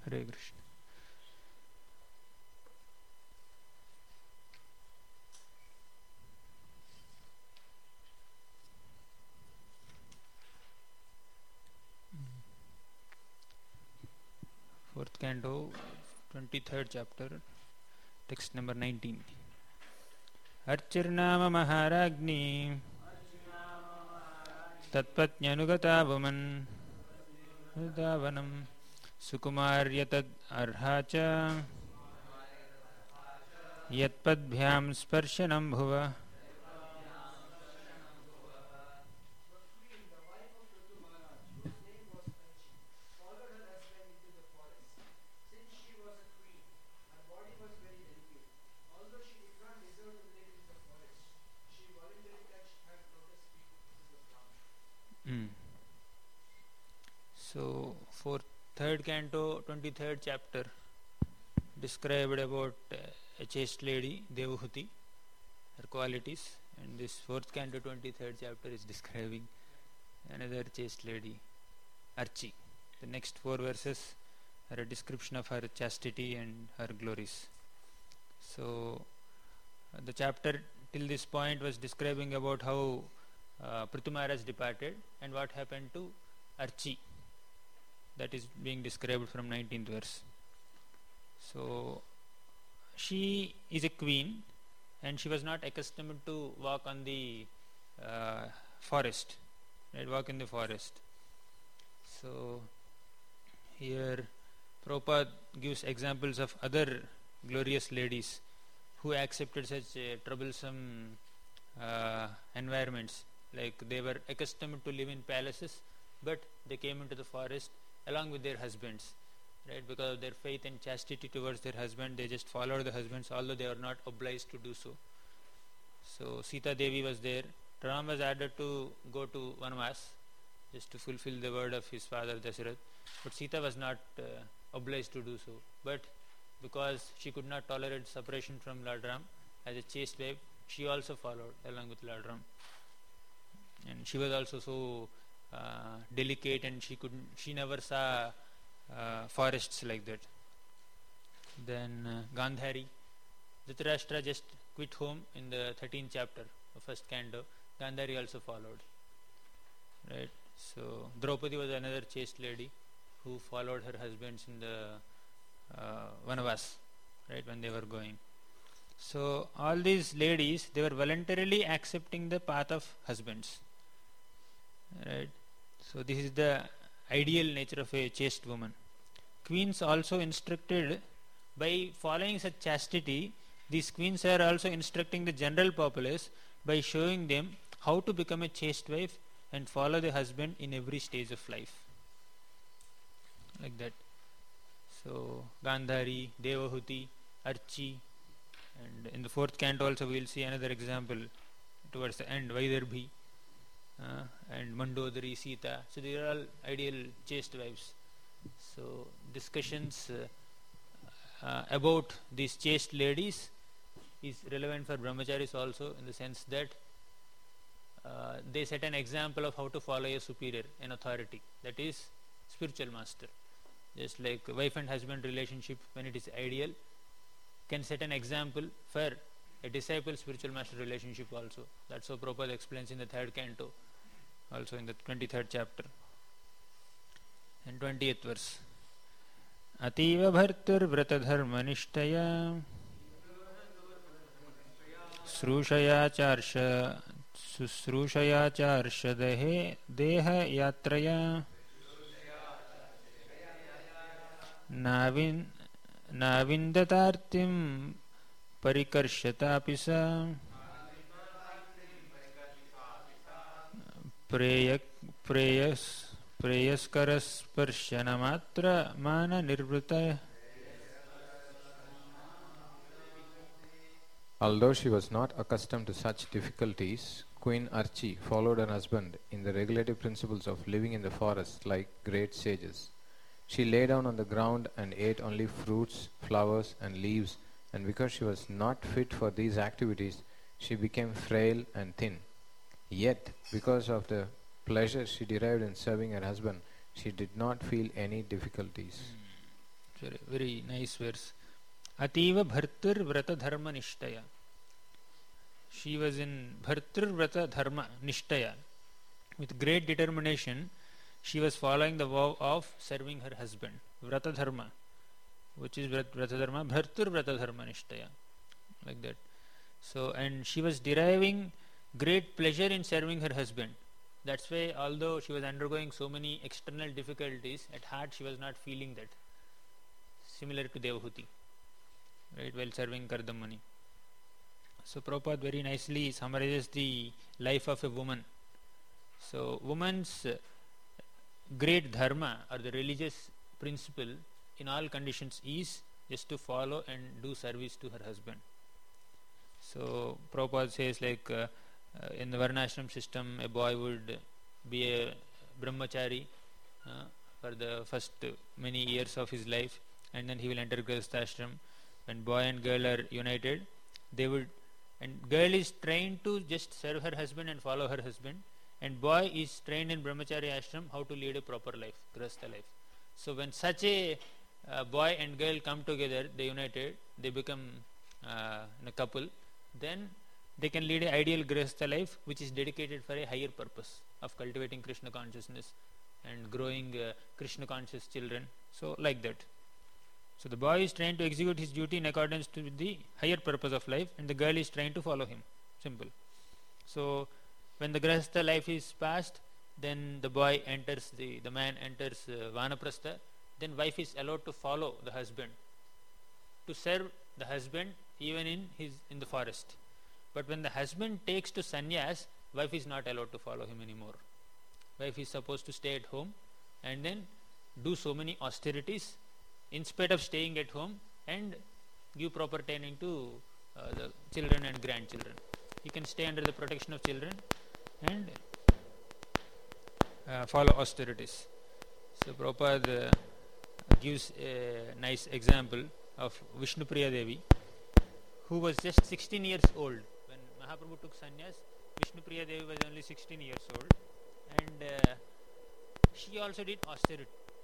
Hare Krishna. Fourth canto, 23rd chapter, text number 19. Archirnama Maharagni Tatpatnyanugata Vuman Udavanam Sukumaryatad Arhacha Yatpadbhyam Sparshanam Bhuva. So, for third canto, 23rd chapter, described about a chaste lady, Devahuti, her qualities, and this fourth canto, 23rd chapter is describing another chaste lady, Archi. The next four verses are a description of her chastity and her glories. So, the chapter till this point was describing about how Prithu Maharaj departed and what happened to Archi. That is being described from 19th verse. So, she is a queen and she was not accustomed to walk on the forest, right? Walk in the forest. So, here Prabhupada gives examples of other glorious ladies who accepted such troublesome environments. Like they were accustomed to live in palaces, but they came into the forest along with their husbands, right? Because of their faith and chastity towards their husband, they just followed the husbands, although they were not obliged to do so. So Sita Devi was there. Ram was ordered to go to Vanvas just to fulfill the word of his father Dasarath, but Sita was not obliged to do so. But because she could not tolerate separation from Lord Ram as a chaste wife, she also followed along with Lord Ram. And she was also so delicate, and she never saw forests like that. Then Gandhari, Dhritarashtra just quit home in the 13th chapter of first canto. Gandhari also followed, right? So Draupadi was another chaste lady who followed her husbands in the Vanavas, right, when they were going. So all these ladies, they were voluntarily accepting the path of husbands, right? So this is the ideal nature of a chaste woman. Queens also instructed, by following such chastity, these queens are also instructing the general populace by showing them how to become a chaste wife and follow the husband in every stage of life, like that. So Gandhari, Devahuti, Archi, and in the fourth canto also we will see another example towards the end, Vaidarbhi and Mandodari, Sita. So they are all ideal chaste wives. So discussions about these chaste ladies is relevant for brahmacharis also, in the sense that they set an example of how to follow a superior, an authority, that is spiritual master. Just like wife and husband relationship, when it is ideal, can set an example for a disciple spiritual master relationship also. That's how Prabhupada explains in the third canto, also in the 23rd chapter and 20th verse. Ativa bhartur vratadharma nishtaya srushaya charsha deha yatraya navindatartim parikarshata preyaskarasparshanamatra mana nirvrita. Although she was not accustomed to such difficulties, Queen Archi followed her husband in the regulative principles of living in the forest like great sages. She lay down on the ground and ate only fruits, flowers and leaves, and because she was not fit for these activities, she became frail and thin. Yet, because of the pleasure she derived in serving her husband, she did not feel any difficulties. Very, very nice verse. Ativa bhartir vrata dharma nishtaya. She was in bhartir vrata dharma nishtaya. With great determination, she was following the vow of serving her husband. Vrata dharma. Which is vrata dharma? Bhartir vrata dharma nishtaya. Like that. So, and she was deriving great pleasure in serving her husband. That's why, although she was undergoing so many external difficulties, at heart she was not feeling that. Similar to Devahuti, right, while serving Kardamani. So Prabhupada very nicely summarizes the life of a woman. So woman's great dharma or the religious principle in all conditions is just to follow and do service to her husband. So Prabhupada says like in the Varnashram system, a boy would be a brahmachari for the first many years of his life, and then he will enter Grihasthashram. When boy and girl are united, they would, and girl is trained to just serve her husband and follow her husband, and boy is trained in brahmachari ashram how to lead a proper life, grihastha life. So when such a boy and girl come together, they united, they become a couple, then they can lead an ideal grihastha life which is dedicated for a higher purpose of cultivating Krishna consciousness and growing Krishna conscious children. So like that. So the boy is trying to execute his duty in accordance to the higher purpose of life, and the girl is trying to follow him. Simple. So when the grihastha life is past, then the boy enters, the man enters vanaprastha, then wife is allowed to follow the husband, to serve the husband even in the forest. But when the husband takes to sannyas, wife is not allowed to follow him anymore. Wife is supposed to stay at home and then do so many austerities in spite of staying at home and give proper training to the children and grandchildren. He can stay under the protection of children and follow austerities. So Prabhupada gives a nice example of Vishnupriya Devi, who was just 16 years old. When Mahaprabhu took sannyas, Vishnupriya Devi was only 16 years old, and she also did austerity.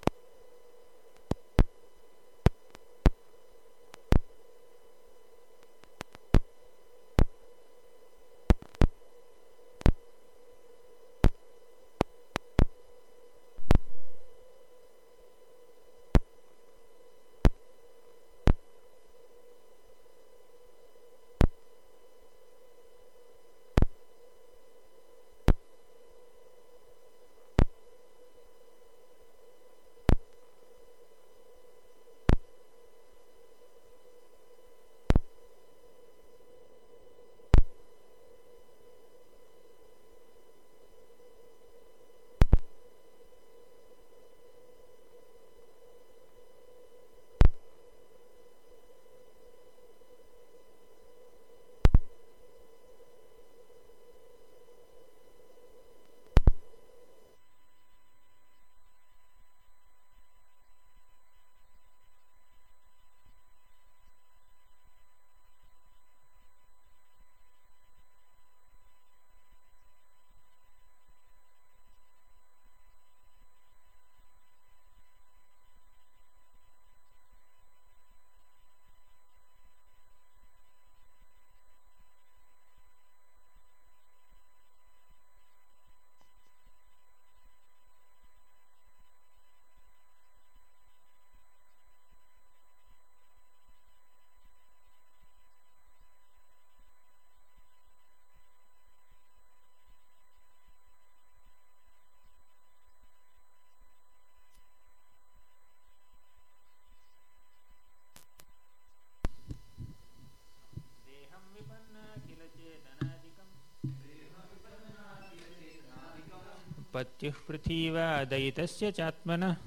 पत्युः पृथिवा दयितस्य चात्मनः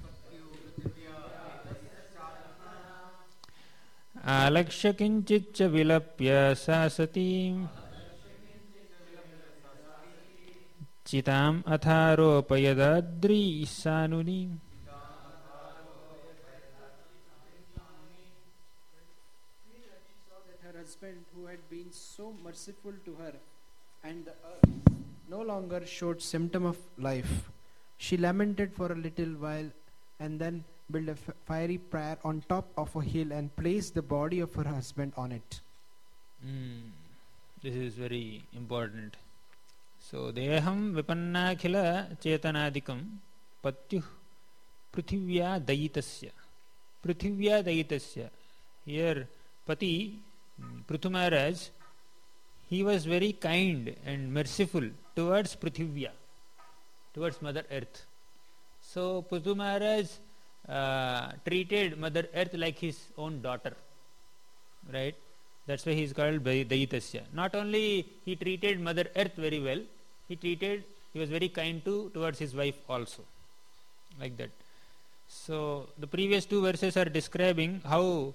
आलक्ष्य किञ्चिच्च विलप्य सा सती चिताम् अथारोपयदद्री सानुनी. Her husband, who had been so merciful to her, and the earth no longer showed symptom of life. She lamented for a little while, and then built a fiery pyre on top of a hill and placed the body of her husband on it. This is very important. So, Deham Vipannakhila Chetanadikam Patyuh Prithivya Dayitasya. Prithivya Dayitasya. Here, Pati, Prithu Maharaj, he was very kind and merciful towards Prithivya, towards Mother Earth. So, Prithu Maharaj treated Mother Earth like his own daughter. Right? That's why he is called Dayitasya. Not only he treated Mother Earth very well, he was very kind towards his wife also. Like that. So, the previous two verses are describing how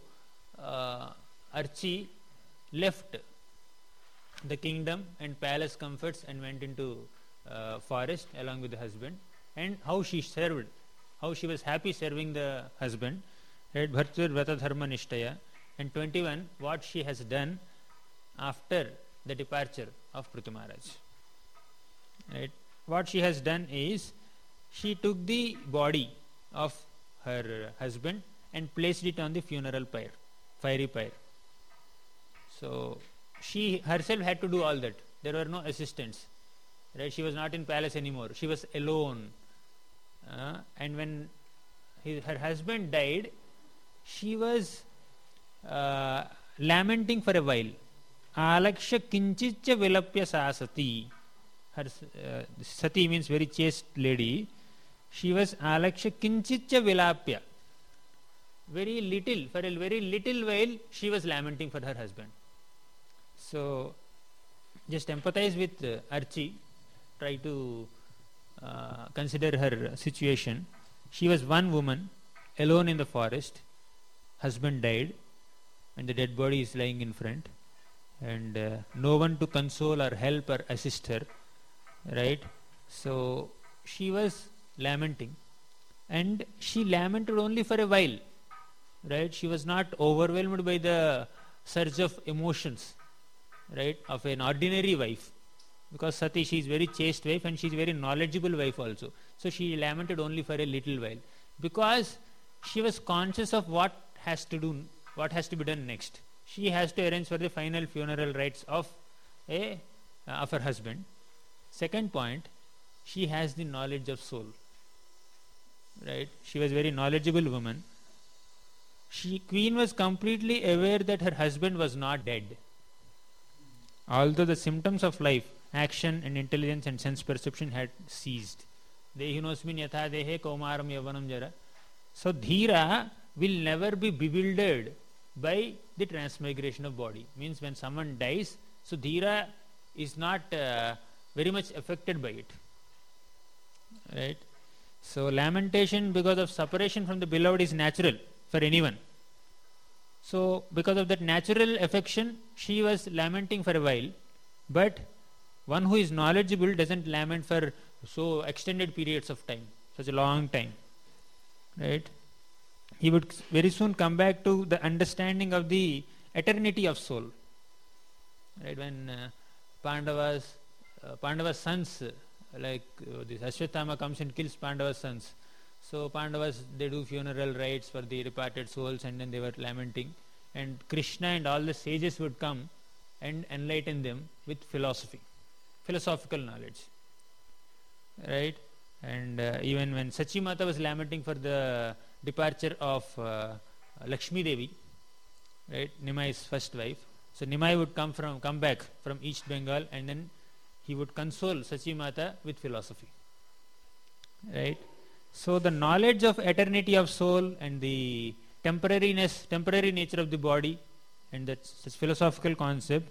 Archi left the kingdom and palace comforts and went into forest along with the husband, and how she served, how she was happy serving the husband. Right? Bhartur Vrata Dharma Nishtaya. And 21, what she has done after the departure of Prithu Maharaj. Right? What she has done is, she took the body of her husband and placed it on the funeral pyre, fiery pyre. So, she herself had to do all that. There were no assistants. Right? She was not in palace anymore. She was alone. And when her husband died, she was lamenting for a while. Alaksha kinchicha vilapya sa sati. Her sati means very chaste lady. She was alaksha kinchicha vilapya. Very little, for a very little while, she was lamenting for her husband. So, just empathize with Archi. Try to consider her situation. She was one woman, alone in the forest. Husband died, and the dead body is lying in front, and no one to console or help or assist her. Right? So, she was lamenting, and she lamented only for a while. Right? She was not overwhelmed by the surge of emotions, right, of an ordinary wife, because Sati, she is very chaste wife and she is very knowledgeable wife also. So she lamented only for a little while, because she was conscious of what has to be done next. She has to arrange for the final funeral rites of her husband. Second point, she has the knowledge of soul. Right? She was a very knowledgeable woman. Queen was completely aware that her husband was not dead. Although the symptoms of life, action and intelligence and sense perception had ceased. Dehinosmin yatha dehe kaumaram yavanam jara. So Dhira will never be bewildered by the transmigration of body. Means when someone dies, so Dhira is not very much affected by it. Right? So lamentation because of separation from the beloved is natural for anyone. So because of that natural affection, she was lamenting for a while, but one who is knowledgeable doesn't lament for so extended periods of time, such a long time. Right? He would very soon come back to the understanding of the eternity of soul. Right? When Pandava's sons, like this Ashwatthama comes and kills Pandava's sons. So Pandavas, they do funeral rites for the departed souls, and then they were lamenting. And Krishna and all the sages would come and enlighten them with philosophical knowledge. Right? And even when Sachimata was lamenting for the departure of Lakshmi Devi, right, Nimai's first wife, so Nimai would come back from East Bengal, and then he would console Sachimata with philosophy. Right? So the knowledge of eternity of soul and the temporary nature of the body, and that philosophical concept,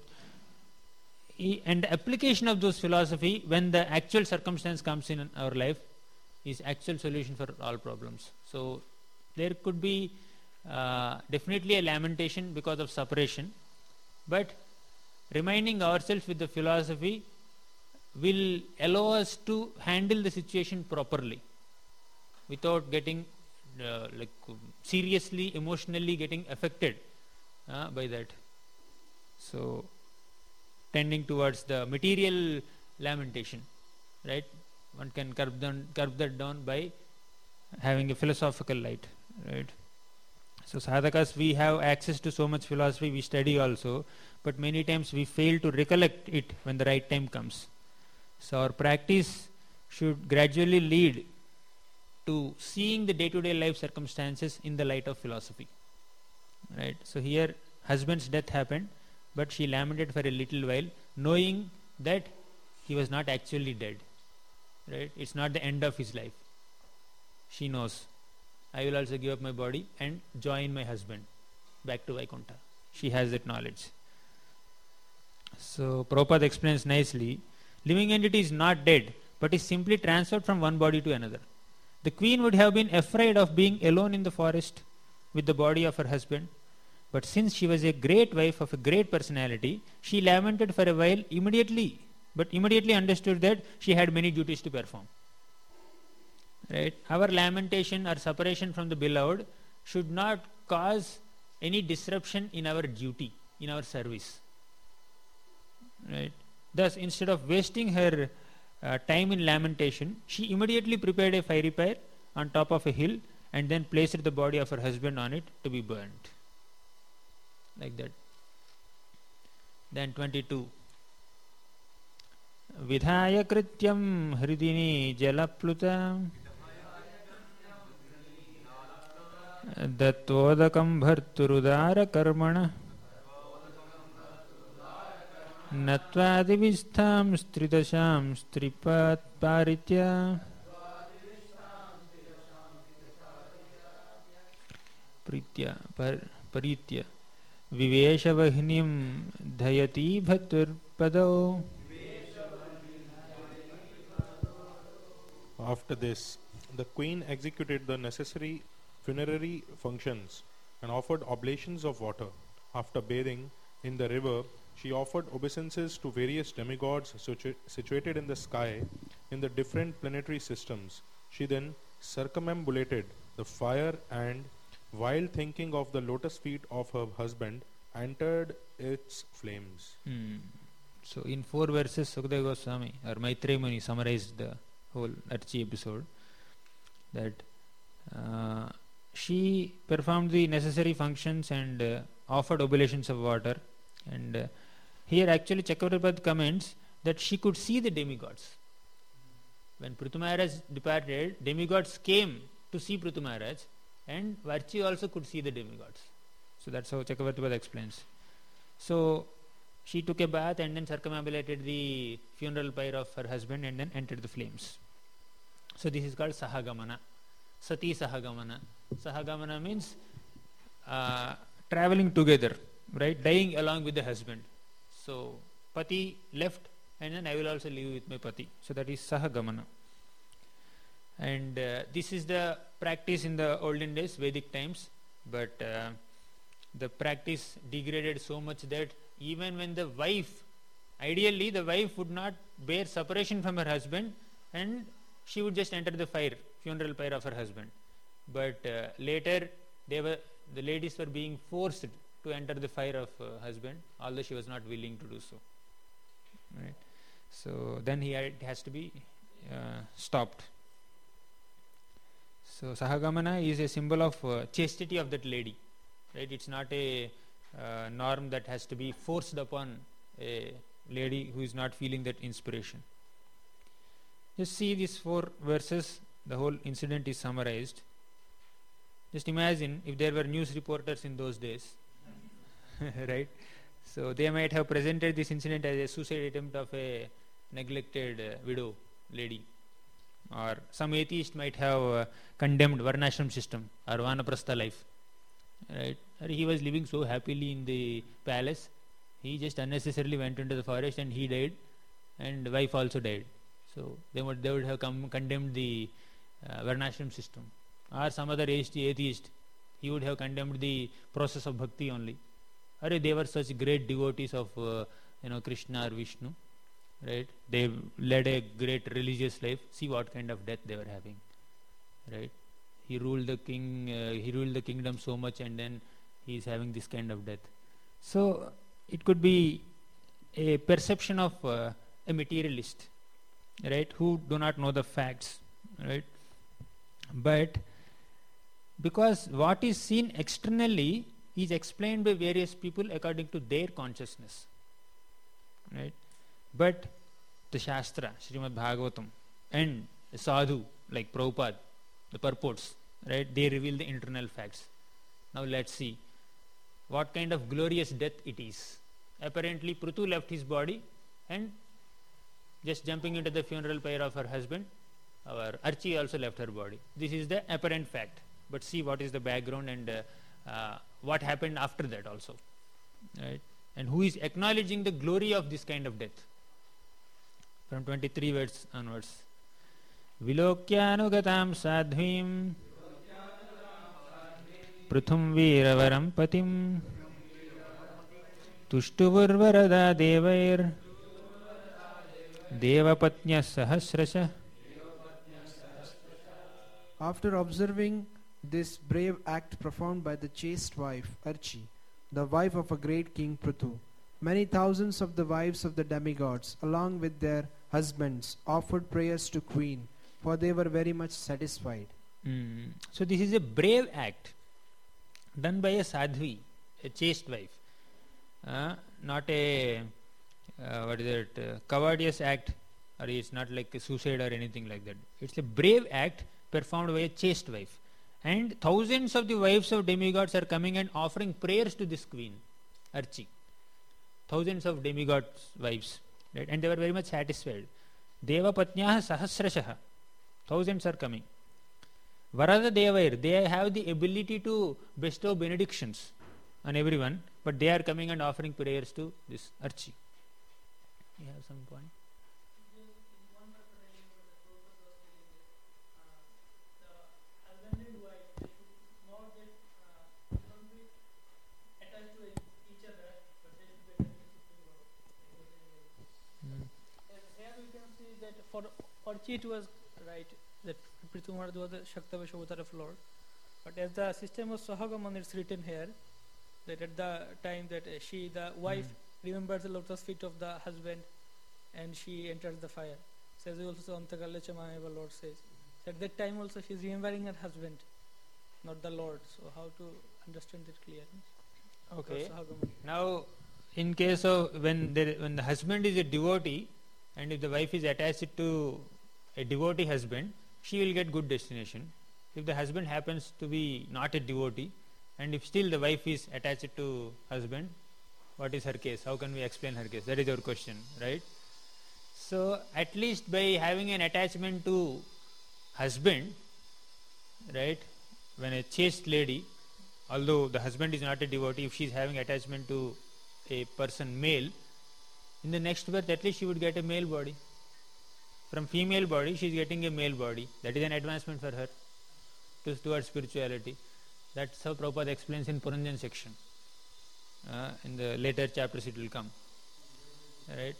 and the application of those philosophy when the actual circumstance comes in our life, is actual solution for all problems. So there could be definitely a lamentation because of separation, but reminding ourselves with the philosophy will allow us to handle the situation properly without getting seriously, emotionally getting affected by that. So tending towards the material lamentation, right? One can curb that down by having a philosophical light, right? So sadhakas, we have access to so much philosophy, we study also, but many times we fail to recollect it when the right time comes. So our practice should gradually lead to seeing the day-to-day life circumstances in the light of philosophy, right? So here husband's death happened, but she lamented for a little while, knowing that he was not actually dead, right? It's not the end of his life. She knows, I will also give up my body and join my husband back to Vaikuntha. She has that knowledge. So Prabhupada explains nicely, living entity is not dead, but is simply transferred from one body to another. The queen would have been afraid of being alone in the forest with the body of her husband, but since she was a great wife of a great personality, she lamented for a while but immediately understood that she had many duties to perform. Right? Our lamentation or separation from the beloved should not cause any disruption in our duty, in our service. Right? Thus, instead of wasting her time in lamentation, she immediately prepared a fiery pyre on top of a hill and then placed the body of her husband on it to be burnt. Like that. Then 22. Vidhaya krityam hridini jalapluta dattvodakam bharturudara karmana Natvadivishtham stridasham stripat paritya paritya viveshavahnim dhayati bhaturpado. After this, the queen executed the necessary funerary functions and offered oblations of water. After bathing in the river, she offered obeisances to various demigods situated in the sky in the different planetary systems. She then circumambulated the fire and, while thinking of the lotus feet of her husband, entered its flames. So in 4 verses, Sukadeva Goswami or Maitreya Muni summarized the whole Archi episode, that she performed the necessary functions and offered oblations of water, and here actually Chakravarti comments that she could see the demigods. When Prithu Maharaj departed, demigods came to see Prithu Maharaj, and Varchi also could see the demigods. So that's how Chakravarti explains. So she took a bath and then circumambulated the funeral pyre of her husband and then entered the flames. So this is called Sahagamana. Sati Sahagamana. Sahagamana means traveling together, right? Dying along with the husband. So Pati left and then I will also live with my Pati. So that is Sahagamana. And this is the practice in the olden days, Vedic times. But the practice degraded so much that even when the wife, ideally the wife would not bear separation from her husband and she would just enter the funeral pyre of her husband. But later the ladies were being forced to enter the fire of husband, although she was not willing to do so. Right? So then it has to be stopped. So Sahagamana is a symbol of chastity of that lady. Right? It's not a norm that has to be forced upon a lady who is not feeling that inspiration. Just see these 4 verses, the whole incident is summarized. Just imagine if there were news reporters in those days, right? So they might have presented this incident as a suicide attempt of a neglected widow lady, or some atheist might have condemned Varnashram system or Vanaprastha life, right? Or he was living so happily in the palace, he just unnecessarily went into the forest and he died, and wife also died. So they would have condemned the Varnashram system, or some other atheist, he would have condemned the process of bhakti only. Or they were such great devotees of Krishna or Vishnu, right? They led a great religious life. See what kind of death they were having, right? He ruled the kingdom so much, and then he is having this kind of death. So it could be a perception of a materialist, right, who do not know the facts, right? But Because what is seen externally is explained by various people according to their consciousness. Right? But the Shastra, Srimad Bhagavatam, and Sadhu, like Prabhupada, the purports, right? They reveal the internal facts. Now let's see what kind of glorious death it is. Apparently, Prithu left his body and just jumping into the funeral pyre of her husband, our Archi also left her body. This is the apparent fact. But see what is the background and what happened after that also. Right? And who is acknowledging the glory of this kind of death. From 23 words onwards. Vilokyanugatam sadhvim Pruthum Viravaram Patim Tuštuvurvarada Devair Devapatnya Sahasrasha. After observing this brave act performed by the chaste wife, Archi, the wife of a great king Prithu, many thousands of the wives of the demigods, along with their husbands, offered prayers to Queen, for they were very much satisfied. So this is a brave act done by a sadhvi, a chaste wife, not a cowardice act, or it's not like a suicide or anything like that. It's a brave act performed by a chaste wife. And thousands of the wives of demigods are coming and offering prayers to this queen, Archi. Thousands of demigods' wives. Right? And they were very much satisfied. Deva Patnyaha Sahasrashaha. Thousands are coming. Varada Devair, they have the ability to bestow benedictions on everyone, but they are coming and offering prayers to this Archi. You have some point? For Archi it was right that Prithu Maharaj was the Shaktavash avatar of Lord, but as the system of Sahagaman it's written here that at the time that she, the wife, remembers the lotus feet of the husband and she enters the fire. So as we also saw Antakallacha Mahayava Lord says, so at that time also she is remembering her husband, not the Lord. So how to understand it clearly? Okay. Now, in case of when the husband is a devotee, and if the wife is attached to a devotee husband, she will get good destination. If the husband happens to be not a devotee, and if still the wife is attached to husband, what is her case? How can we explain her case? That is your question, right? So at least by having an attachment to husband, right, when a chaste lady, although the husband is not a devotee, if she is having attachment to a person male, in the next birth at least she would get a male body. From female body she is getting a male body. That is an advancement for her towards spirituality. That's how Prabhupada explains in Puranjan section. In the later chapters it will come. Right?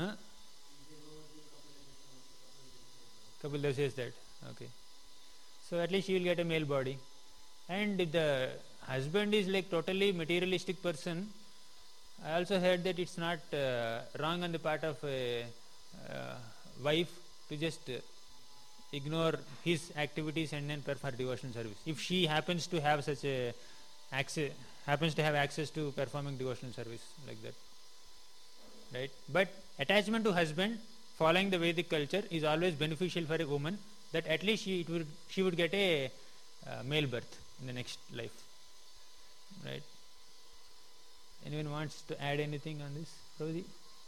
Kapil Dev says that. Okay. So at least she will get a male body. And if the husband is like totally materialistic person, I also heard that it's not wrong on the part of a wife to just ignore his activities and then perform devotional service. If she happens to have such a access to performing devotional service like that, right? But attachment to husband, following the Vedic culture, is always beneficial for a woman. That at least she would get a male birth in the next life, right? Anyone wants to add anything on this, Prabhuji?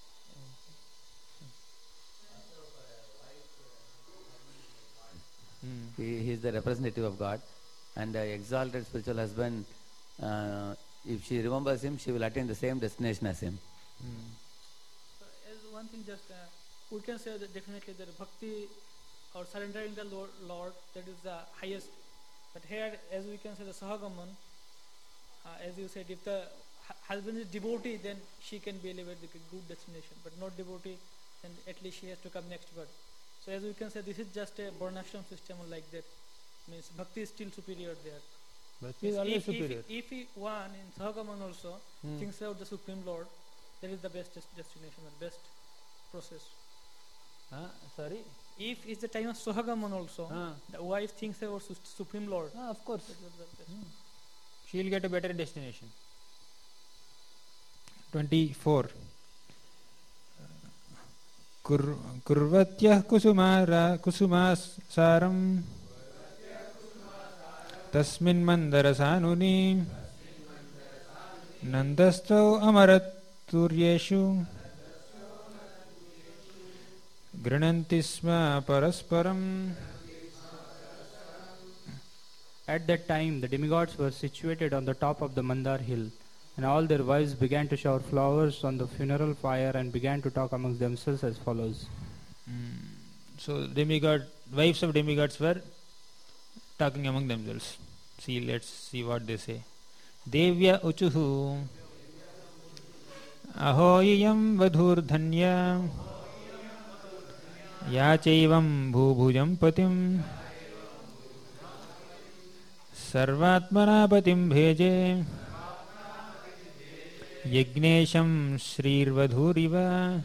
He is the representative of God, and the exalted spiritual husband, if she remembers him, she will attain the same destination as him. So as one thing, just we can say that definitely that bhakti or surrendering the Lord, that is the highest. But here, as we can say, the Sahagaman, as you said, if the husband is devotee, then she can be elevated to a good destination. But not devotee, then at least she has to come next birth. So as we can say, this is just a varnashram system like that. Means bhakti is still superior there. Bhakti is always superior. If one in Sahagaman also thinks about the Supreme Lord, that is the best destination, the best process. Sorry? if it's the time of Sahagaman also, Ah. the wife thinks about Supreme Lord. Of course. She will get a better destination. 24. Kurvatyah kusumasaram tasmin mandarasanuni nandastau amaraturyeshu grananti sma parasparam. At that time, the demigods were situated on the top of the Mandar hill, and all their wives began to shower flowers on the funeral fire and began to talk amongst themselves as follows. So wives of demigods were talking among themselves. Let's see what they say. Devya uchuhu ahoyam vadhurdhanya yachaivam bhubhujam patim sarvatmana patim bheje Yagnesham Shrirvadhuriva.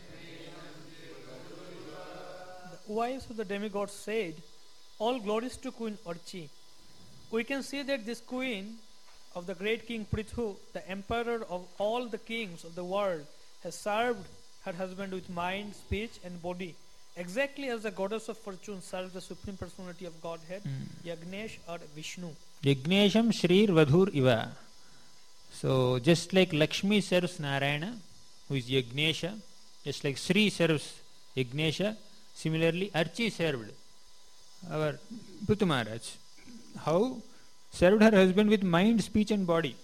The wives of the demigods said, all glories to Queen Archi. We can see that this queen of the great king Prithu, the emperor of all the kings of the world, has served her husband with mind, speech and body, exactly as the goddess of fortune serves the supreme personality of Godhead, Yagnesh or Vishnu. Yagnesham Shrirvadhuriva. So, just like Lakshmi serves Narayana, who is Yagnesha, just like Sri serves Yagnesha, similarly Archi served our Prithu Maharaj. How? Served her husband with mind, speech and body.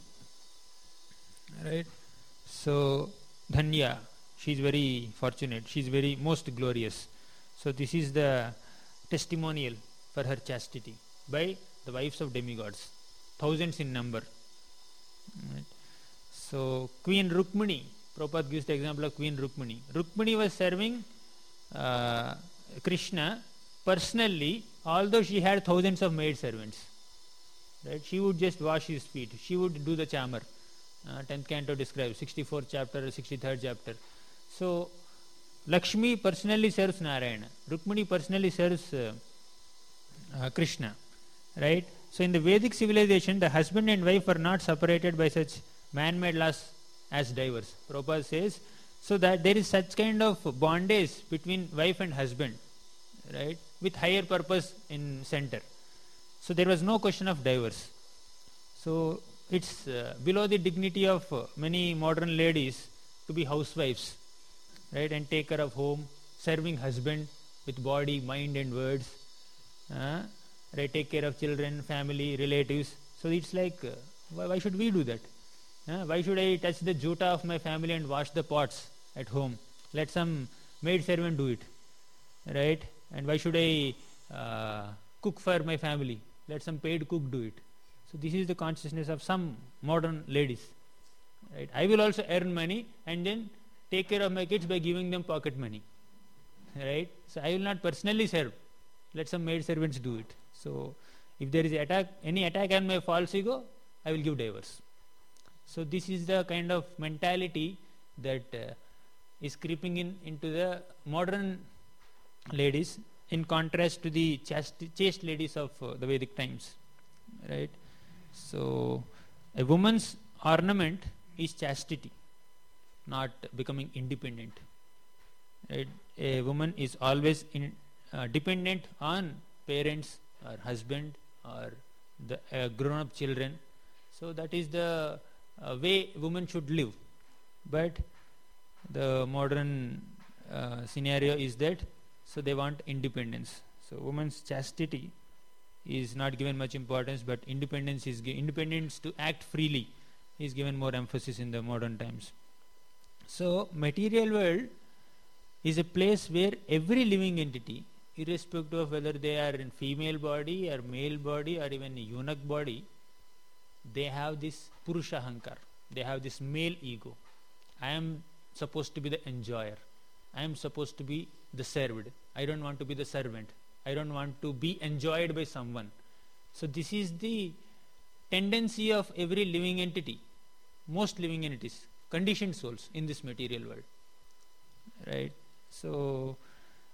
Right? So, Dhanya, she is very fortunate, she is very most glorious. So, this is the testimonial for her chastity by the wives of demigods, thousands in number. Right. So Queen Rukmini, Prabhupada gives the example of Queen Rukmini. Rukmini was serving Krishna personally, although she had thousands of maid servants. Right? She would just wash his feet. She would do the chamar. 10th canto describes 64th chapter, 63rd chapter. So Lakshmi personally serves Narayana. Rukmini personally serves Krishna. Right? So in the Vedic civilization, the husband and wife are not separated by such man-made laws as divorce. Prabhupada says, so that there is such kind of bondage between wife and husband, right, with higher purpose in center. So there was no question of divorce. So it's below the dignity of many modern ladies to be housewives, right, and take care of home, serving husband with body, mind and words. Right, take care of children, family, relatives. So it's like, why should we do that? Why should I touch the jota of my family and wash the pots at home? Let some maid servant do it, right? And why should I cook for my family? Let some paid cook do it. So this is the consciousness of some modern ladies. Right? I will also earn money and then take care of my kids by giving them pocket money. Right? So I will not personally serve. Let some maid servants do it. So if there is any attack on my false ego, I will give divorce. So this is the kind of mentality that is creeping into the modern ladies, in contrast to the chaste ladies of the Vedic times. Right? So a woman's ornament is chastity, not becoming independent. Right? A woman is always dependent on parents or husband or the grown-up children. So that is the way women should live. But the modern scenario is that, so they want independence. So woman's chastity is not given much importance, but independence to act freely is given more emphasis in the modern times. So material world is a place where every living entity, irrespective of whether they are in female body or male body or even a eunuch body, they have this Purusha Hankar. They have this male ego. I am supposed to be the enjoyer. I am supposed to be the served. I don't want to be the servant. I don't want to be enjoyed by someone. So this is the tendency of every living entity, most living entities, conditioned souls in this material world. Right? So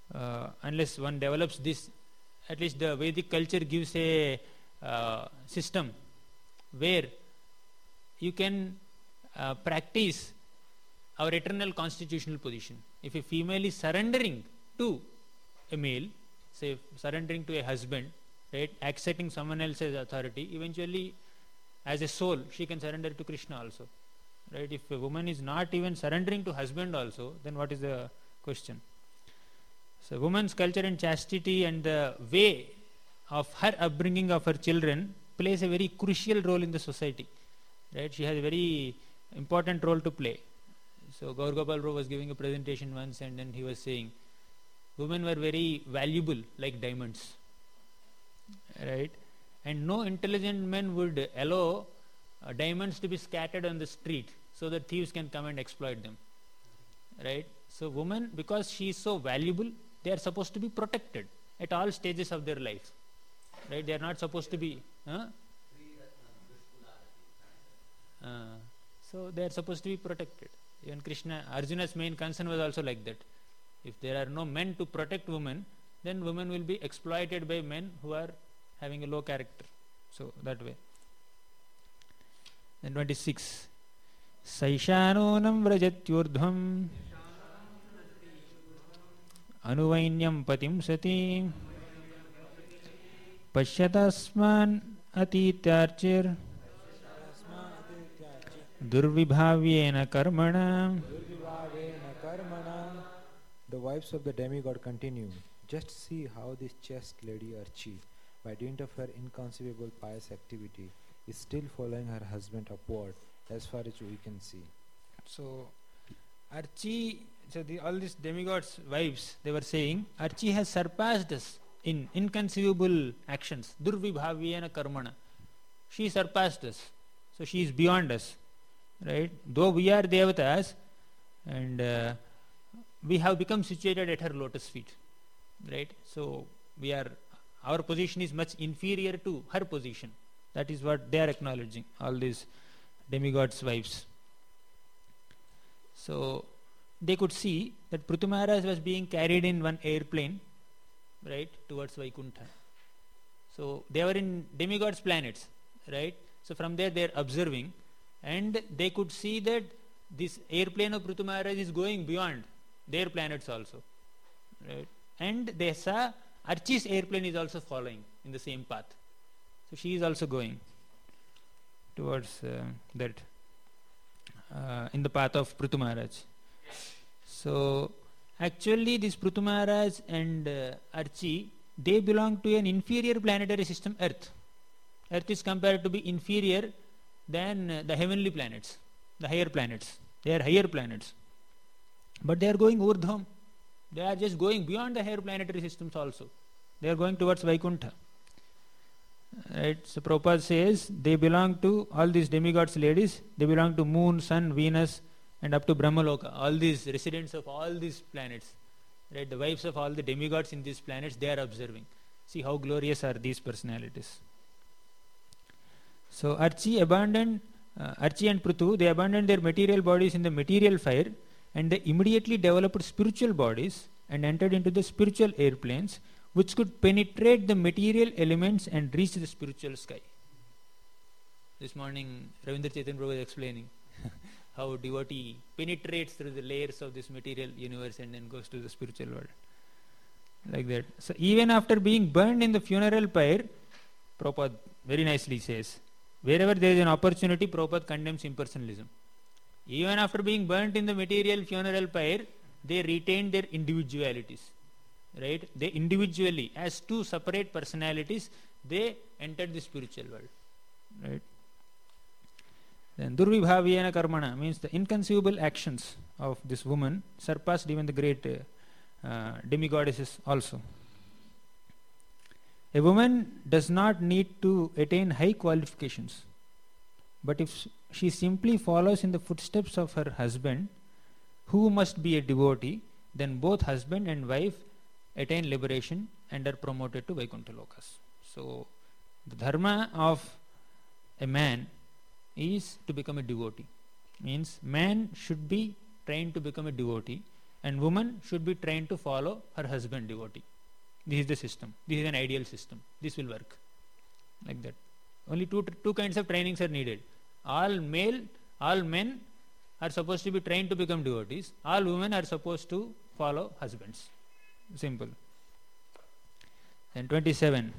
unless one develops this, at least the Vedic culture gives a system where you can practice our eternal constitutional position. If a female is surrendering to a male, say surrendering to a husband, right, accepting someone else's authority, eventually as a soul she can surrender to Krishna also, right? If a woman is not even surrendering to husband also, then what is the question? So woman's culture and chastity and the way of her upbringing of her children plays a very crucial role in the society, right? She has a very important role to play. So Gaur Gopal Prabhu was giving a presentation once, and then he was saying women were very valuable like diamonds, right? And no intelligent man would allow diamonds to be scattered on the street so that thieves can come and exploit them, right? So women, because she is so valuable, they are supposed to be protected at all stages of their life, right? They are not supposed to be so they are supposed to be protected. Even Krishna, Arjuna's main concern was also like that. If there are no men to protect women, then women will be exploited by men who are having a low character. So that way. Then 26. Saishanonam vrajatyurdhvam anuvainyam patim sati pashyatasman atityarchir durvibhavyena karmana. The wives of the demigod continue. Just see how this chaste lady Archie, by dint of her inconceivable pious activity, is still following her husband upward as far as we can see. So Archie, all these demigods' wives, they were saying, Archie has surpassed us in inconceivable actions. Durvibhavyena karmana. She surpassed us. So she is beyond us. Right? Though we are devatas, and we have become situated at her lotus feet. Right? So our position is much inferior to her position. That is what they are acknowledging, all these demigods' wives. So they could see that Prithu Maharaj was being carried in one airplane, right, towards Vaikuntha. So they were in demigods' planets, right? So from there they are observing, and they could see that this airplane of Prithu Maharaj is going beyond their planets also, right? And they saw Archie's airplane is also following in the same path. So she is also going towards that in the path of Prithu Maharaj. So actually this Prithu Maharaj and Archie, they belong to an inferior planetary system, Earth. Earth is compared to be inferior than the heavenly planets, the higher planets. They are higher planets. But they are going urdhvam. They are just going beyond the higher planetary systems also. They are going towards Vaikuntha. Right? So Prabhupada says they belong to all these demigods ladies. They belong to Moon, Sun, Venus, and up to Brahmaloka. All these residents of all these planets. Right? The wives of all the demigods in these planets, they are observing. See how glorious are these personalities. So Archie and Prithu, they abandoned their material bodies in the material fire, and they immediately developed spiritual bodies and entered into the spiritual airplanes, which could penetrate the material elements and reach the spiritual sky. This morning Ravindra Chaitanya Prabhu was explaining how devotee penetrates through the layers of this material universe and then goes to the spiritual world. Like that. So even after being burned in the funeral pyre, Prabhupada very nicely says, wherever there is an opportunity, Prabhupada condemns impersonalism. Even after being burnt in the material funeral pyre, they retained their individualities. Right? They individually, as two separate personalities, they entered the spiritual world. Right? Then Durvibhavyena karmana means the inconceivable actions of this woman surpassed even the great demigoddesses also. A woman does not need to attain high qualifications, but if she simply follows in the footsteps of her husband, who must be a devotee, then both husband and wife attain liberation and are promoted to Vaikuntha Lokas. So the dharma of a man is to become a devotee. Means man should be trained to become a devotee, and woman should be trained to follow her husband devotee. This is the system. This is an ideal system. This will work like that. Only two kinds of trainings are needed. All men are supposed to be trained to become devotees. All women are supposed to follow husbands. Simple. And 27.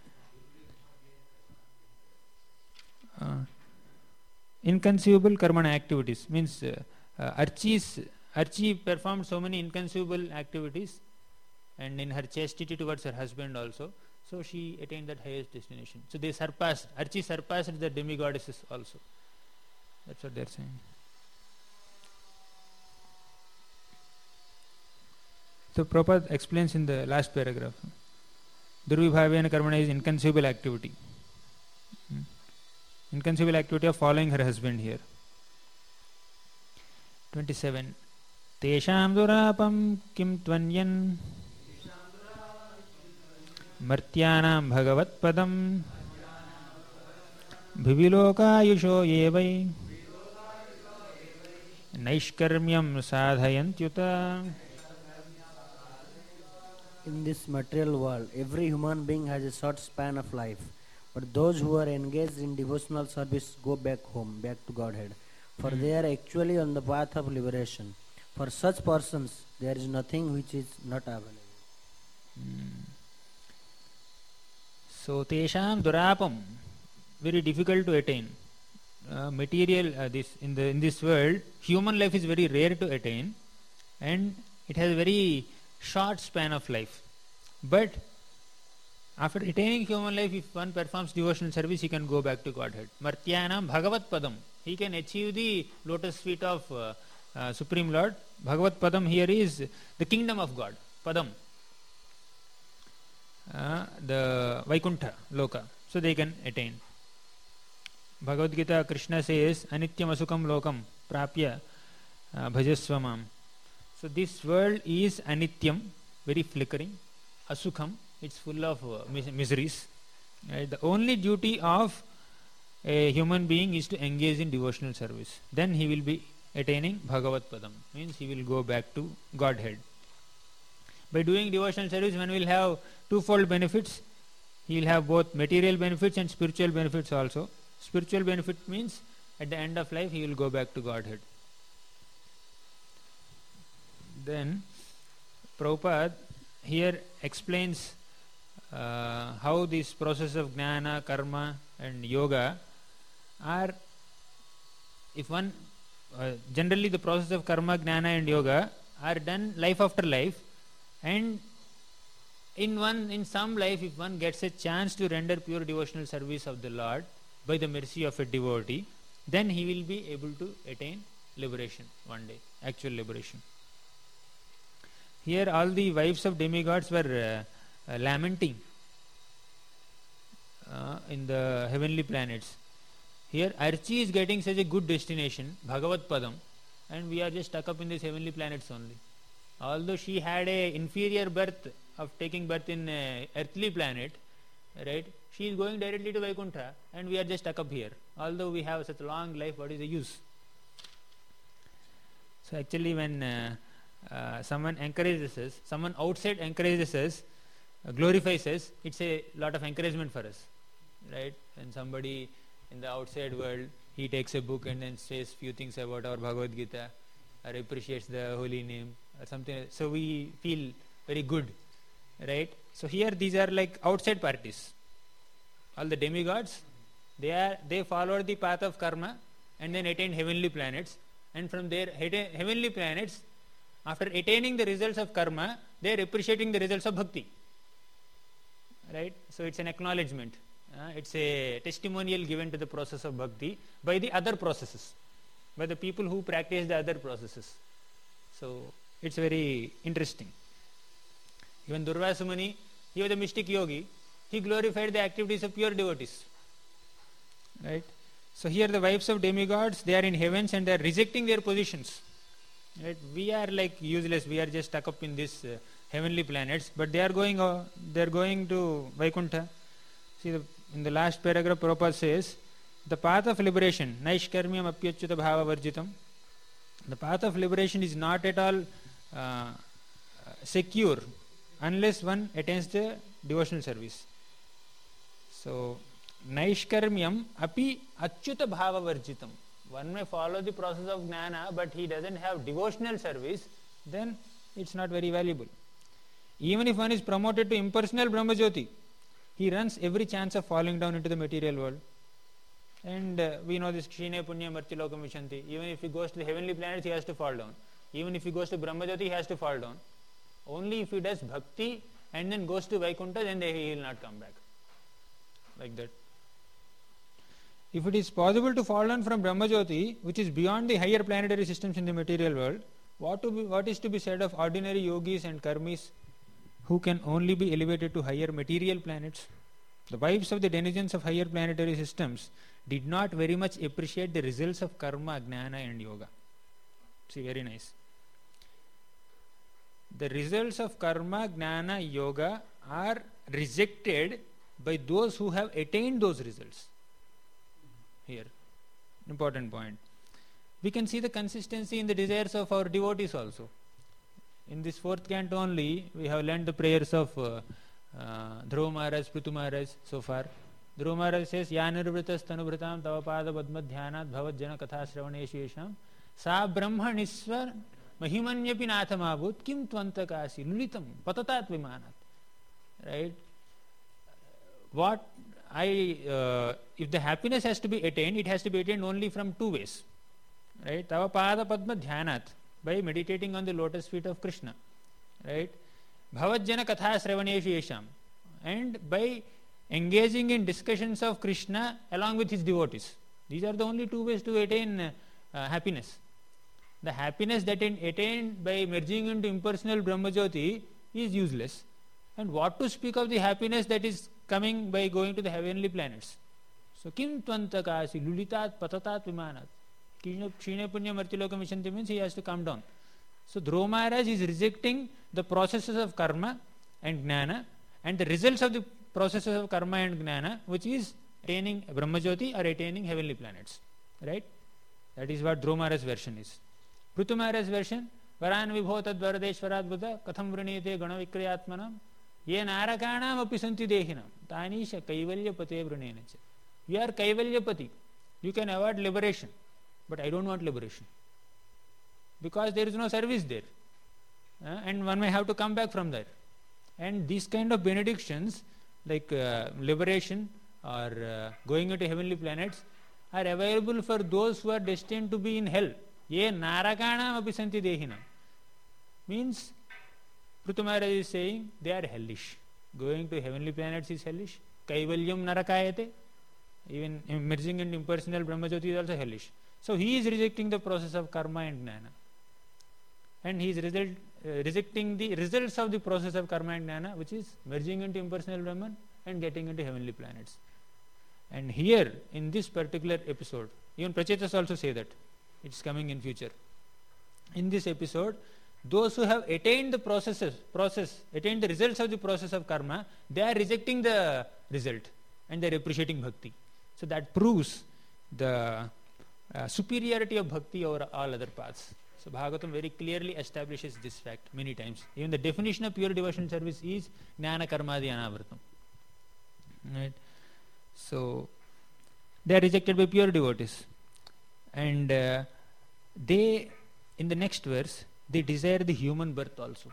Inconceivable karmana activities means Archie performed so many inconceivable activities, and in her chastity towards her husband also, so she attained that highest destination. So Archie surpassed the demigoddesses also. That's what they are saying. So Prabhupada explains in the last paragraph, Durvibhavena karmana is inconceivable activity. Inconceivable activity of following her husband here. 27. Tesham durapam kim tvanyan martyanam bhagavat padam bhivilokayusho yevai naishkarmyam sadhayantyuta. In this material world, every human being has a short span of life. But those who are engaged in devotional service go back home, back to Godhead. For they are actually on the path of liberation. For such persons, there is nothing which is not available. So, tesham durapam, very difficult to attain. In this world, human life is very rare to attain, and it has a very short span of life. But after attaining human life, if one performs devotional service, he can go back to Godhead. Martyanam Bhagavat Padam. He can achieve the lotus feet of Supreme Lord. Bhagavat Padam here is the kingdom of God. Padam. The Vaikuntha Loka. So they can attain. Bhagavad Gita, Krishna says, Anityam Asukam Lokam Prapya Bhajasvamam. So this world is Anityam, very flickering. Asukham, it's full of miseries. Right? The only duty of a human being is to engage in devotional service. Then he will be attaining Bhagavat Padam. Means he will go back to Godhead. By doing devotional service, one will have twofold benefits. He will have both material benefits and spiritual benefits also. Spiritual benefit means at the end of life he will go back to Godhead. Then Prabhupada here explains how this process of jnana, karma and yoga are, if one generally the process of karma, jnana and yoga are done life after life, and in some life, if one gets a chance to render pure devotional service of the Lord by the mercy of a devotee, then he will be able to attain liberation one day, actual liberation. Here all the wives of demigods were lamenting in the heavenly planets. Here Archie is getting such a good destination, Bhagavat Padam, and we are just stuck up in these heavenly planets only. Although she had a inferior birth of taking birth in a earthly planet, right? She is going directly to Vaikuntha, and we are just stuck up here. Although we have such a long life, what is the use? So actually when someone encourages us, someone outside encourages us, glorifies us, it's a lot of encouragement for us, right? When somebody in the outside world, he takes a book and then says few things about our Bhagavad Gita, or appreciates the holy name or something, so we feel very good, right? So here these are like outside parties. All the demigods, they follow the path of karma and then attain heavenly planets, and from their heavenly planets, after attaining the results of karma, they are appreciating the results of bhakti, right? So it's an acknowledgement, it's a testimonial given to the process of bhakti by the other processes, by the people who practice the other processes. So it's very interesting. Even Durvasa Muni, he was a mystic yogi, he glorified the activities of pure devotees, right? So here the wives of demigods, they are in heavens and they are rejecting their positions, right? We are like useless, we are just stuck up in these heavenly planets, but they are going to Vaikuntha. See, in the last paragraph Prabhupada says, the path of liberation, naishkarmyam apyachyuta bhava varjitam, the path of liberation is not at all secure unless one attains the devotional service. So, Naishkarmyam api achyuta bhava varjitam. One may follow the process of jnana, but he doesn't have devotional service, then it's not very valuable. Even if one is promoted to impersonal Brahmajyoti, he runs every chance of falling down into the material world. And we know this Kshine Punya Martilokam Vishanti. Even if he goes to the heavenly planets, he has to fall down. Even if he goes to Brahmajyoti, he has to fall down. Only if he does bhakti and then goes to Vaikuntha, then he will not come back. Like that. If it is possible to fall down from Brahmajyoti, which is beyond the higher planetary systems in the material world, what is to be said of ordinary yogis and karmis who can only be elevated to higher material planets? The wives of the denizens of higher planetary systems did not very much appreciate the results of karma, jnana and yoga. See, very nice. The results of karma, jnana, yoga are rejected by those who have attained those results. Here, important point. We can see the consistency in the desires of our devotees also. In this fourth canto only, we have learned the prayers of Dhruva Maharaj, Prithu Maharaj so far. Dhruva Maharaj says, Ya nirvritas tanubhritam tavapada padma dhyanat bhavat jana katha sravaneshu yesham sa brahmaniswar mahimanyapi nathamabhut kim tvantakasi lulitam patatat vimanat. Right? If the happiness has to be attained, it has to be attained only from two ways. Right? Tavapada padma dhyanat, by meditating on the lotus feet of Krishna. Right? Bhavajjana katha sravaneshu yesham, and by engaging in discussions of Krishna along with his devotees. These are the only two ways to attain happiness. The happiness that is attained by merging into impersonal Brahmajyoti is useless. And what to speak of the happiness that is coming by going to the heavenly planets? So, kim tvantakasi lulitat patatat vimanat. Kshine punya martilokam vishanti means he has to come down. So, Dhruva Maharaj is rejecting the processes of karma and jnana and the results of the processes of karma and jnana, which is attaining Brahmajyoti or attaining heavenly planets. Right? That is what Dhruva Maharaj's version is. Prithu Maharaj's version, Varan vibhotad varadeshvarat buddha katham vrinete ganavikriyatmanam ye narakanam api santi dehinam tanisha kaivalyapate vrinenacha. You are kaivalyapati. You can avoid liberation. But I don't want liberation. Because there is no service there. And one may have to come back from there. And these kind of benedictions, like liberation or going into heavenly planets, are available for those who are destined to be in hell. Ye narakanam api santi dehinam. Means, Prithu Maharaj is saying they are hellish. Going to heavenly planets is hellish. Kaivalyam narakayate. Even merging in impersonal Brahmajyoti is also hellish. So he is rejecting the process of karma and jnana. And he is rejecting the results of the process of karma and jnana, which is merging into impersonal Brahman and getting into heavenly planets. And here, in this particular episode, even Prachetas also say that. It's coming in future. In this episode, those who have attained the attained the results of the process of karma, they are rejecting the result and they are appreciating bhakti. So that proves the superiority of bhakti over all other paths. So Bhagavatam very clearly establishes this fact many times. Even the definition of pure devotional service is jnana karmadi anavritam. Right? So they are rejected by pure devotees. And they, in the next verse, they desire the human birth also.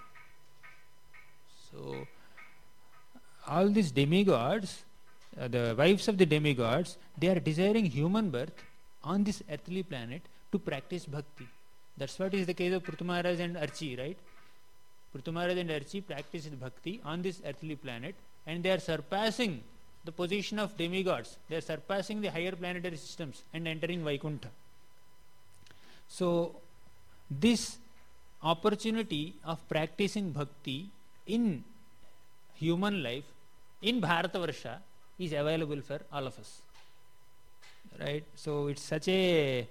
So all these demigods, the wives of the demigods, they are desiring human birth on this earthly planet to practice bhakti. That's what is the case of Prithu Maharaj and Archi, right? Prithu Maharaj and Archi practiced bhakti on this earthly planet, and they are surpassing the position of demigods. They are surpassing the higher planetary systems and entering Vaikuntha. So this opportunity of practicing bhakti in human life in Bharatavarsha is available for all of us. Right? So it's such a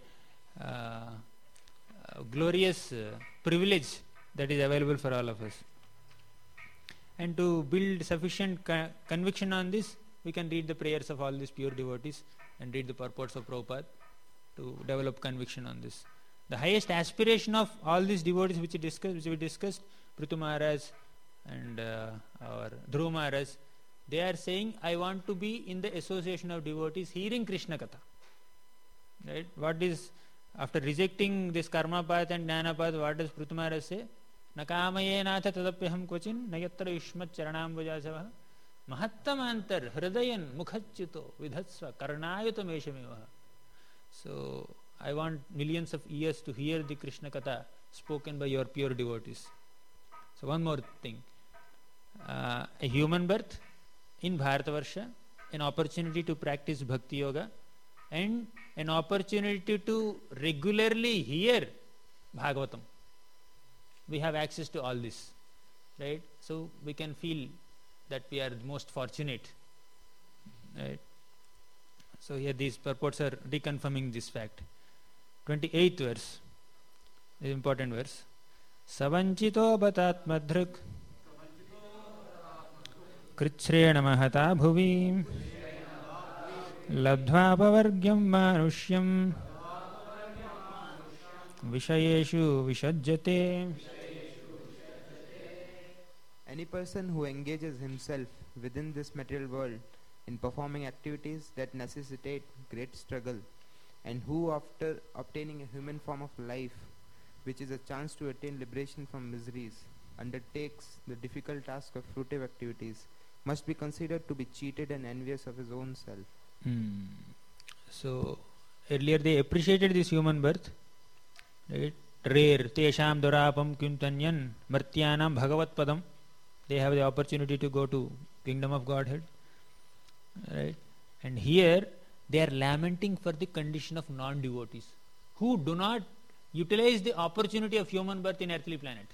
glorious privilege that is available for all of us. And to build sufficient conviction on this, we can read the prayers of all these pure devotees and read the purports of Prabhupada to develop conviction on this. The highest aspiration of all these devotees which we discussed, Prithu Maharaj and our Dhruva Maharaj, they are saying, I want to be in the association of devotees hearing Krishna Katha. Right? What is, after rejecting this karma path and jnana path, what does Prithu Maharaj say? Nakamaye natha tadapyaham kvachin nayatra yushmat charanambujasavah mahattamantar hridayan mukhachyuto vidhatsva karnayutam eshamevaha. So, I want millions of years to hear the Krishna Katha spoken by your pure devotees. So, one more thing. A human birth in Bharatavarsha, an opportunity to practice Bhakti Yoga, and an opportunity to regularly hear Bhagavatam. We have access to all this, right? So we can feel that we are the most fortunate, right? So here these purports are reconfirming this fact. 28th verse, the important verse. Savanchito batatmadhruk krichrena mahata bhuvi labdhvapavargyam manushyam vishayeshu vishajyate. Any person who engages himself within this material world in performing activities that necessitate great struggle, and who after obtaining a human form of life, which is a chance to attain liberation from miseries, undertakes the difficult task of fruitive activities, must be considered to be cheated and envious of his own self. So earlier they appreciated this human birth, right? Rare tesham dorapam kuntanyan martyanam bhagavat padam. They have the opportunity to go to kingdom of Godhead, right? And here they are lamenting for the condition of non-devotees who do not utilize the opportunity of human birth in earthly planet.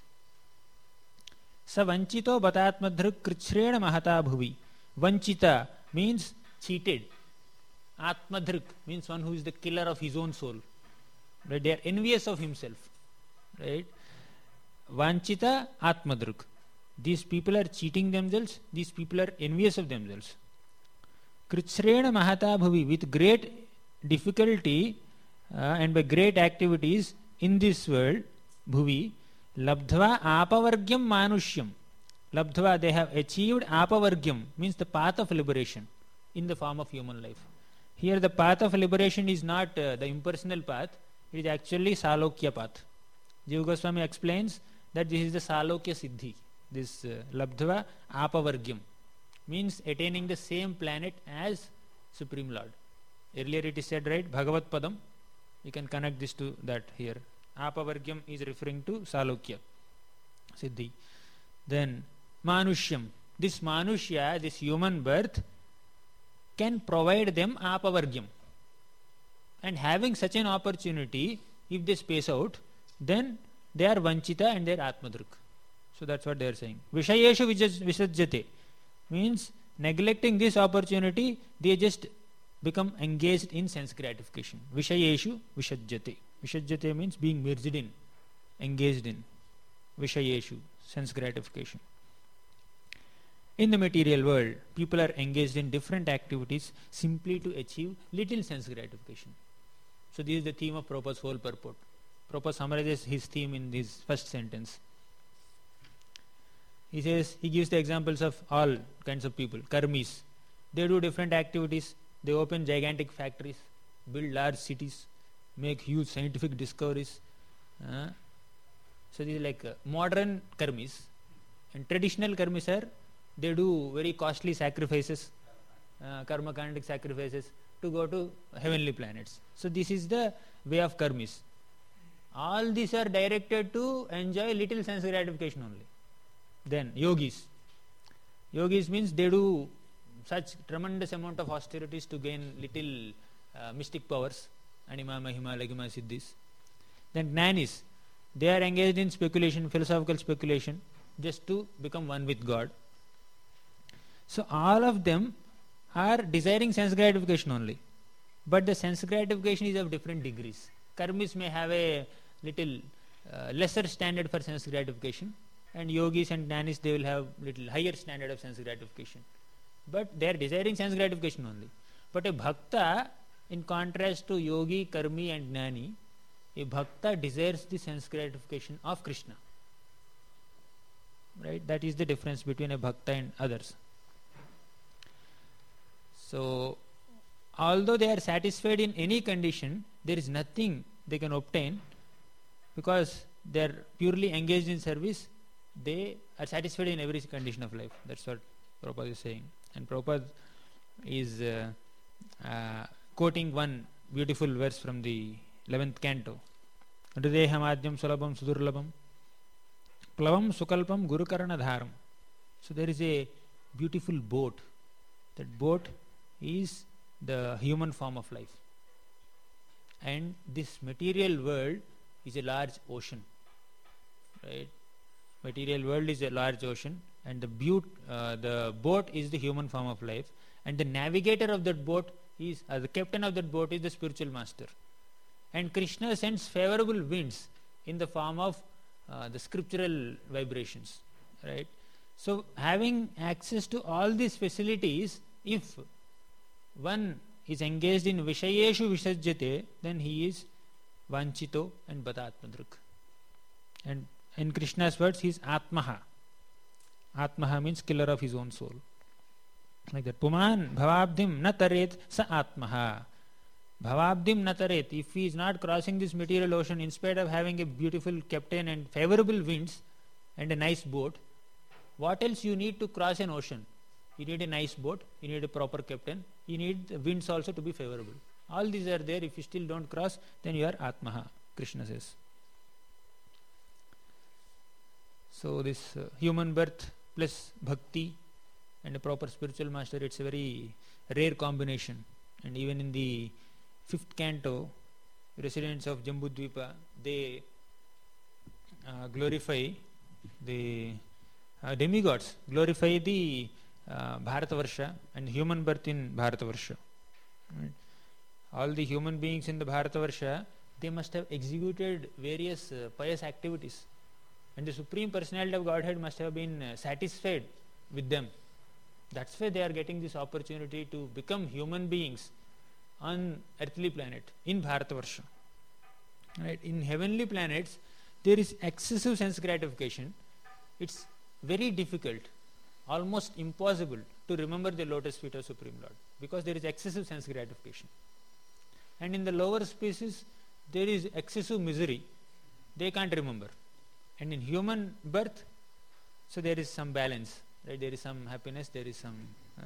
Sa vanchito batatmadhruk krichrena mahata bhuvi. Vanchita means cheated. Atmadhruk means one who is the killer of his own soul. Right? They are envious of himself. Right? Vanchita atmadhruk. These people are cheating themselves. These people are envious of themselves. Krichrena mahata bhuvi. With great difficulty and by great activities in this world, bhuvi, labdhva apavargyam manushyam. Labdhva, they have achieved apavargyam, means the path of liberation in the form of human life. Here the path of liberation is not the impersonal path, it is actually Salokya path. Jiva Goswami explains that this is the Salokya Siddhi. This labdhva apavargyam means attaining the same planet as Supreme Lord. Earlier it is said, right, Bhagavat Padam. You can connect this to that here. Apavargyam is referring to Salokya Siddhi. Then Manushyam. This Manushya, this human birth, can provide them Apavargyam. And having such an opportunity, if they space out, then they are Vanchita and they are Atmadruk. So that's what they are saying. Vishayeshu visajjate means neglecting this opportunity, they just become engaged in sense gratification. Vishayeshu visajjate. Visajjate means being merged in, engaged in. Vishayeshu, sense gratification. In the material world, people are engaged in different activities simply to achieve little sense gratification. So this is the theme of Prabhupada's whole purport. Prabhupada summarizes his theme in his first sentence. He says, he gives the examples of all kinds of people, karmis. They do different activities. They open gigantic factories, build large cities, make huge scientific discoveries. So these are like modern karmis. And traditional karmis are, they do very costly sacrifices, karma-kandic sacrifices to go to heavenly planets. So this is the way of karmis. All these are directed to enjoy little sense gratification only. Then yogis. Yogis means they do such tremendous amount of austerities to gain little mystic powers, anima, mahima, lagima, siddhis. Then jnanis. They are engaged in speculation, philosophical speculation, just to become one with God. So all of them are desiring sense gratification only. But the sense gratification is of different degrees. Karmis may have a little lesser standard for sense gratification, and yogis and jnanis, they will have little higher standard of sense gratification. But they are desiring sense gratification only. But a bhakta, in contrast to yogi, karmi and jnani, a bhakta desires the sense gratification of Krishna. Right? That is the difference between a bhakta and others. So, although they are satisfied in any condition, there is nothing they can obtain because they are purely engaged in service. They are satisfied in every condition of life. That's what Prabhupada is saying. And Prabhupada is quoting one beautiful verse from the 11th canto. Hridehamadyam sulabham sudurlabham plavam sukalpam gurukarana dharam. So there is a beautiful boat. That boat is the human form of life. And this material world is a large ocean. Right? Material world is a large ocean, and the boat is the human form of life, and the navigator of that boat is the captain of that boat is the spiritual master. And Krishna sends favorable winds in the form of the scriptural vibrations. Right? So having access to all these facilities, if one is engaged in Vishayeshu Visajjate, then he is Vanchito and Batatmadruk. And in Krishna's words, he is Atmaha. Atmaha means killer of his own soul. Like that. Puman bhavabdim na taret sa Atmaha. Bhavabdim na taret. If he is not crossing this material ocean, in spite of having a beautiful captain and favorable winds and a nice boat, what else you need to cross an ocean? You need a nice boat, you need a proper captain, you need the winds also to be favorable. All these are there. If you still don't cross, then you are Atmaha, Krishna says. So this human birth plus bhakti and a proper spiritual master, it's a very rare combination. And even in the 5th canto, residents of Jambudvipa, they glorify the demigods, glorify the Bharatavarsha and human birth in Bharatavarsha. Right? All the human beings in the Bharatavarsha, they must have executed various pious activities. And the Supreme Personality of Godhead must have been satisfied with them. That's why they are getting this opportunity to become human beings on earthly planet, in Bharatavarsha. Right? In heavenly planets, there is excessive sense gratification. It's very difficult, almost impossible to remember the lotus feet of Supreme Lord because there is excessive sense gratification. And in the lower species, there is excessive misery. They can't remember. And in human birth, so there is some balance. Right? There is some happiness, there is some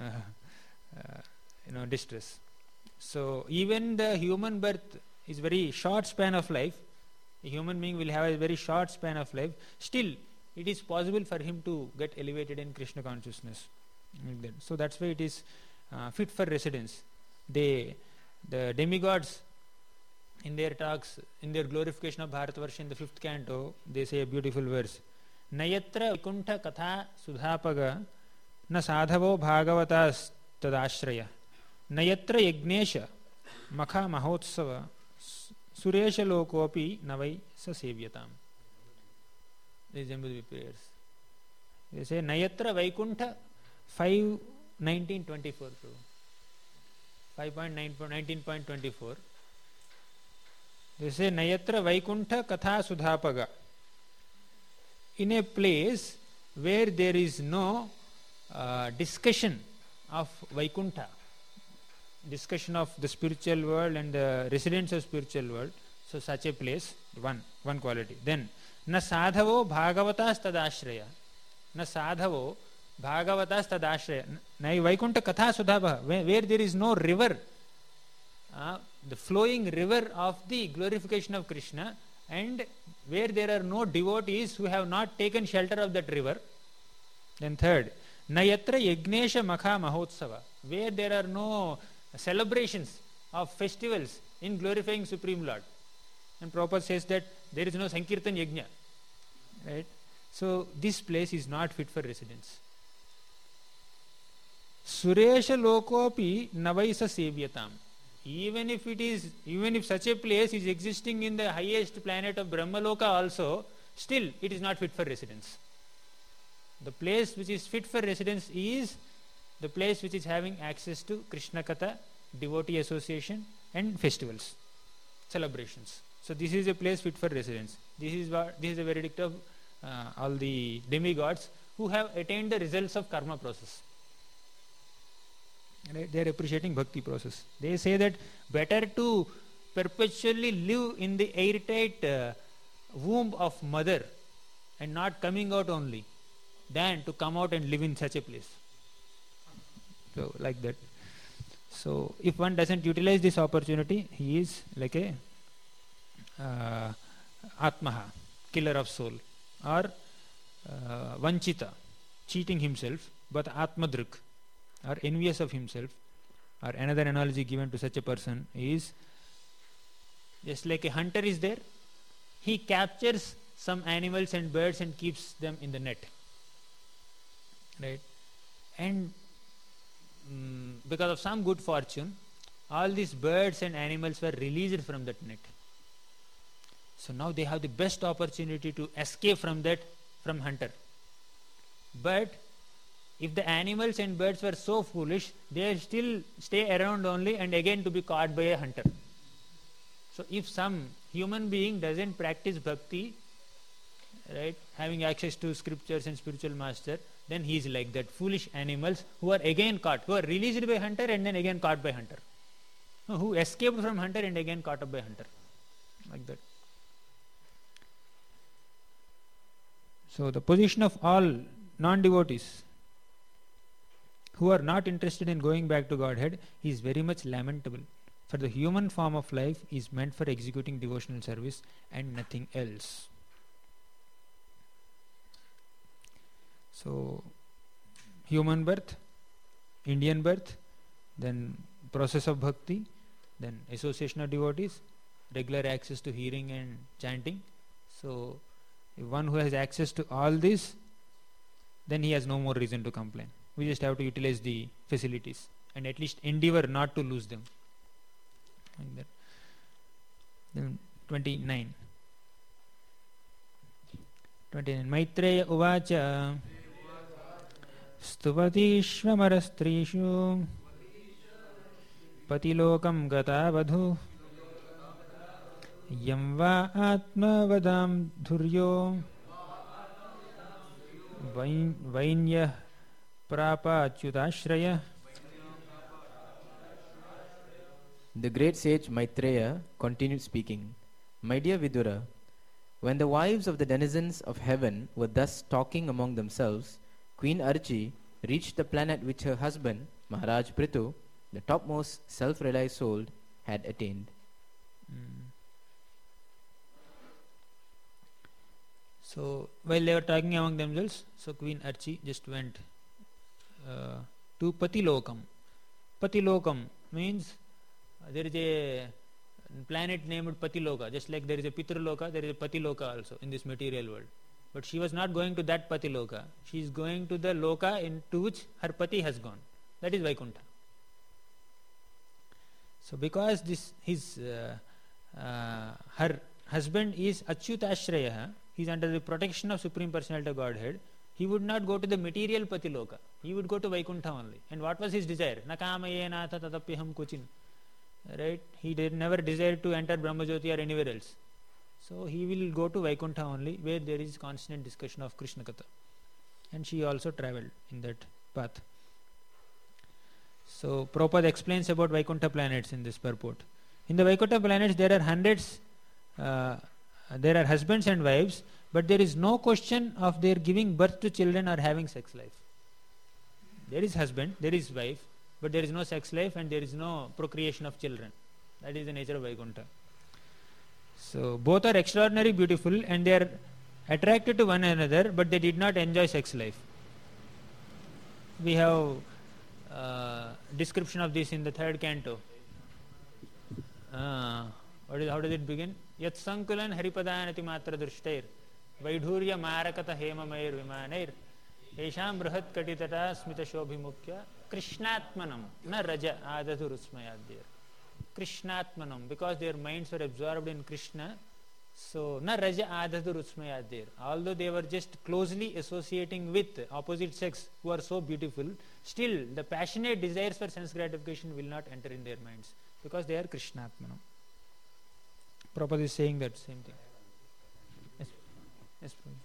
distress. So even the human birth is very short span of life. A human being will have a very short span of life. Still, it is possible for him to get elevated in Krishna consciousness. So that's why it is fit for residence. The demigods, in their talks, in their glorification of Bharatavarsha in the 5th canto, they say a beautiful verse. Nayatra Vaikuntha Katha Sudhapaga Na Sadhavo Bhagavatas Tadashraya Nayatra Yagnesha Makha Mahotsava Suresha Lokopi Navai Sasevyatam. These are the prayers. They say Nayatra Vaikuntha 5:19:24. 5.19.24. They say Nayatra Vaikuntha Katha Sudhapaga. In a place where there is no discussion of Vaikuntha, discussion of the spiritual world and the residents of spiritual world, so such a place, one quality. Then Na sadhavo bhagavatas tadashraya. Na sadhavo bhagavatas tadashraya. Nai Vaikuntha Katha Sudhapaga, where there is no river, the flowing river of the glorification of Krishna, and where there are no devotees who have not taken shelter of that river. Then third, Nayatra Yagnesha Makha Mahotsava, where there are no celebrations of festivals in glorifying Supreme Lord. And Prabhupada says that there is no Sankirtan Yajna. Right? So this place is not fit for residence. Suresha Lokopi Navaisa Sevyatam. Even if such a place is existing in the highest planet of Brahmaloka also, still it is not fit for residence. The place which is fit for residence is the place which is having access to Krishna Katha, devotee association and festivals, celebrations. So this is a place fit for residence. This is a verdict of all the demigods who have attained the results of karma process. Right? They are appreciating bhakti process. They say that better to perpetually live in the airtight womb of mother and not coming out only than to come out and live in such a place. So like that. So if one doesn't utilize this opportunity, he is like a Atmaha, killer of soul, or Vanchita, cheating himself, but Atmadrik, or envious of himself. Or another analogy given to such a person is just like a hunter is there, he captures some animals and birds and keeps them in the net. Right? And because of some good fortune, all these birds and animals were released from that net. So now they have the best opportunity to escape from hunter. But if the animals and birds were so foolish, they still stay around only and again to be caught by a hunter. So if some human being doesn't practice bhakti, right, having access to scriptures and spiritual master, then he is like that foolish animals who are again caught, who are released by hunter and then again caught by hunter. No, who escaped from hunter and again caught up by hunter. Like that. So the position of all non-devotees who are not interested in going back to Godhead is very much lamentable. For the human form of life is meant for executing devotional service and nothing else. So, human birth, Indian birth, then process of bhakti, then association of devotees, regular access to hearing and chanting. So, if one who has access to all this, then he has no more reason to complain. We just have to utilize the facilities and at least endeavor not to lose them. Like that. Then 29. Maitreya uvacha Stuvatishvamarastrishu Patilokam gata vadhu Yamva atmavadam dhuryo Vainya prapa achyutashraya. The great sage Maitreya continued speaking. My dear Vidura, when the wives of the denizens of heaven were thus talking among themselves, Queen Archi reached the planet which her husband, Maharaj Prithu, the topmost self-realized soul, had attained. So, while they were talking among themselves, so Queen Archi just went to Patilokam. Patilokam means there is a planet named Patiloka. Just like there is a Pitraloka, there is a Patiloka also in this material world. But she was not going to that Patiloka. She is going to the Loka into which her Pati has gone. That is Vaikuntha. So because her husband is Achyutashraya, he is under the protection of Supreme Personality of Godhead, he would not go to the material Patiloka. He would go to Vaikuntha only. And what was his desire? Nakamaye natha tatapyaham kuchin. Right? He never desired to enter Brahmajyoti or anywhere else. So he will go to Vaikuntha only, where there is constant discussion of Krishna Katha. And she also travelled in that path. So Prabhupada explains about Vaikuntha planets in this purport. In the Vaikuntha planets there are hundreds, there are husbands and wives, but there is no question of their giving birth to children or having sex life. There is husband, there is wife, but there is no sex life and there is no procreation of children. That is the nature of Vaikuntha. So both are extraordinarily beautiful and they are attracted to one another, but they did not enjoy sex life. We have description of this in the third canto. How does it begin? Yat sankulan haripadanati matra drushtair vaidhurya marakata hemamair vimanair esham brahat katitata smita shobhimukya krishnatmanam na raja adatu rusmayadhyar. Krishnatmanam, because their minds were absorbed in Krishna, so na raja adatu rusmayadhyar. Although they were just closely associating with opposite sex who are so beautiful, still the passionate desires for sense gratification will not enter in their minds because they are Krishnatmanam. Prabhupada is saying that same thing. Yes, yes, Prabhupada.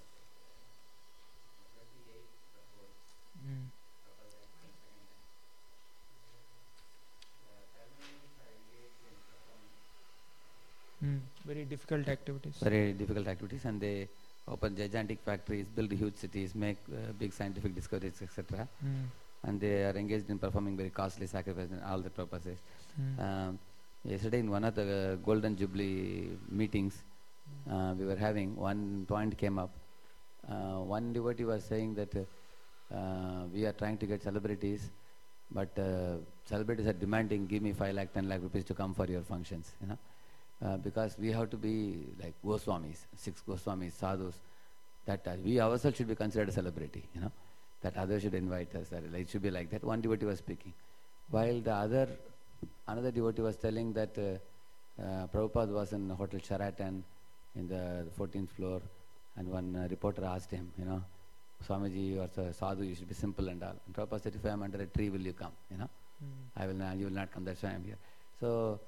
Very difficult activities. Very difficult activities, and they open gigantic factories, build huge cities, make big scientific discoveries, etc. And they are engaged in performing very costly sacrifices and all the purposes. Yesterday in one of the Golden Jubilee meetings we were having, one point came up. One devotee was saying that we are trying to get celebrities, but celebrities are demanding, give me 5 lakh, 10 lakh rupees to come for your functions, you know. Because we have to be like Goswamis, 6 Goswamis, sadhus, that we ourselves should be considered a celebrity, you know, that others should invite us, or it should be like that. One devotee was speaking, while another devotee was telling that Prabhupada was in Hotel Sheraton in the 14th floor, and one reporter asked him, you know, Swamiji, you are a sadhu, you should be simple and all. And Prabhupada said, if I am under a tree, will you come? You know, I will not, you will not come, that's why I am here. So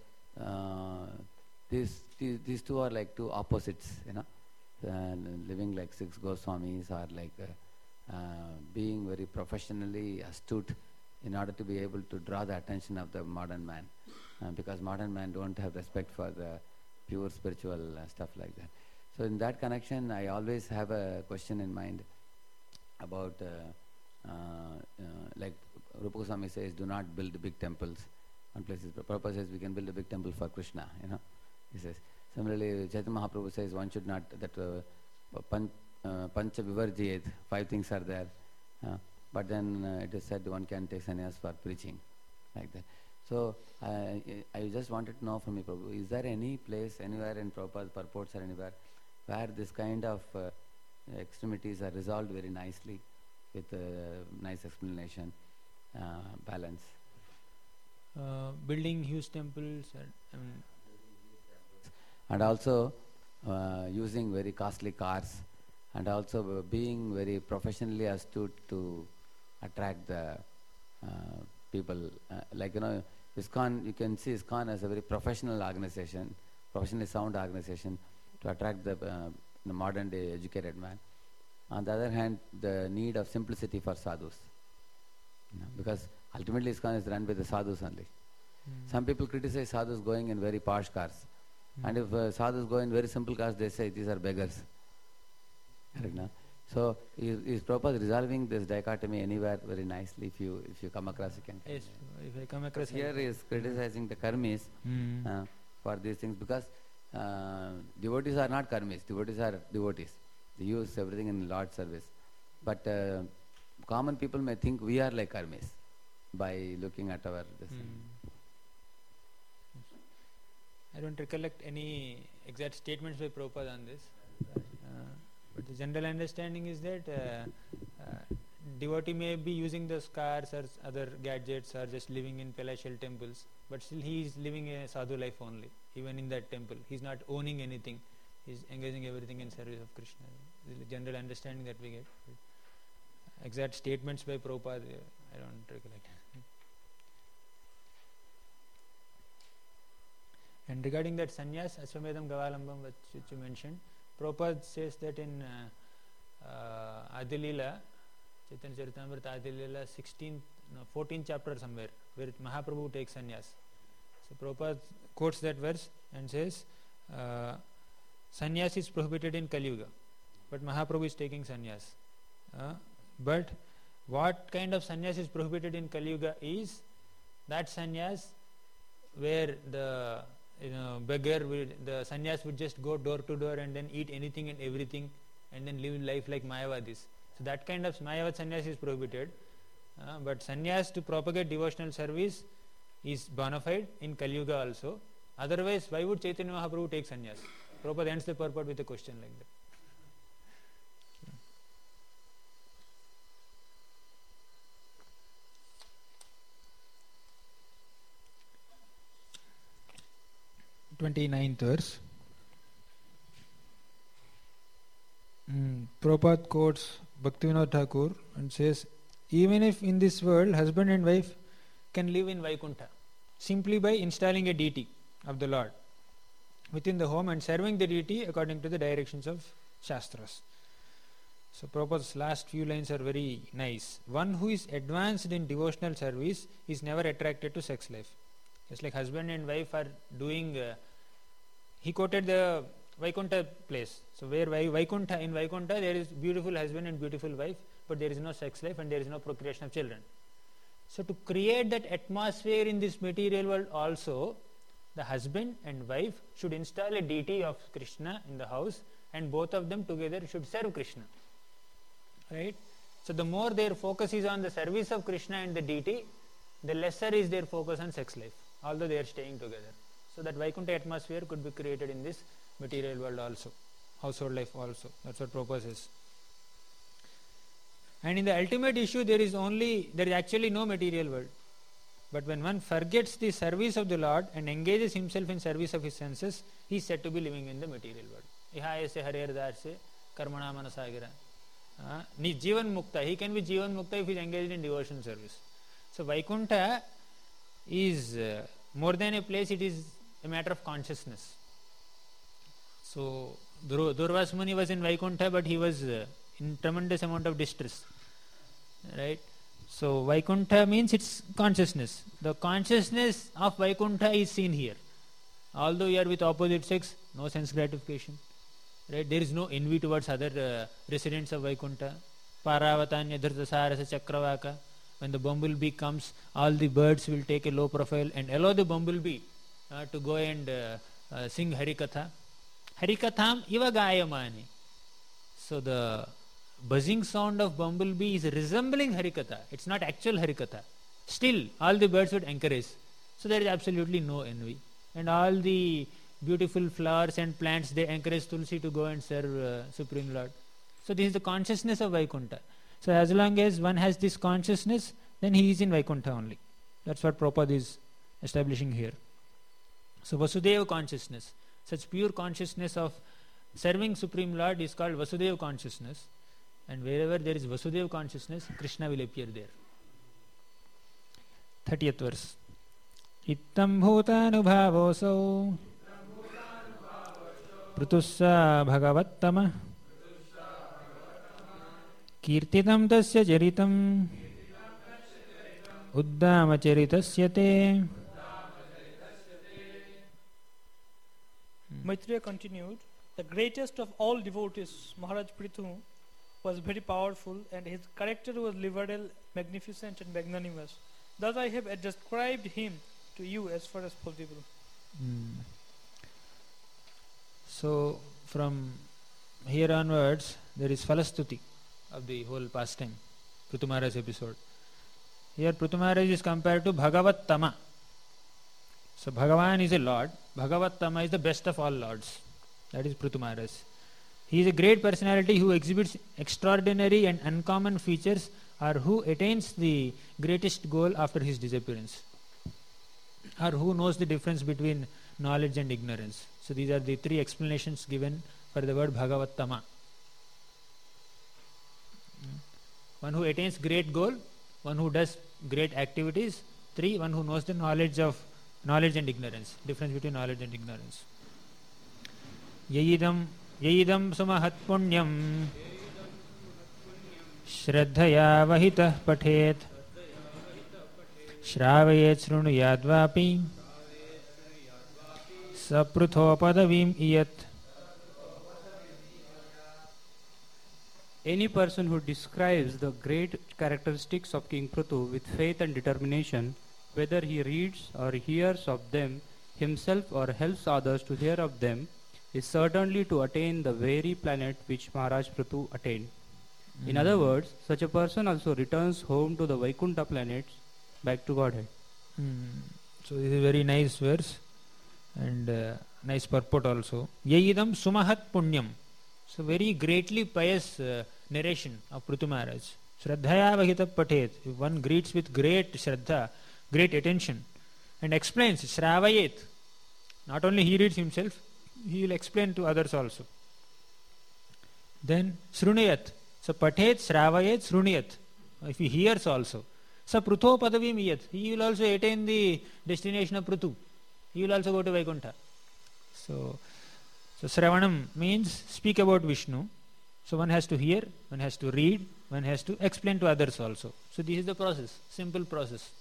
these two are like two opposites, you know, living like 6 Goswamis, or like being very professionally astute in order to be able to draw the attention of the modern man, because modern man don't have respect for the pure spiritual stuff like that. So in that connection, I always have a question in mind about like Rupa Goswami says, do not build big temples. One place is Prabhupada says we can build a big temple for Krishna, you know. He says. Similarly, Chaitanya Mahaprabhu says one should not, that Pancha Vivarjiyet, 5 things are there. But then it is said one can take sannyas for preaching, like that. So I just wanted to know from you, Prabhu, is there any place anywhere in Prabhupada's purports or anywhere where this kind of extremities are resolved very nicely with a nice explanation, balance? Building huge temples and also using very costly cars, and also being very professionally astute to attract the people. Like, you know, ISKCON, you can see ISKCON as a very professional organization, professionally sound organization to attract the modern day educated man. On the other hand, the need of simplicity for sadhus. You know, because ultimately ISKCON is run by the sadhus only. Some people criticize sadhus going in very posh cars. And if sadhus go in very simple cars, they say these are beggars. Correct, no? So is Prabhupada resolving this dichotomy anywhere very nicely? If you come across, you can. Yes, if I come across. Here he is criticizing the karmis for these things, because devotees are not karmis. Devotees are devotees. They use everything in Lord's service. But common people may think we are like karmis by looking at our this. I don't recollect any exact statements by Prabhupada on this. But the general understanding is that devotee may be using those cars or other gadgets or just living in palatial temples, but still he is living a sadhu life only, even in that temple. He is not owning anything. He is engaging everything in service of Krishna. This is the general understanding that we get. But exact statements by Prabhupada, I don't recollect. And regarding that sannyas, Asvamedam Gavalambam, which you mentioned, Prabhupada says that in Adilila, Chaitanya Charitamrita Adilila 14th chapter somewhere, where Mahaprabhu takes sannyas. So Prabhupada quotes that verse and says, sannyas is prohibited in Kali Yuga, but Mahaprabhu is taking sannyas. But what kind of sannyas is prohibited in Kali Yuga is that sannyas where the beggar, the sannyas would just go door to door and then eat anything and everything and then live life like Mayavadis. So that kind of Mayavad sannyas is prohibited. But sannyas to propagate devotional service is bona fide in Kali Yuga also. Otherwise, why would Chaitanya Mahaprabhu take sannyas? Prabhupada ends the purport with a question like that. Twenty-ninth verse. Prabhupada quotes Bhaktivinoda Thakur and says, even if in this world husband and wife can live in Vaikuntha simply by installing a deity of the Lord, within the home and serving the deity according to the directions of Shastras. So Prabhupada's last few lines are very nice. One who is advanced in devotional service is never attracted to sex life. It's like husband and wife are doing, he quoted the Vaikuntha place. So where in Vaikuntha there is beautiful husband and beautiful wife, but there is no sex life and there is no procreation of children. So to create that atmosphere in this material world also, the husband and wife should install a deity of Krishna in the house, and both of them together should serve Krishna. Right? So the more their focus is on the service of Krishna and the deity, the lesser is their focus on sex life, although they are staying together. So that Vaikuntha atmosphere could be created in this material world also, household life also. That's what Prabhupada says. And in the ultimate issue, there is actually no material world. But when one forgets the service of the Lord and engages himself in service of his senses, he is said to be living in the material world. Iha aise harer dar se karmana manasagira. Jivan mukta. He can be Jivan mukta if he is engaged in devotion service. So Vaikuntha is more than a place, it is a matter of consciousness. So Durvas Muni was in Vaikuntha, but he was in tremendous amount of distress. Right? So Vaikuntha means it's consciousness. The consciousness of Vaikuntha is seen here. Although you are with opposite sex, no sense gratification. Right? There is no envy towards other residents of Vaikuntha. Paravatanya Dhrtasarasa Chakravaka. When the bumblebee comes, all the birds will take a low profile and allow the bumblebee to go and sing Harikatha. Harikatham iva gayamani. So the buzzing sound of bumblebee is resembling Harikatha. It's not actual Harikatha. Still, all the birds would encourage. So there is absolutely no envy. And all the beautiful flowers and plants, they encourage Tulsi to go and serve Supreme Lord. So this is the consciousness of Vaikuntha. So as long as one has this consciousness, then he is in Vaikuntha only. That's what Prabhupada is establishing here. So Vasudeva consciousness, such pure consciousness of serving Supreme Lord is called Vasudeva consciousness. And wherever there is Vasudeva consciousness, Krishna will appear there. 30th verse. Ittam bhutanubhavosau prutussa bhagavattama kirtitam tasya charitam uddama charitasya te. Maitreya continued, the greatest of all devotees, Maharaj Prithu, was very powerful and his character was liberal, magnificent and magnanimous. Thus I have described him to you as far as possible. So from here onwards there is Falastuti of the whole pastime, Prithu Maharaj episode. Here Prithu Maharaj is compared to Bhagavattama. So Bhagavan is a Lord, Bhagavattama is the best of all Lords. That is Prithu Maharaj. He is a great personality who exhibits extraordinary and uncommon features, or who attains the greatest goal after his disappearance, or who knows the difference between knowledge and ignorance. So these are the three explanations given for the word Bhagavattama. One who attains great goal, one who does great activities, 3, one who knows the knowledge and ignorance, difference between knowledge and ignorance. Yayidam sumahat punyam shraddhaya vahitah pathet shravayet shrunuyadvapi saprutho padavim iyat. Any person who describes the great characteristics of King Prithu with faith and determination, whether he reads or hears of them himself or helps others to hear of them, is certainly to attain the very planet which Maharaj Prithu attained. In other words, such a person also returns home to the Vaikuntha planets, back to Godhead. So this is a very nice verse and nice purport also. Yayidam sumahat punyam. So very greatly pious narration of Prithu Maharaj. Shraddhaya vahita pathet. If one greets with great shraddha, great attention, and explains, shravayet. Not only he reads himself, he will explain to others also. Then shrunuyat. So pathet, shravayet, shrunuyat. If he hears also. So prutho padavim iyat. He will also attain the destination of Prithu. He will also go to Vaikuntha. So Sravanam means speak about Vishnu. So one has to hear, one has to read, one has to explain to others also. So this is the process, simple process.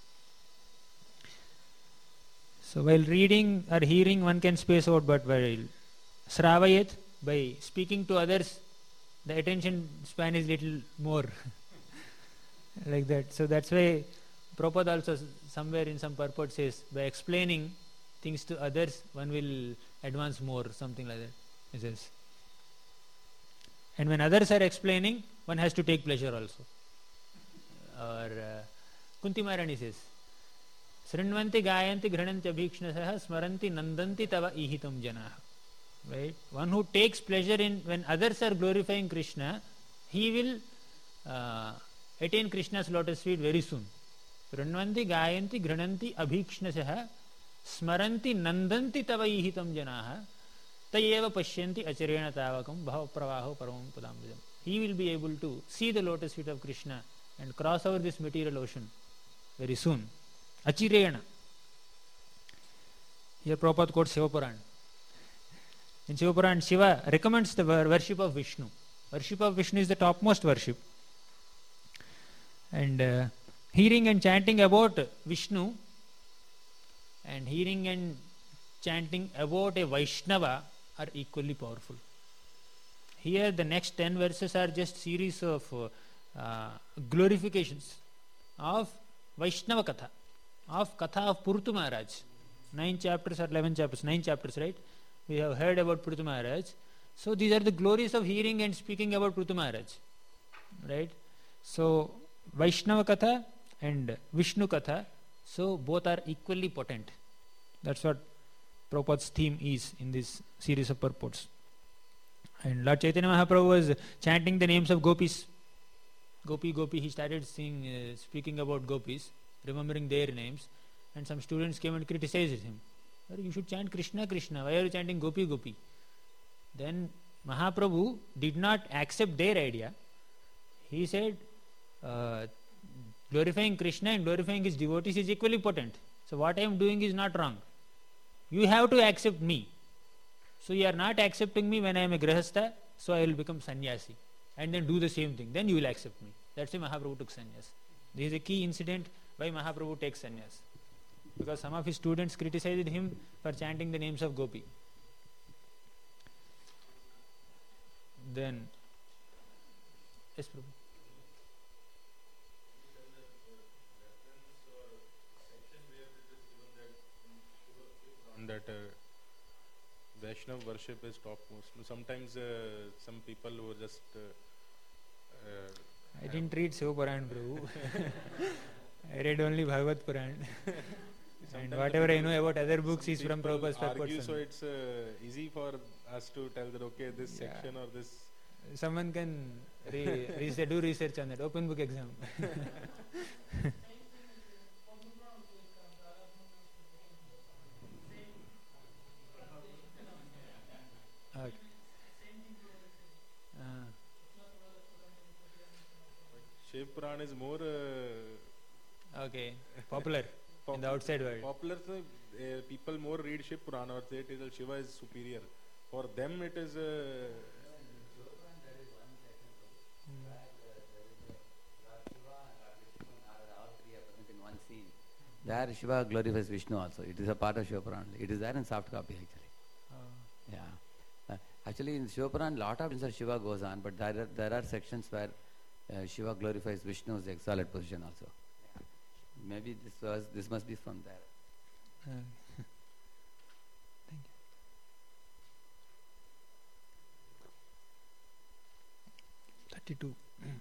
So while reading or hearing, one can space out, but while Sravayet, by speaking to others, the attention span is little more like that. So that's why Prabhupada also somewhere in some purport says, by explaining things to others, one will advance more, something like that. He says. And when others are explaining, one has to take pleasure also. Or Kunti Maharani says, Srinvanti gayanti grananti abhikshnasaha smaranti nandanti tava ihitam janaha. Right? One who takes pleasure in when others are glorifying Krishna, he will attain Krishna's lotus feet very soon. Srinvanti gayanti grananti abhikshnasaha smaranti nandanti tava ihitam janaha tayeva pashyanti acharena tavakam bhava pravaho paramam padambidam. He will be able to see the lotus feet of Krishna and cross over this material ocean very soon. Achirena. Here Prabhupada quotes Shiva Puran. In Shiva Puran, Shiva recommends the worship of Vishnu. Worship of Vishnu is the topmost worship. And hearing and chanting about Vishnu and hearing and chanting about a Vaishnava are equally powerful. Here the next 10 verses are just series of glorifications of Vaishnava Katha, of Katha of Purtu Maharaj. 9 chapters or 11 chapters, 9 chapters, right? We have heard about Purtu Maharaj. So these are the glories of hearing and speaking about Purtu Maharaj, right? So Vaishnava Katha and Vishnu Katha, so both are equally potent. That's what Prabhupada's theme is in this series of purports. And Lord Chaitanya Mahaprabhu was chanting the names of gopis. Gopi, Gopi, he started speaking about gopis, remembering their names, and some students came and criticized him. You should chant Krishna, Krishna. Why are you chanting Gopi, Gopi? Then Mahaprabhu did not accept their idea. He said, glorifying Krishna and glorifying his devotees is equally potent. So what I am doing is not wrong. You have to accept me. So you are not accepting me when I am a grahastha, so I will become sannyasi. And then do the same thing. Then you will accept me. That's why Mahaprabhu took sannyas. This is a key incident why Mahaprabhu takes sannyas. Because some of his students criticized him for chanting the names of Gopi. Then, yes, Prabhu. That Vaishnav worship is topmost. Sometimes some people who just I didn't read Shiva Puran, Prabhu. I read only Bhagavad Puran. And whatever I know about other books is from Prabhupada's purport. So it's easy for us to tell that okay, this section or this. Someone can do research on that. Open book exam. Okay. Shiv Puran is more okay, popular in the outside world. Popular, so people more read Shiv Puran or say that Shiva is superior. For them it is there Shiva glorifies Vishnu also. It is a part of Shiva Puran. It is there in soft copy actually. Yeah. Actually in Shiva Puran lot of Shiva goes on, but there are sections where Shiva glorifies Vishnu's exalted position also. Maybe this must be from there. Thank you. 32.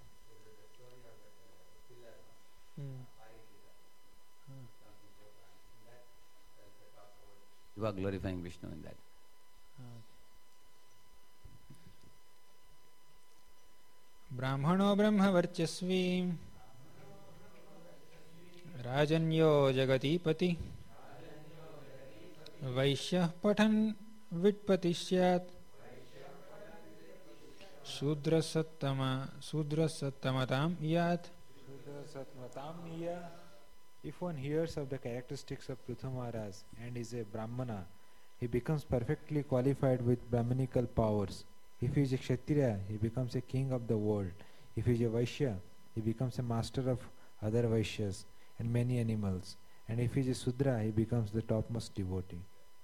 Shiva glorifying Vishnu in that. Brahmano Brahma Varchasvi Rajanyo Jagatipati Vaishyah Pathan Vitpatishyat Sudra Sattamatam Yat. If one hears of the characteristics of Prithu Maharaj and is a Brahmana, he becomes perfectly qualified with Brahminical powers. If he is a Kshatriya, he becomes a king of the world. If he is a Vaishya, he becomes a master of other Vaishyas and many animals. And if he is a Sudra, he becomes the topmost devotee.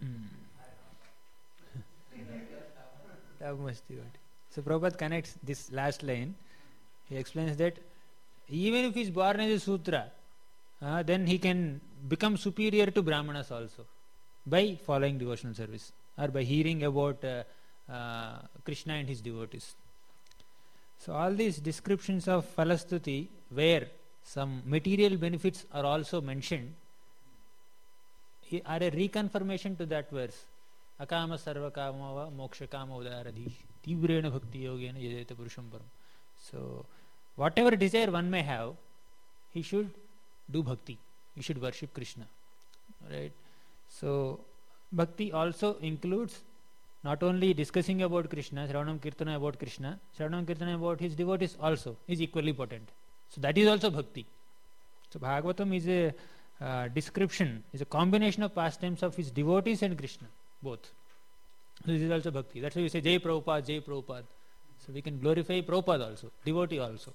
Topmost devotee. So Prabhupada connects this last line. He explains that even if he is born as a Sudra, then he can become superior to Brahmanas also by following devotional service or by hearing about Krishna and his devotees. So all these descriptions of Falastuti where some material benefits are also mentioned are a reconfirmation to that verse. Akama sarva kamava moksha kama udaradhi tivrena bhakti yogena yadeta purusham param. So whatever desire one may have, he should do bhakti. He should worship Krishna. Right? So bhakti also includes not only discussing about Krishna, Shravanam Kirtana about Krishna, Shravanam Kirtana about his devotees also is equally potent. So that is also bhakti. So Bhagavatam is a description, is a combination of pastimes of his devotees and Krishna, both. So this is also bhakti. That's why we say Jai Prabhupada, Jai Prabhupada. So we can glorify Prabhupada also, devotee also.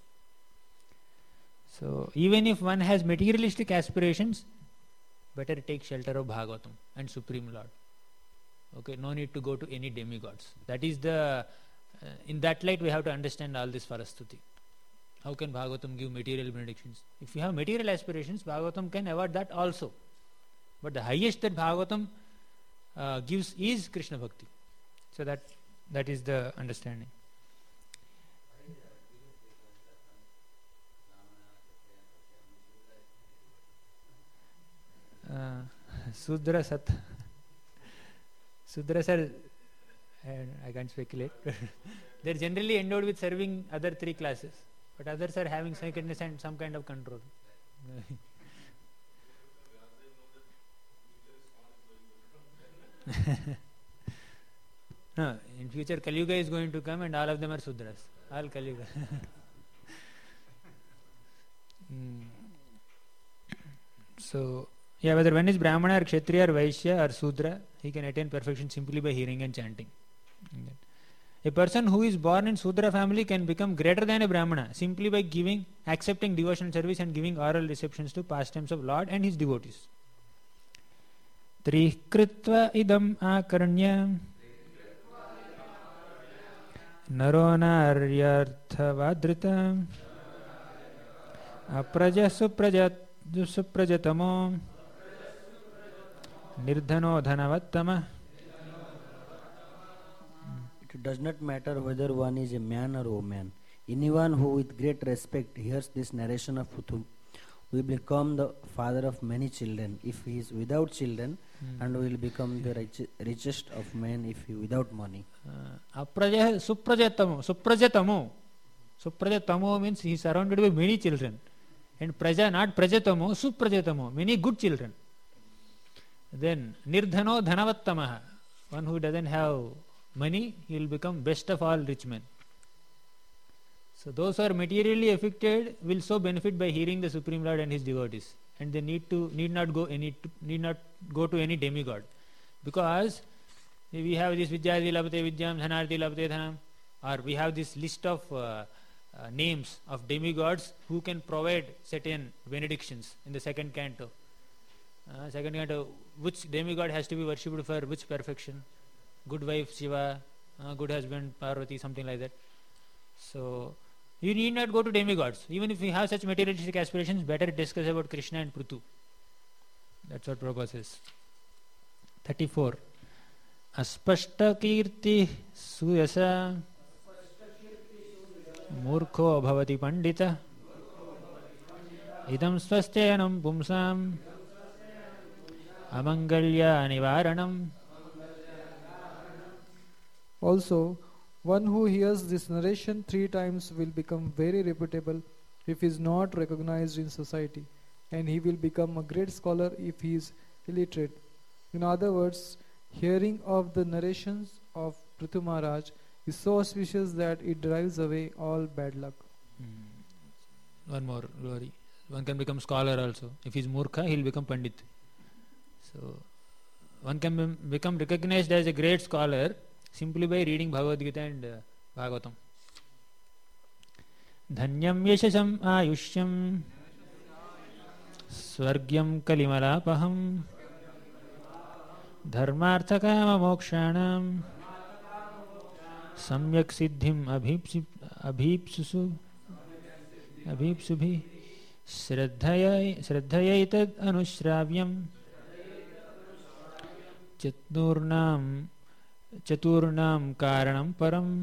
So even if one has materialistic aspirations, better take shelter of Bhagavatam and Supreme Lord. Okay, no need to go to any demigods. That is the, in that light we have to understand all this Falastuti. How can Bhagavatam give material benedictions? If you have material aspirations, Bhagavatam can avoid that also. But the highest that Bhagavatam gives is Krishna Bhakti. So that is the understanding. Sudra Sat. Sudras are, I can't speculate. They are generally endowed with serving other three classes, but others are having some kind of control. No, in future Kali Yuga is going to come and all of them are Sudras. All Kali Yuga. So, yeah, whether one is Brahmana or Kshatriya or Vaishya or Sudra, he can attain perfection simply by hearing and chanting. A person who is born in Sudra family can become greater than a Brahmana simply by accepting devotional service and giving oral receptions to pastimes of Lord and his devotees. Trih kritva idam akarnya naro naryartha vadrita apraja suprajatamo nirdhano dhanavattama. It does not matter whether one is a man or woman. Anyone who with great respect hears this narration of Puthu will become the father of many children if he is without children, and will become the richest of men if he without money. Apraja suprajatamo. Suprajatamo means he is surrounded by many children. And praja, not prajatamo, suprajatamo, many good children. Then nirdhano dhanavattamaha. One who doesn't have money, he will become best of all rich men. So those who are materially affected will so benefit by hearing the Supreme Lord and his devotees, and they need not go to any demigod, because we have this Vidyadi labhate vidyam, dhanarthi labhate dhanam, or we have this list of names of demigods who can provide certain benedictions in the second canto. Which demigod has to be worshipped for which perfection? Good wife Shiva, good husband Parvati, something like that. So you need not go to demigods. Even if we have such materialistic aspirations, better discuss about Krishna and Prithu. That's what Prabhupada says. 34. Aspashta kirti suyasa murkho bhavati pandita idam swastyanam pumsam amangalya nivaranam. Also, one who hears this narration 3 times will become very reputable if he is not recognized in society, and he will become a great scholar if he is illiterate. In other words, hearing of the narrations of Prithu Maharaj is so auspicious that it drives away all bad luck. One more glory. One can become scholar also. If he is murkha, he will become pandit. So one can become recognized as a great scholar simply by reading Bhagavad Gita and Bhagavatam. Dhanyam yashasam ayushyam swargyam kalimalapaham dharmartha kama mokshanam samyak siddhim abhipsubhi श्रद्धयैतद् अनुश्राव्यम् चतुर्णाम कारणम परम.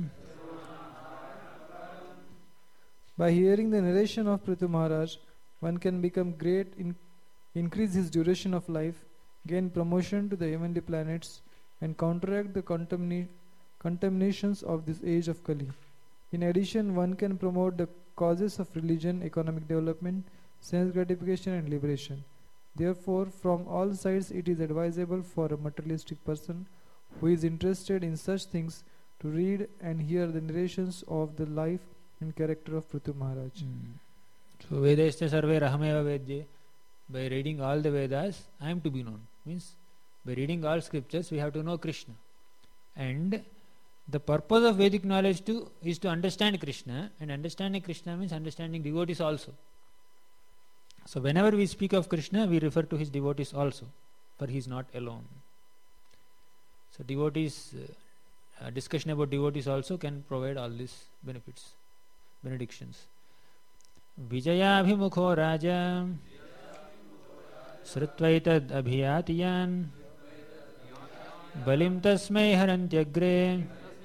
By hearing the narration of Prithu Maharaj, one can become great, increase his duration of life, gain promotion to the heavenly planets, and counteract the contaminations of this age of Kali. In addition, one can promote the causes of religion, economic development, sense gratification and liberation. Therefore, from all sides it is advisable for a materialistic person who is interested in such things to read and hear the narrations of the life and character of Prithu Maharaj. So Vedaste sarve rahameva vedye. By reading all the Vedas, I am to be known. Means by reading all scriptures, we have to know Krishna. And the purpose of Vedic knowledge is to understand Krishna, and understanding Krishna means understanding devotees also. So whenever we speak of Krishna, we refer to his devotees also, for he is not alone. So devotees, discussion about devotees also can provide all these benefits, benedictions. Vijayabhimukho Raja Srutvaitad Abhiyatiyan Balim Tasmai Harantyagre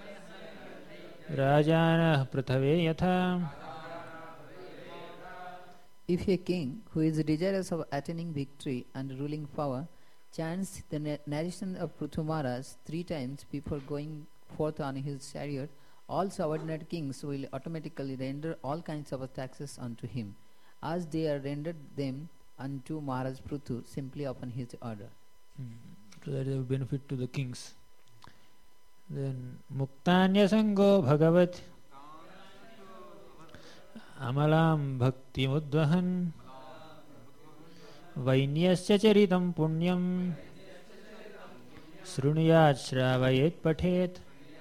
Rajana Prathave Yatha. If a king who is desirous of attaining victory and ruling power chants the narration of Prithu Maharaj 3 times before going forth on his chariot, all subordinate kings will automatically render all kinds of taxes unto him, as they are rendered them unto Maharaj Prithu simply upon his order. So that is a benefit to the kings. Then Muktanya Sango Bhagavat Amalam Bhakti Mudvahan Vainyasya Charitam Punyam Srunuyat Shravayet Pathet.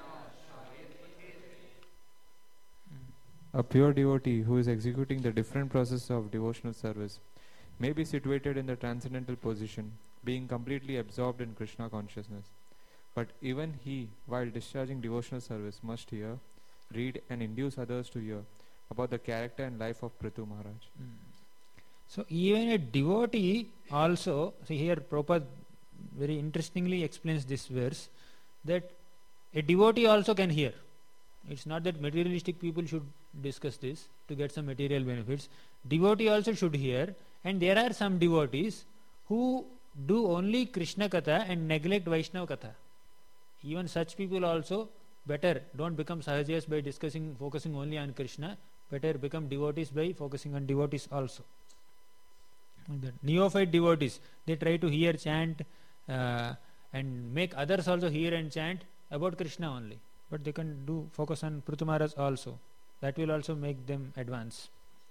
A pure devotee who is executing the different processes of devotional service may be situated in the transcendental position, being completely absorbed in Krishna consciousness. But even he, while discharging devotional service, must hear, read and induce others to hear about the character and life of Prithu Maharaj. So even a devotee also, see here Prabhupada very interestingly explains this verse, that a devotee also can hear. It's not that materialistic people should discuss this to get some material benefits. Devotee also should hear, and there are some devotees who do only Krishna Katha and neglect Vaishnava Katha. Even such people also, better don't become Sahajayas by focusing only on Krishna, better become devotees by focusing on devotees also. The neophyte devotees, they try to hear, chant and make others also hear and chant about Krishna only. But they can focus on Prithu Maharaj also. That will also make them advance.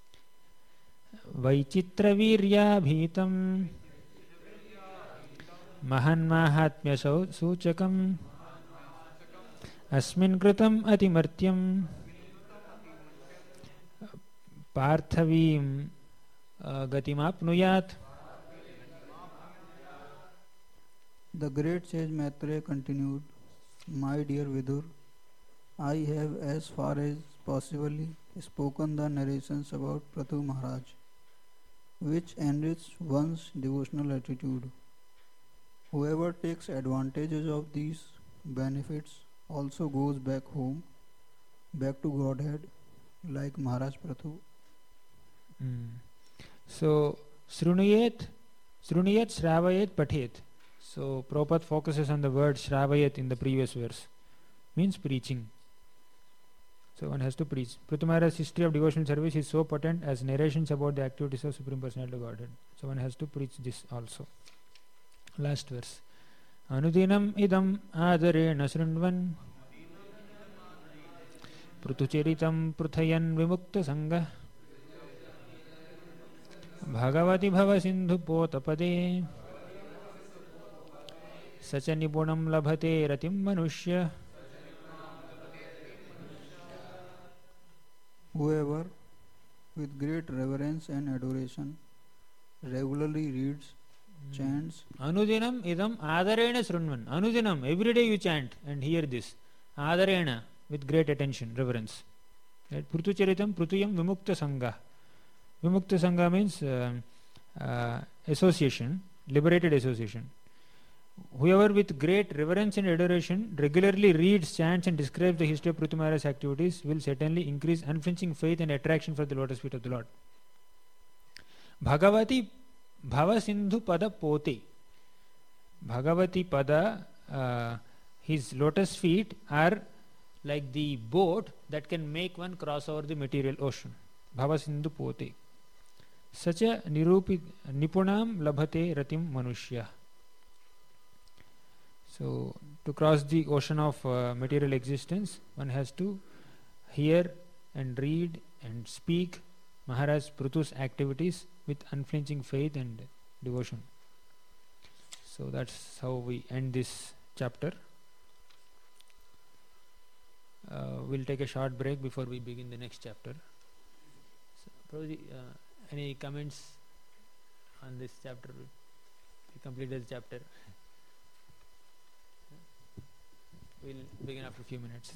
Vaichitra virya bhitam Mahan mahatmya suchakam Asmin kritam atimartyam Parthavim gatimapnuyat. The great sage Maitreya continued, My dear Vidur, I have as far as possibly spoken the narrations about Prithu Maharaj, which enrich one's devotional attitude. Whoever takes advantages of these benefits also goes back home, back to Godhead, like Maharaj Prithu. So, Srunuyat Shravayet Pathet. So, Prabhupada focuses on the word Shravayet in the previous verse. Means preaching. So, one has to preach. Prithu Maharaj's history of devotional service is so potent as narrations about the activities of Supreme Personality of Godhead. So, one has to preach this also. Last verse. Anudinam idam adarena srunvan Prithucharitam pruthayan vimukta sangha Bhagavati bhava sindhu potapade स च निपुणं लभते रतिं मनुष्य. Whoever, with great reverence and adoration, regularly reads, chants, Anudinam idam adarena srunvan. Anudinam, every day you chant and hear this. Adarena, with great attention, reverence. Right? Prutucharitam prutuyam vimukta sangha. Vimukta sangha means association, liberated association. Whoever with great reverence and adoration regularly reads, chants and describes the history of Prithu Maharaj's activities will certainly increase unflinching faith and attraction for the lotus feet of the Lord. Bhagavati Bhava Sindhu Pada Pote. Bhagavati Pada, his lotus feet are like the boat that can make one cross over the material ocean. Bhava Sindhu Pote. Sacha Nipunam Labhate Ratim Manushya. So, to cross the ocean of material existence, one has to hear and read and speak Maharaj Prithu's activities with unflinching faith and devotion. So that's how we end this chapter. We'll take a short break before we begin the next chapter. So, probably, any comments on this chapter? We completed the chapter. We'll begin after a few minutes.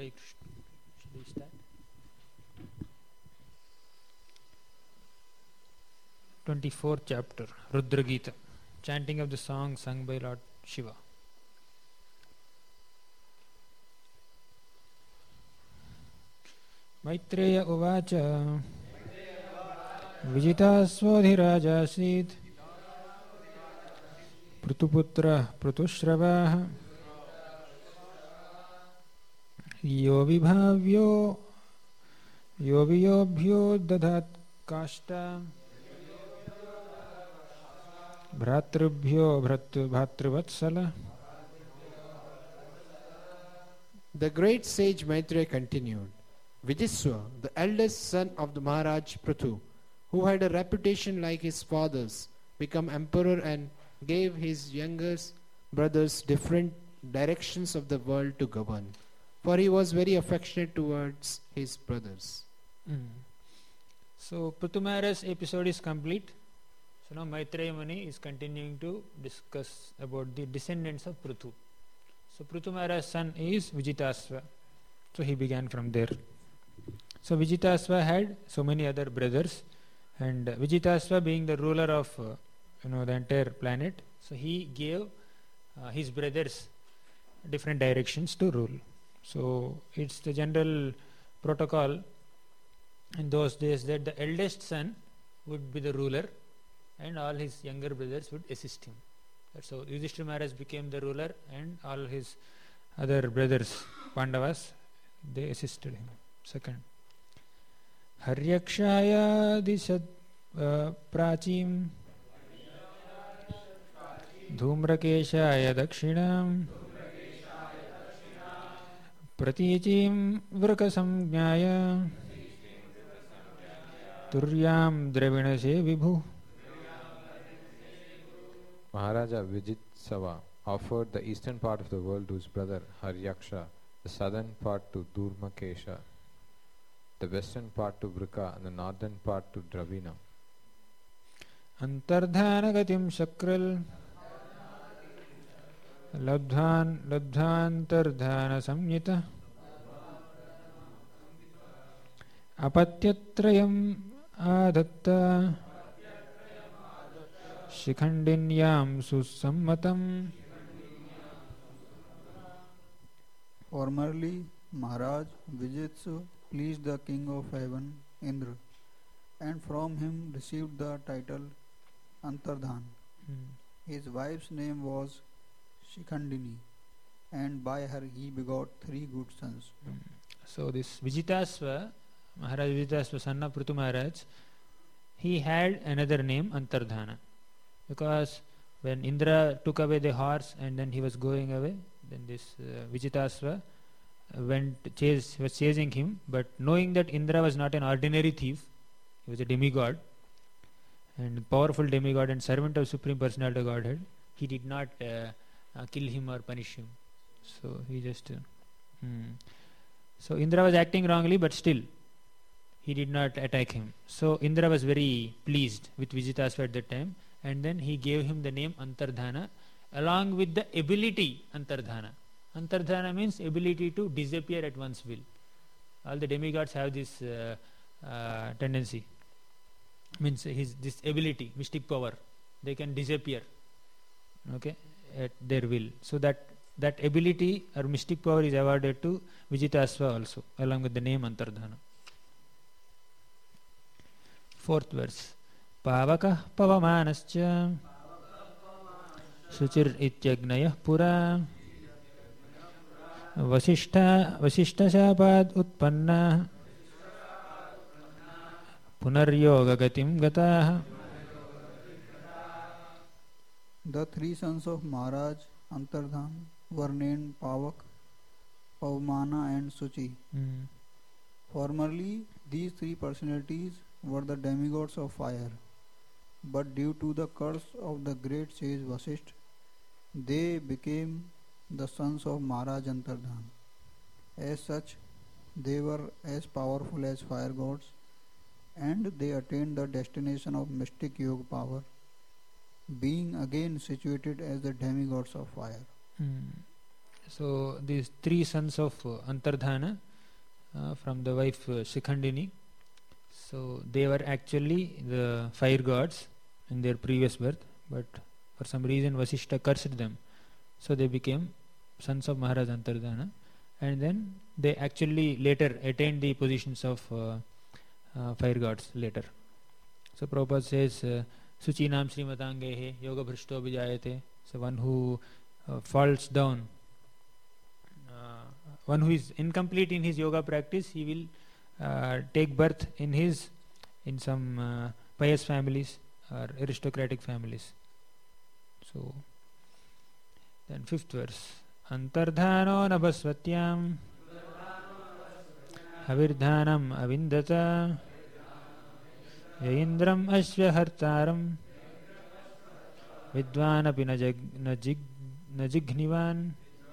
Hare Krishna. Should we start? 24th chapter, Rudra Gita, chanting of the song sung by Lord Shiva. Maitreya Uvacha Vijitaswadhirajasit Prutuputra Prutushravah Yovibhavyo Yoviyobhyo Dadhat Kashta Bhratrubhyo Bhatrivatsala. The great sage Maitreya continued, Vijiswa, the eldest son of the Maharaj Prithu, who had a reputation like his father's, became emperor and gave his younger brothers different directions of the world to govern, for he was very affectionate towards his brothers. So Prithu Maharaj's episode is complete. So now Maitreya Muni is continuing to discuss about the descendants of Prithu. So Prithu Maharaj's son is Vijitasva. So he began from there. So Vijitasva had so many other brothers, and Vijitasva being the ruler of the entire planet, so he gave his brothers different directions to rule. So it's the general protocol in those days that the eldest son would be the ruler and all his younger brothers would assist him. So Yudhishthira Maharaj became the ruler and all his other brothers, Pandavas, they assisted him. Second, Haryakshaya Disad Prachim Dhumrakeshaya Dakshinam Pratichim Vrakasamjnaya Turyam Dravinase Vibhu. Maharaja Vijitsava offered the eastern part of the world to his brother Haryaksha, the southern part to Durmakesha, the western part to Vrika, and the northern part to Dravina. Antardhana Gatim Shakral Labdhantardhana Samyita Apatyatrayam Adatta Shikhandinyam Susammatam. Formerly, Maharaj Vijitsu pleased the king of heaven, Indra, and from him received the title Antardhan. His wife's name was Shikhandini, and by her he begot 3 good sons. So this Vijitasva, Maharaj Vijitasva, son of Prithu Maharaj, he had another name, Antardhana, because when Indra took away the horse and then he was going away, then this Vijitasva was chasing him, but knowing that Indra was not an ordinary thief, he was a demigod and powerful demigod and servant of Supreme Personality of Godhead, he did not kill him or punish him. So he just so Indra was acting wrongly, but still he did not attack him. So Indra was very pleased with Vijitasva at that time, and then he gave him the name Antardhana along with the ability Antardhana. Antardhana means ability to disappear at one's will. All the demigods have this tendency, means this ability, mystic power, they can disappear, okay, at their will. So that ability or mystic power is awarded to Vijitasva also, along with the name Antardhana. 4th verse. Pavakah pavamanascha Suchir ityagnayah pura Vasishta shapad utpanna Punaryoga gatim gatah. The 3 sons of Maharaj Antardhan were named Pavak, Pavamana and Suchi. Formerly, these 3 personalities were the demigods of fire, but due to the curse of the great sage Vasishtha, they became the sons of Maharaj Antardhan. As such, they were as powerful as fire gods, and they attained the destination of mystic yoga power, being again situated as the demigods of fire. So these three sons of Antardhana from the wife Shikhandini, so they were actually the fire gods in their previous birth, but for some reason Vasishta cursed them, so they became sons of Maharaj Antardhana, and then they actually later attained the positions of fire gods later. So Prabhupada says, Suchinam Srimatangehe Yoga Bhrishto Vijayate. So one who falls down, one who is incomplete in his yoga practice, he will take birth in some pious families or aristocratic families. So then fifth verse. Antardhano nabhasvatyam havirdhanam avindata yayindram ashvahartaram vidvanapi najighnivan.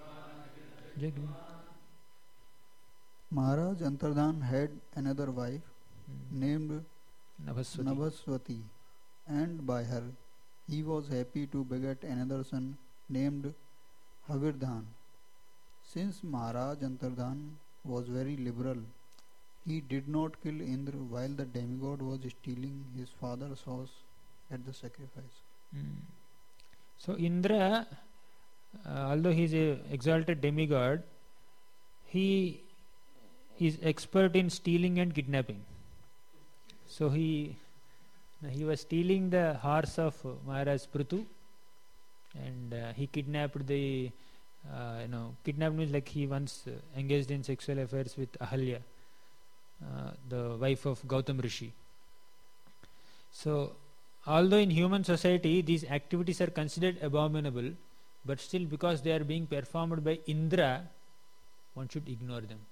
Maharaj Antardhan had another wife named Nabhaswati, and by her he was happy to beget another son named Havirdhan. Since Maharaj Antardhan was very liberal, he did not kill Indra while the demigod was stealing his father's horse at the sacrifice. So Indra, although he is an exalted demigod, he is expert in stealing and kidnapping. So he was stealing the horse of Maharaj Prithu, and he kidnapped kidnapped means like he once engaged in sexual affairs with Ahalya, the wife of Gautam Rishi. So although in human society these activities are considered abominable, but still because they are being performed by Indra, one should ignore them.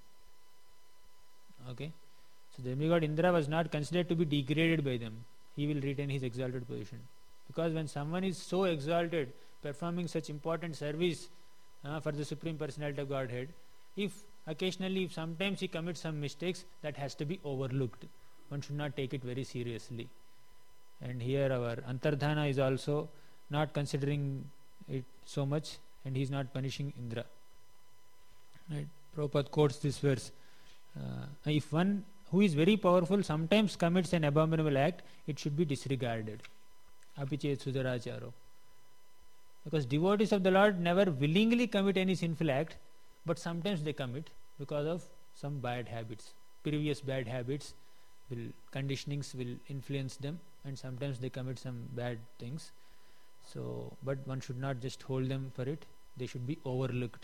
Okay, so the demigod Indra was not considered to be degraded by them. He will retain his exalted position, because when someone is so exalted, performing such important service for the Supreme Personality of Godhead, if sometimes he commits some mistakes, that has to be overlooked. One should not take it very seriously. And here our Antardhana is also not considering it so much, and he is not punishing Indra. Right? Prabhupada quotes this verse. If one who is very powerful sometimes commits an abominable act, it should be disregarded. Apichet Sudaracharo. Because devotees of the Lord never willingly commit any sinful act, but sometimes they commit because of some bad habits. Previous bad habits, conditionings will influence them, and sometimes they commit some bad things. So, but one should not just hold them for it. They should be overlooked.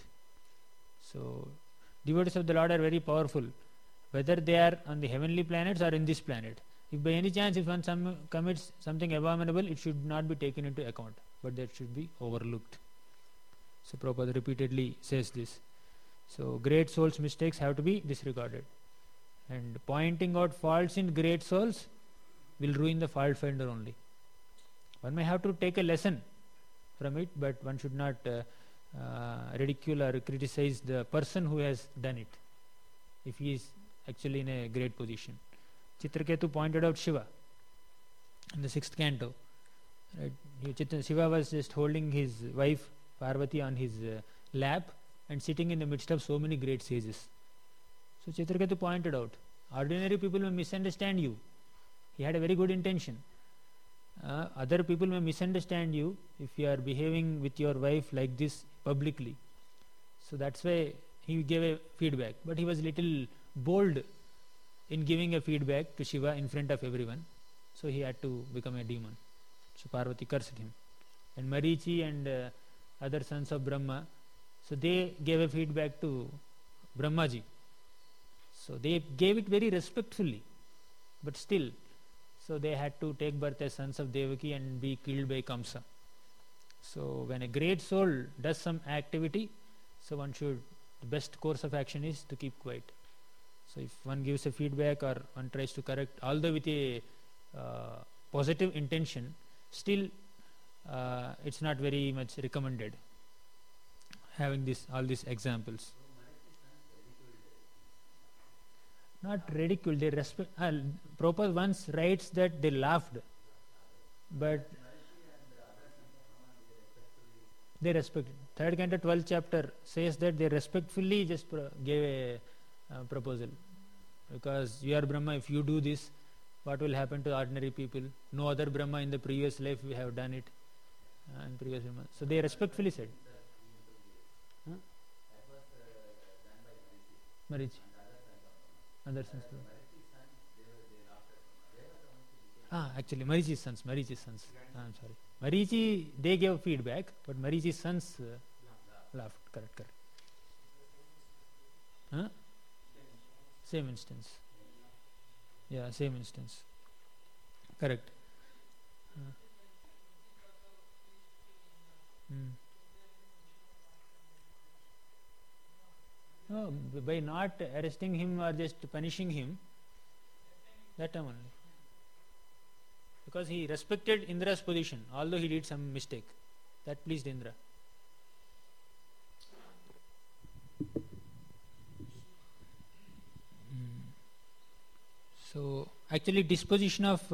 So, devotees of the Lord are very powerful, whether they are on the heavenly planets or in this planet. If by any chance if one commits something abominable, it should not be taken into account, but that should be overlooked. So Prabhupada repeatedly says this. So great souls' mistakes have to be disregarded, and pointing out faults in great souls will ruin the fault finder only. One may have to take a lesson from it, but one should not ridicule or criticize the person who has done it, if he is actually in a great position. Chitraketu pointed out Shiva in the 6th canto. Right? Shiva was just holding his wife Parvati on his lap and sitting in the midst of so many great sages. So Chitraketu pointed out, ordinary people may misunderstand you. He had a very good intention. Other people may misunderstand you if you are behaving with your wife like this publicly. So that's why he gave a feedback. But he was little bold in giving a feedback to Shiva in front of everyone. So he had to become a demon. So Parvati cursed him. And Marichi and other sons of Brahma, so they gave a feedback to Brahmaji. So they gave it very respectfully, but still, so they had to take birth as sons of Devaki and be killed by Kamsa. So when a great soul does some activity, so the best course of action is to keep quiet. So if one gives a feedback or one tries to correct, although with a positive intention, still it's not very much recommended, having all these examples. Not ridiculed, they respect. Prabhupada once writes that they laughed, but they respected. 3rd canto 12th chapter says that they respectfully just gave a proposal, because you are Brahma, if you do this, what will happen to ordinary people? No other Brahma in the previous life we have done it in previous Brahma. So they respectfully said. Marichi. Other sons. Actually, Marichi's sons. I'm sorry. Marichi, they gave feedback, but Marichi's sons laughed. Correct. Same instance. Yeah, same instance. Correct. No, by not arresting him or just punishing him, that time only. Because he respected Indra's position, although he did some mistake. That pleased Indra. So, actually, disposition of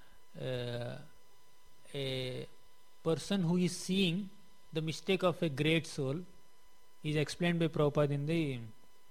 a person who is seeing the mistake of a great soul is explained by Prabhupada in the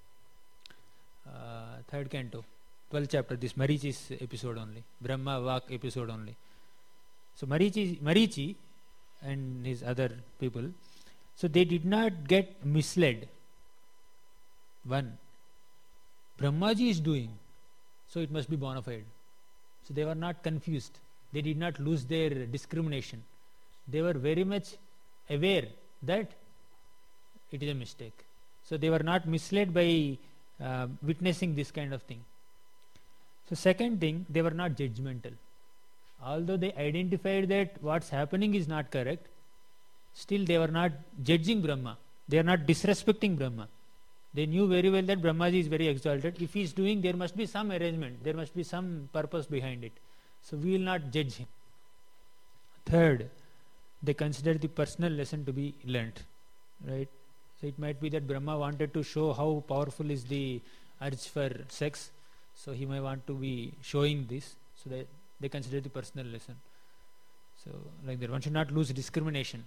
3rd canto, 12th chapter, this Marichi's episode only, Brahma Vak episode only. So Marichi and his other people, so they did not get misled. One, Brahmaji is doing, so it must be bona fide. So they were not confused. They did not lose their discrimination. They were very much aware that it is a mistake. So they were not misled by witnessing this kind of thing. So second thing, they were not judgmental. Although they identified that what's happening is not correct, still they were not judging Brahma. They are not disrespecting Brahma. They knew very well that Brahmaji is very exalted. If he is doing, there must be some arrangement. There must be some purpose behind it. So we will not judge him. Third, they consider the personal lesson to be learnt. Right? So it might be that Brahma wanted to show how powerful is the urge for sex. So he may want to be showing this. So they consider the personal lesson. So like that, one should not lose discrimination.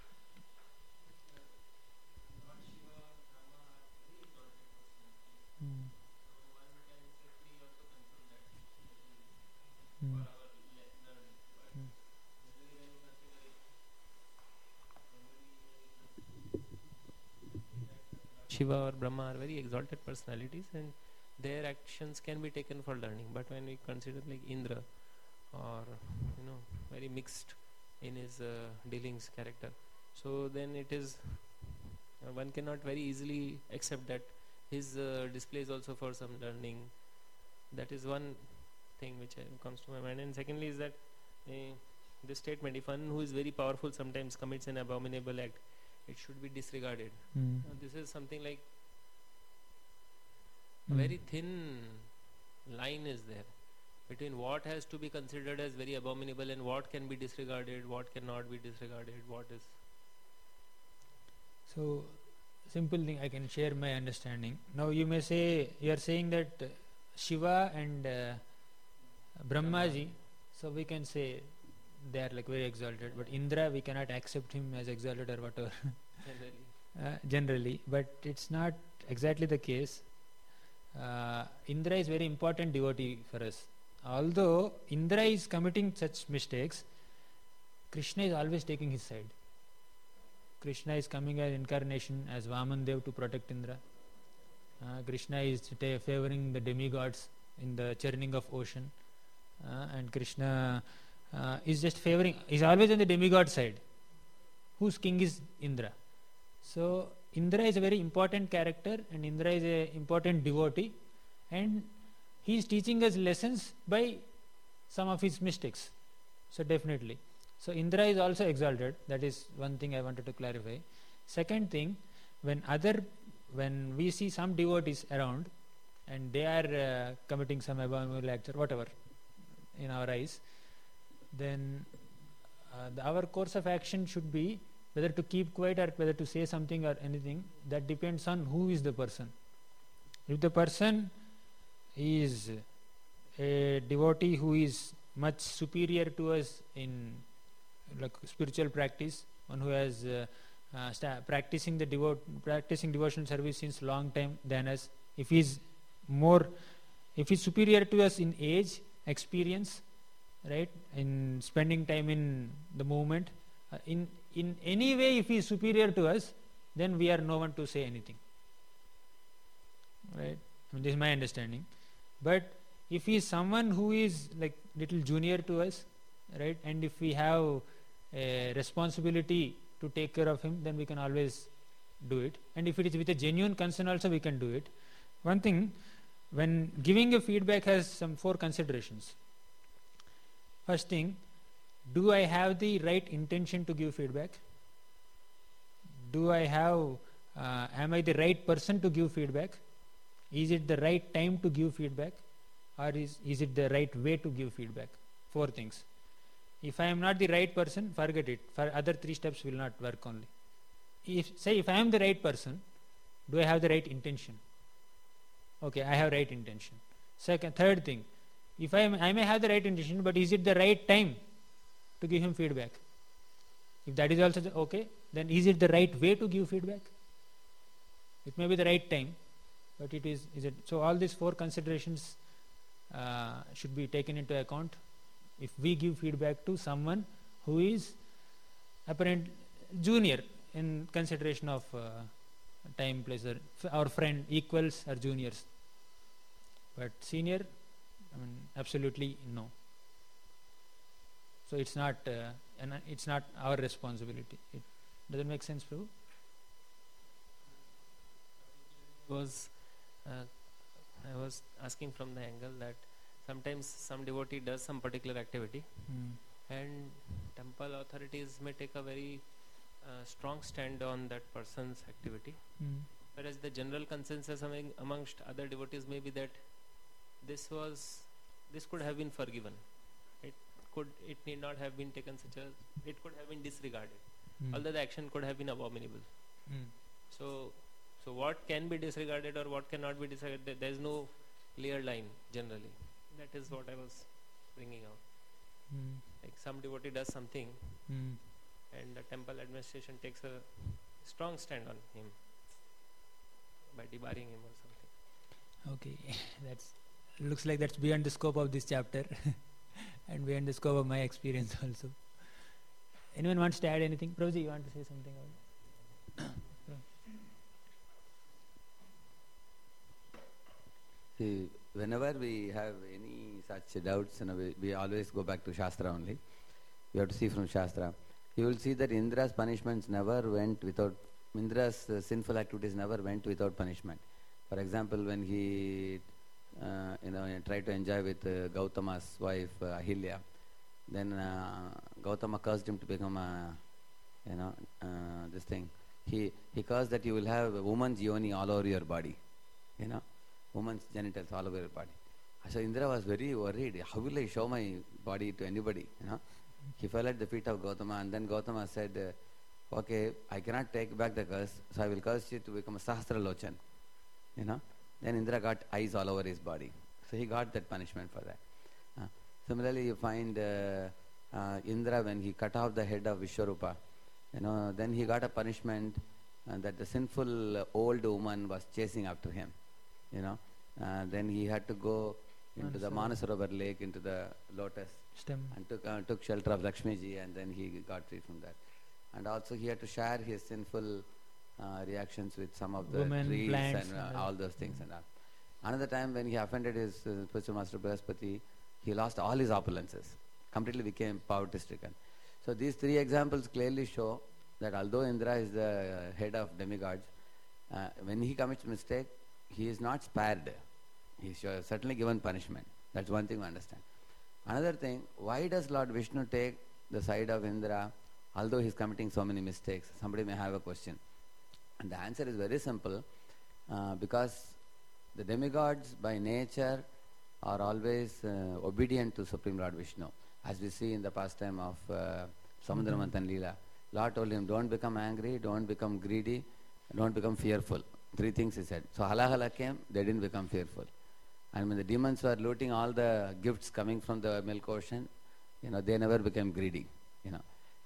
Shiva or Brahma are very exalted personalities and their actions can be taken for learning. But when we consider like Indra or very mixed in his dealings character, so then it is one cannot very easily accept that his display is also for some learning. That is one thing which comes to my mind. And secondly is that this statement, if one who is very powerful sometimes commits an abominable act, it should be disregarded. This is something like a very thin line is there between what has to be considered as very abominable and what can be disregarded, what cannot be disregarded, what is. So, simple thing, I can share my understanding. Now you may say, you are saying that Shiva and Brahmaji, so we can say they are like very exalted, but Indra we cannot accept him as exalted or whatever. Generally, but it's not exactly the case. Indra is very important devotee for us. Although Indra is committing such mistakes, Krishna is always taking his side. Krishna is coming as incarnation as Vaman Dev to protect Indra. Krishna is favoring the demigods in the churning of ocean, and Krishna is just favoring, is always on the demigod side, whose king is Indra. So Indra is a very important character and Indra is an important devotee, and he is teaching us lessons by some of his mistakes. So definitely. So Indra is also exalted. That is one thing I wanted to clarify. Second thing, when we see some devotees around and they are committing some abominable acts or whatever in our eyes, then our course of action should be whether to keep quiet or whether to say something or anything. That depends on who is the person. If the person is a devotee who is much superior to us in like spiritual practice, one who has practicing devotional service since long time than us, if he's superior to us in age, experience, right, in spending time in the movement, in any way, if he is superior to us, then we are no one to say anything, right? This is my understanding. But if he is someone who is like little junior to us, right, and if we have a responsibility to take care of him, then we can always do it. And if it is with a genuine concern also, we can do it. One thing, when giving a feedback, has some 4 considerations. First thing, do I have the right intention to give feedback? Am I the right person to give feedback? Is it the right time to give feedback? Or is it the right way to give feedback? 4 things. If I am not the right person, forget it. For other 3 steps will not work only. If I am the right person, do I have the right intention? Okay, I have right intention. Third thing, if I may have the right intention, but is it the right time to give him feedback? If that is also okay, then is it the right way to give feedback? It may be the right time, but is it? So all these 4 considerations should be taken into account if we give feedback to someone who is apparent junior in consideration of time, place, or our friend, equals or juniors. But senior, absolutely no. So it's not our responsibility. Does it make sense, Prabhu? I was asking from the angle that sometimes some devotee does some particular activity, and temple authorities may take a very strong stand on that person's activity, whereas the general consensus amongst other devotees may be that this could have been forgiven. It need not have been taken it could have been disregarded, although the action could have been abominable. So what can be disregarded or what cannot be disregarded, there is no clear line generally. That is what I was bringing out. Like some devotee does something, and the temple administration takes a strong stand on him by debarring him or something. Okay, looks like that's beyond the scope of this chapter and beyond the scope of my experience also. Anyone wants to add anything? Prabhuji, you want to say something about it? See, whenever we have any such doubts, we always go back to Shastra only. We have to see from Shastra. You will see that Indra's punishments never went without, Indra's sinful activities never went without punishment. For example, when he tried to enjoy with Gautama's wife Ahilya, then Gautama cursed him to become this thing. He cursed that you will have a woman's yoni all over your body, woman's genitals all over your body. So Indra was very worried. How will I show my body to anybody? He fell at the feet of Gautama, and then Gautama said, okay, I cannot take back the curse, so I will curse you to become a Sahasra Lochan. Then Indra got eyes all over his body. So he got that punishment for that. Similarly, you find Indra, when he cut off the head of Vishwarupa, then he got a punishment that the sinful old woman was chasing after him. Then he had to go into the Manasarovar lake, into the lotus stem, and took shelter of Lakshmiji, and then he got free from that. And also he had to share his sinful reactions with some of the women, trees plants, and all those things and all. Another time when he offended his spiritual master Brihaspati, he lost all his opulences, completely became poverty-stricken. So these 3 examples clearly show that although Indra is the head of demigods, when he commits mistake, he is not spared. He is certainly given punishment. That's one thing we understand. Another thing, why does Lord Vishnu take the side of Indra although he is committing so many mistakes? Somebody may have a question. And the answer is very simple, because the demigods by nature are always obedient to Supreme Lord Vishnu. As we see in the pastime of Samudra Manthan Leela, Lord told him, don't become angry, don't become greedy, don't become fearful. 3 things he said. So Halahala came, they didn't become fearful. And when the demons were looting all the gifts coming from the milk ocean, they never became greedy.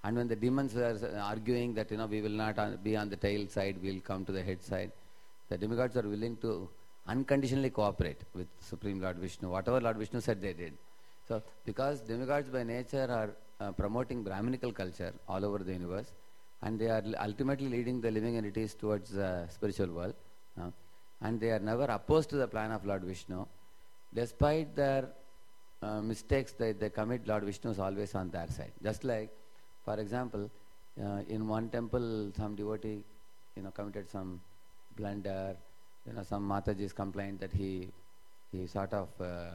And when the demons were arguing that, we will not be on the tail side, we will come to the head side, the demigods are willing to unconditionally cooperate with Supreme Lord Vishnu. Whatever Lord Vishnu said, they did. So, because demigods by nature are promoting Brahminical culture all over the universe, and they are ultimately leading the living entities towards the spiritual world, and they are never opposed to the plan of Lord Vishnu. Despite their mistakes that they commit, Lord Vishnu is always on their side. Just like, for example, in one temple, some devotee, committed some blunder. Some Mataji's complained that he sort of,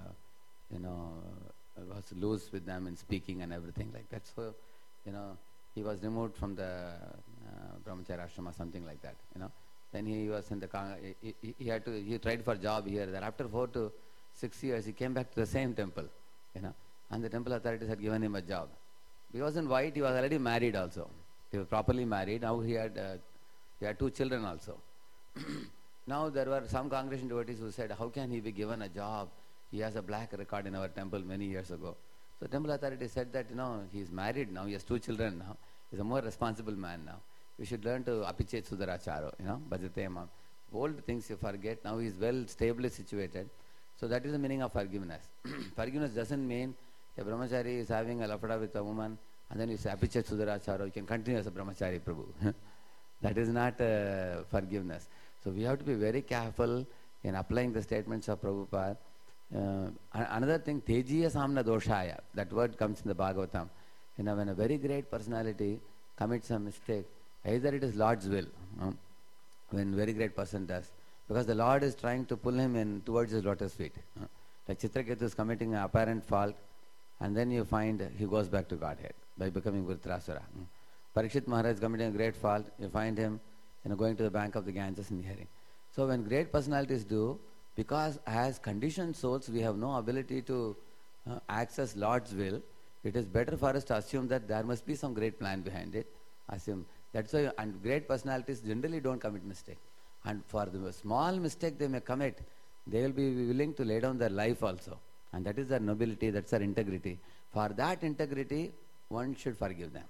was loose with them in speaking and everything like that. So, he was removed from the Brahmacharya ashrama, something like that. Then he was in the he tried for job here. There after 4 to 6 years, he came back to the same temple. And the temple authorities had given him a job. He wasn't white. He was already married also. He was properly married. Now he had 2 children also. Now there were some congregation devotees who said, how can he be given a job? He has a black record in our temple many years ago. So temple authority said that, he is married now, he has 2 children now. He is a more responsible man now. You should learn to apichet sudaracharo, bhajate mam. Old things you forget, now he is well, stably situated. So that is the meaning of forgiveness. Forgiveness doesn't mean a brahmachari is having a lafada with a woman and then you say apichet sudaracharo, you can continue as a brahmachari, Prabhu. That is not forgiveness. So we have to be very careful in applying the statements of Prabhupada. Another thing, tejiya samna doshaya, that word comes in the Bhagavatam. When a very great personality commits a mistake, either it is Lord's will, when very great person does, because the Lord is trying to pull him in towards his lotus feet. Like Chitraketu is committing an apparent fault, and then you find he goes back to Godhead by becoming Vritrasura. Parikshit Maharaj is committing a great fault, you find him going to the bank of the Ganges and hearing. So when great personalities do, because as conditioned souls we have no ability to access Lord's will, it is better for us to assume that there must be some great plan behind it. Assume. That's why, and great personalities generally don't commit mistake. And for the small mistake they may commit, they will be willing to lay down their life also. And that is their nobility, that's their integrity. For that integrity, one should forgive them.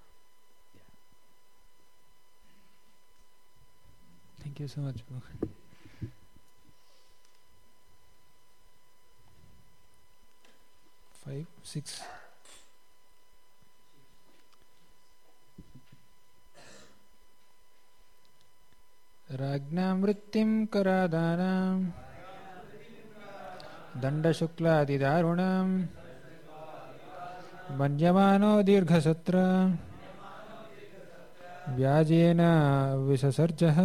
Thank you so much. 5, 6. राज्ञां वृत्तिं करादानां दण्डशुक्लादिदारुणां मन्यमानो दीर्घसत्र व्याजेन विससर्जः.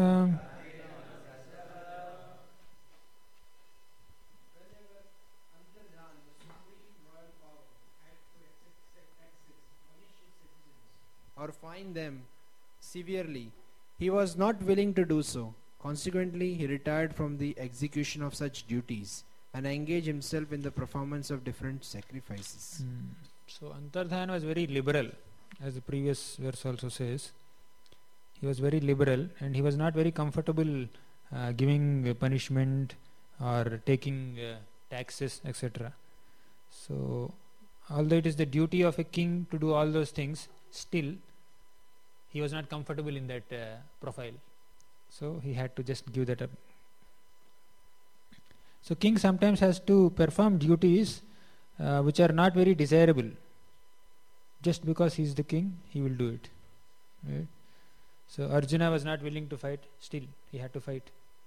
Or fine them severely, he was not willing to do so. Consequently, he retired from the execution of such duties and engaged himself in the performance of different sacrifices. So Antardhana was very liberal, as the previous verse also says. He was very liberal and he was not very comfortable giving punishment or taking taxes, etc. So although it is the duty of a king to do all those things, still he was not comfortable in that profile. So he had to just give that up. So king sometimes has to perform duties which are not very desirable. Just because he is the king, he will do it. Right? So Arjuna was not willing to fight, still he had to fight.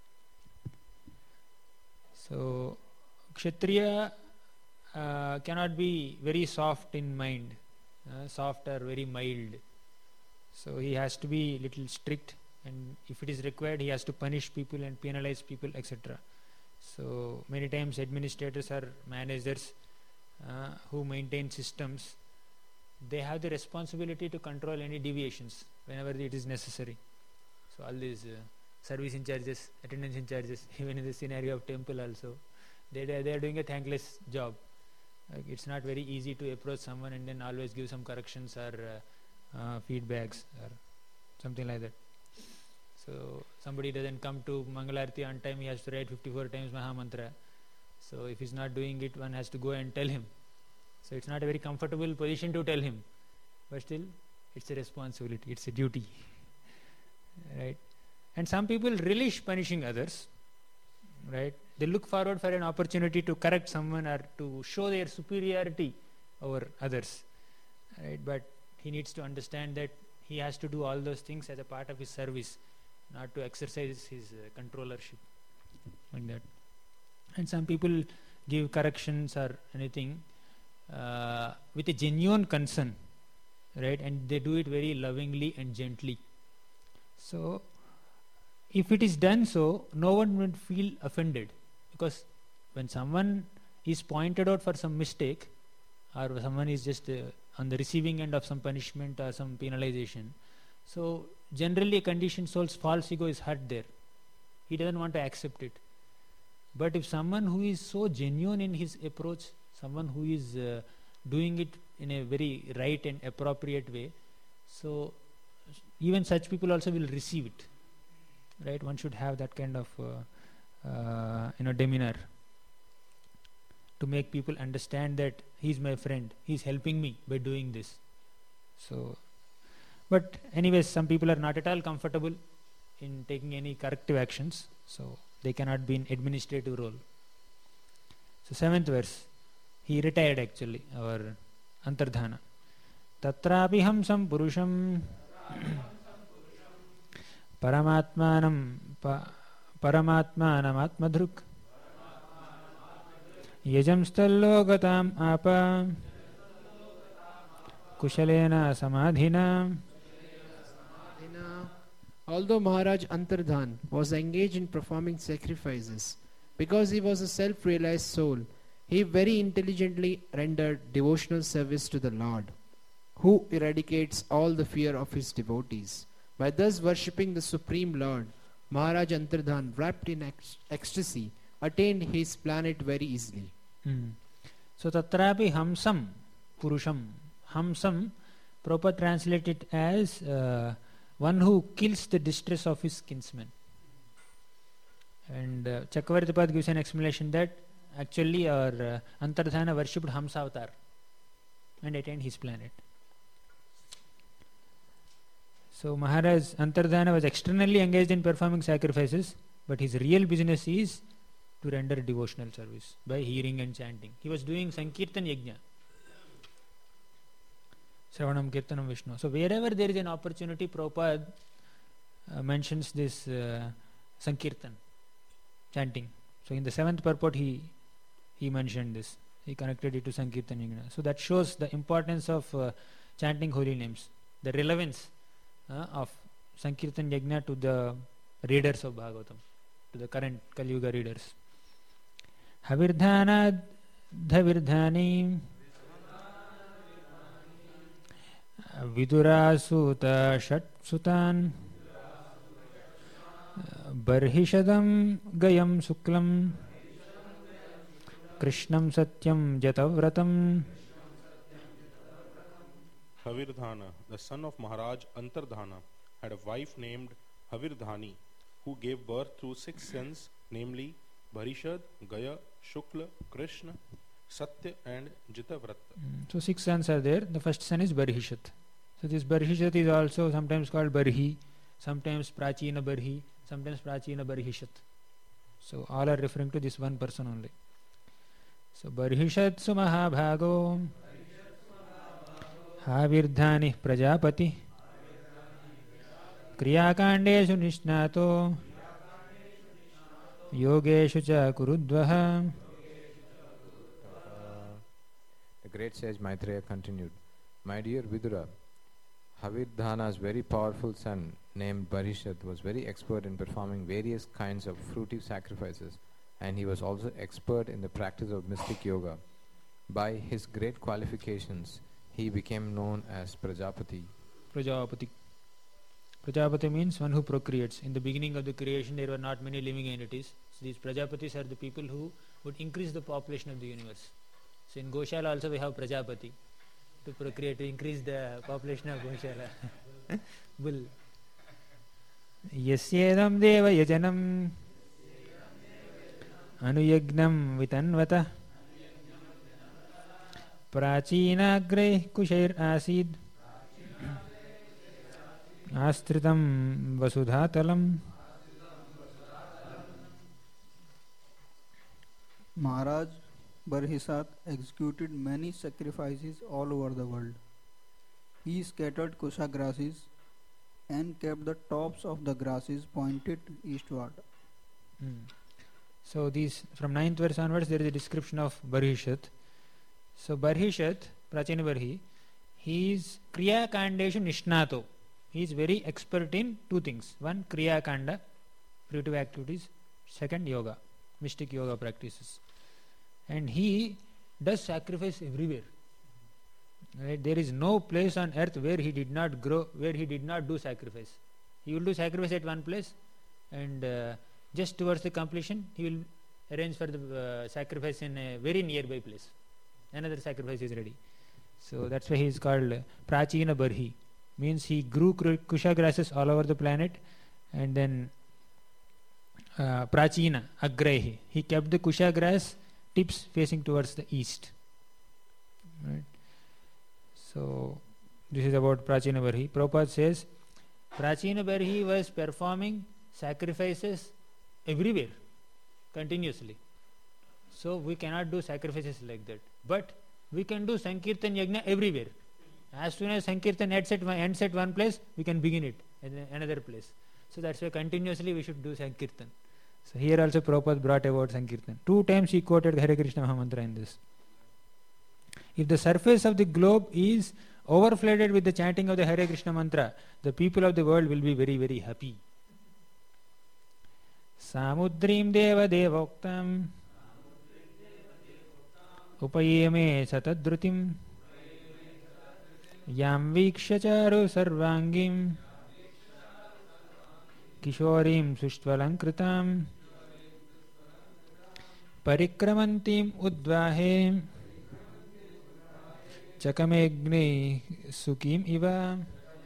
So Kshatriya cannot be very soft in mind, soft or very mild. So he has to be little strict, and if it is required he has to punish people and penalize people, etc. So many times administrators or managers who maintain systems, they have the responsibility to control any deviations whenever it is necessary. So all these service in charges, attendance in charges, even in the scenario of temple also, they are doing a thankless job. It's not very easy to approach someone and then always give some corrections or feedbacks or something like that. So somebody doesn't come to Mangalarti on time, he has to write 54 times Mahamantra. So if he's not doing it, one has to go and tell him. So it's not a very comfortable position to tell him, but still It's a responsibility, it's a duty. Right? And some people relish punishing others. Right? They look forward for an opportunity to correct someone or to show their superiority over others. Right? But he needs to understand that he has to do all those things as a part of his service, not to exercise his controllership. Like that. And some people give corrections or anything with a genuine concern, right? And they do it very lovingly and gently. So, if it is done so, no one would feel offended, because when someone is pointed out for some mistake, or someone is just on the receiving end of some punishment or some penalization, so generally a conditioned soul's false ego is hurt there. He doesn't want to accept it. But if someone who is so genuine in his approach, someone who is doing it in a very right and appropriate way, so even such people also will receive it. Right? One should have that kind of demeanor to make people understand that he's my friend, he's helping me by doing this. So, but anyways, some people are not at all comfortable in taking any corrective actions, so they cannot be in administrative role. So 7th verse, he retired actually, our Antardhana. Tatrapi hamsam purusham paramatmanam atmadhruk yajamstallo gatam apa kushalena samadhina. Although Maharaj Antardhan was engaged in performing sacrifices, because he was a self-realized soul, he very intelligently rendered devotional service to the Lord, who eradicates all the fear of his devotees. By thus worshipping the Supreme Lord, Maharaj Antardhan, wrapped in ecstasy, attained his planet very easily. So tatrapi hamsam purusham. Hamsam, proper translated as one who kills the distress of his kinsman. And Chakravartipad gives an explanation that actually our Antardhana worshipped Hamsa avatar and attained his planet. So Maharaj Antardhana was externally engaged in performing sacrifices, but his real business is to render devotional service by hearing and chanting. He was doing Sankirtan Yajna, Shravanam Kirtanam Vishnu. So wherever there is an opportunity, Prabhupada mentions this Sankirtan, chanting. So in the 7th purport he mentioned this. He connected it to Sankirtan Yajna. So that shows the importance of chanting holy names, the relevance of Sankirtan Yajna to the readers of Bhagavatam, to the current Kali Yuga readers. Havirdhana dhavirdhani Vidurasuta Shatsutan Barhishadam Gayam Suklam Krishnam Satyam Jatavratam. Havirdhana, the son of Maharaj Antardhana, had a wife named Havirdhani, who gave birth to 6 sons, namely Bharishad, Gaya, Shukla, Krishna, Satya and Jitavrata. So 6 sons are there. The first son is Barhishat. So this Barhishat is also sometimes called Barhi, sometimes Prachina Barhi, sometimes Prachina Barhishat. So all are referring to this one person only. So Barhishat Sumahabhago Havirdhani Prajapati Kriyakandeshu Nishnato Yogeshu Cha Kurudvaha. The great sage Maitreya continued, My dear Vidura, Havirdhana's very powerful son named Barhishat was very expert in performing various kinds of fruitive sacrifices, and he was also expert in the practice of mystic yoga. By his great qualifications, he became known as Prajapati. Prajapati means one who procreates. In the beginning of the creation, there were not many living entities. So these Prajapatis are the people who would increase the population of the universe. So in Goshala also we have Prajapati to procreate, to increase the population of Goshala. Bull. Yasyedam deva yajanam anuyagnam vitanvata prachinagreh kushair asid Astritam Vasudhatalam. Maharaj Barhisat executed many sacrifices all over the world. He scattered kusha grasses and kept the tops of the grasses pointed eastward. So these from 9th verse onwards there is a description of Barhishat. So Barhishat, Prachina Barhi, he is Kriya Kandeshu Nishnato. He is very expert in two things. One, Kriya Kanda, fruitive activities. Second, yoga, mystic yoga practices. And he does sacrifice everywhere. Right? There is no place on earth where he did not grow, where he did not do sacrifice. He will do sacrifice at one place, and just towards the completion, he will arrange for the sacrifice in a very nearby place. Another sacrifice is ready. So that's why he is called Prachina Barhi. Means he grew kusha grasses all over the planet, and then Prachina Agrahi. He kept the kusha grass tips facing towards the east. Right. So this is about Prachina Barhi. Prabhupada says Prachina Barhi was performing sacrifices everywhere, continuously. So we cannot do sacrifices like that. But we can do Sankirtan Yajna everywhere. As soon as Sankirtan ends at one place, we can begin it at another place. So that's why continuously we should do Sankirtan. So here also Prabhupada brought about Sankirtan. 2 times he quoted Hare Krishna Mahamantra in this. If the surface of the globe is overflooded with the chanting of the Hare Krishna mantra, the people of the world will be very, very happy. Samudrim deva devoktam upayeme satadrutim yam vikshacharu sarvangim kishorim sushtvalankritam parikramantim udvahe chakamegne sukim iva.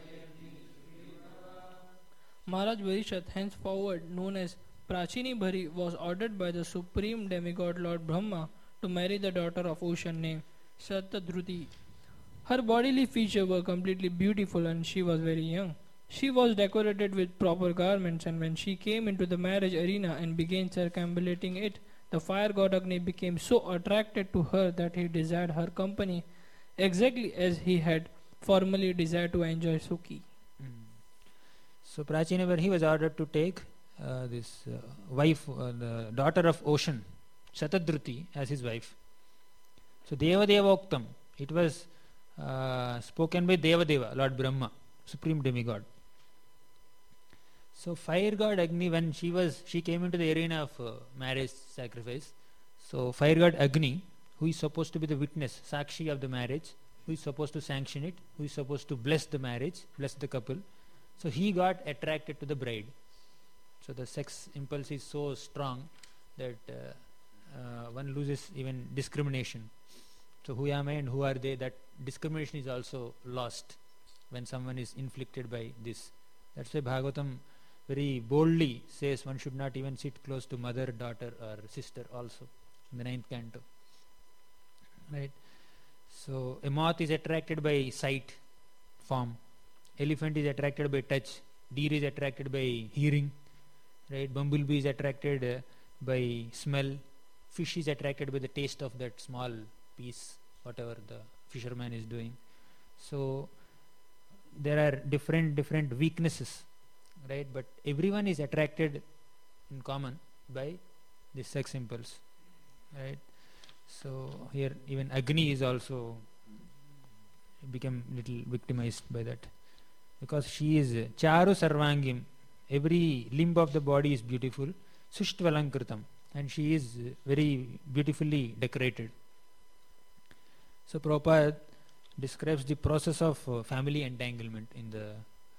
Maharaj Varishat, henceforward known as Prachini Bhari, was ordered by the supreme demigod Lord Brahma to marry the daughter of ocean named Satadruti. Her bodily features were completely beautiful and she was very young. She was decorated with proper garments, and when she came into the marriage arena and began circumambulating it, the fire god Agni became so attracted to her that he desired her company exactly as he had formerly desired to enjoy Sukhi. So Prachina Barhi was ordered to take this wife, the daughter of ocean, Satadruti, as his wife. So Devadeva Oktam, it was spoken by Devadeva, Lord Brahma, supreme demigod. So fire god Agni, when she came into the arena of marriage sacrifice, so fire god Agni, who is supposed to be the witness, Sakshi of the marriage, who is supposed to sanction it, who is supposed to bless the marriage, bless the couple, so he got attracted to the bride. So the sex impulse is so strong that one loses even discrimination. So who am I and who are they? That discrimination is also lost when someone is inflicted by this. That's why Bhagavatam very boldly says one should not even sit close to mother, daughter or sister also in the 9th canto. Right. So a moth is attracted by sight, form. Elephant is attracted by touch. Deer is attracted by hearing. Right. Bumblebee is attracted by smell. Fish is attracted by the taste of that small piece, whatever the fisherman is doing. So there are different weaknesses, right? But everyone is attracted in common by this sex impulse, right? So here even Agni is also become little victimized by that, because she is Charu Sarvangim. Every limb of the body is beautiful, Sushtvalankritam, and she is very beautifully decorated. So Prabhupada describes the process of family entanglement in the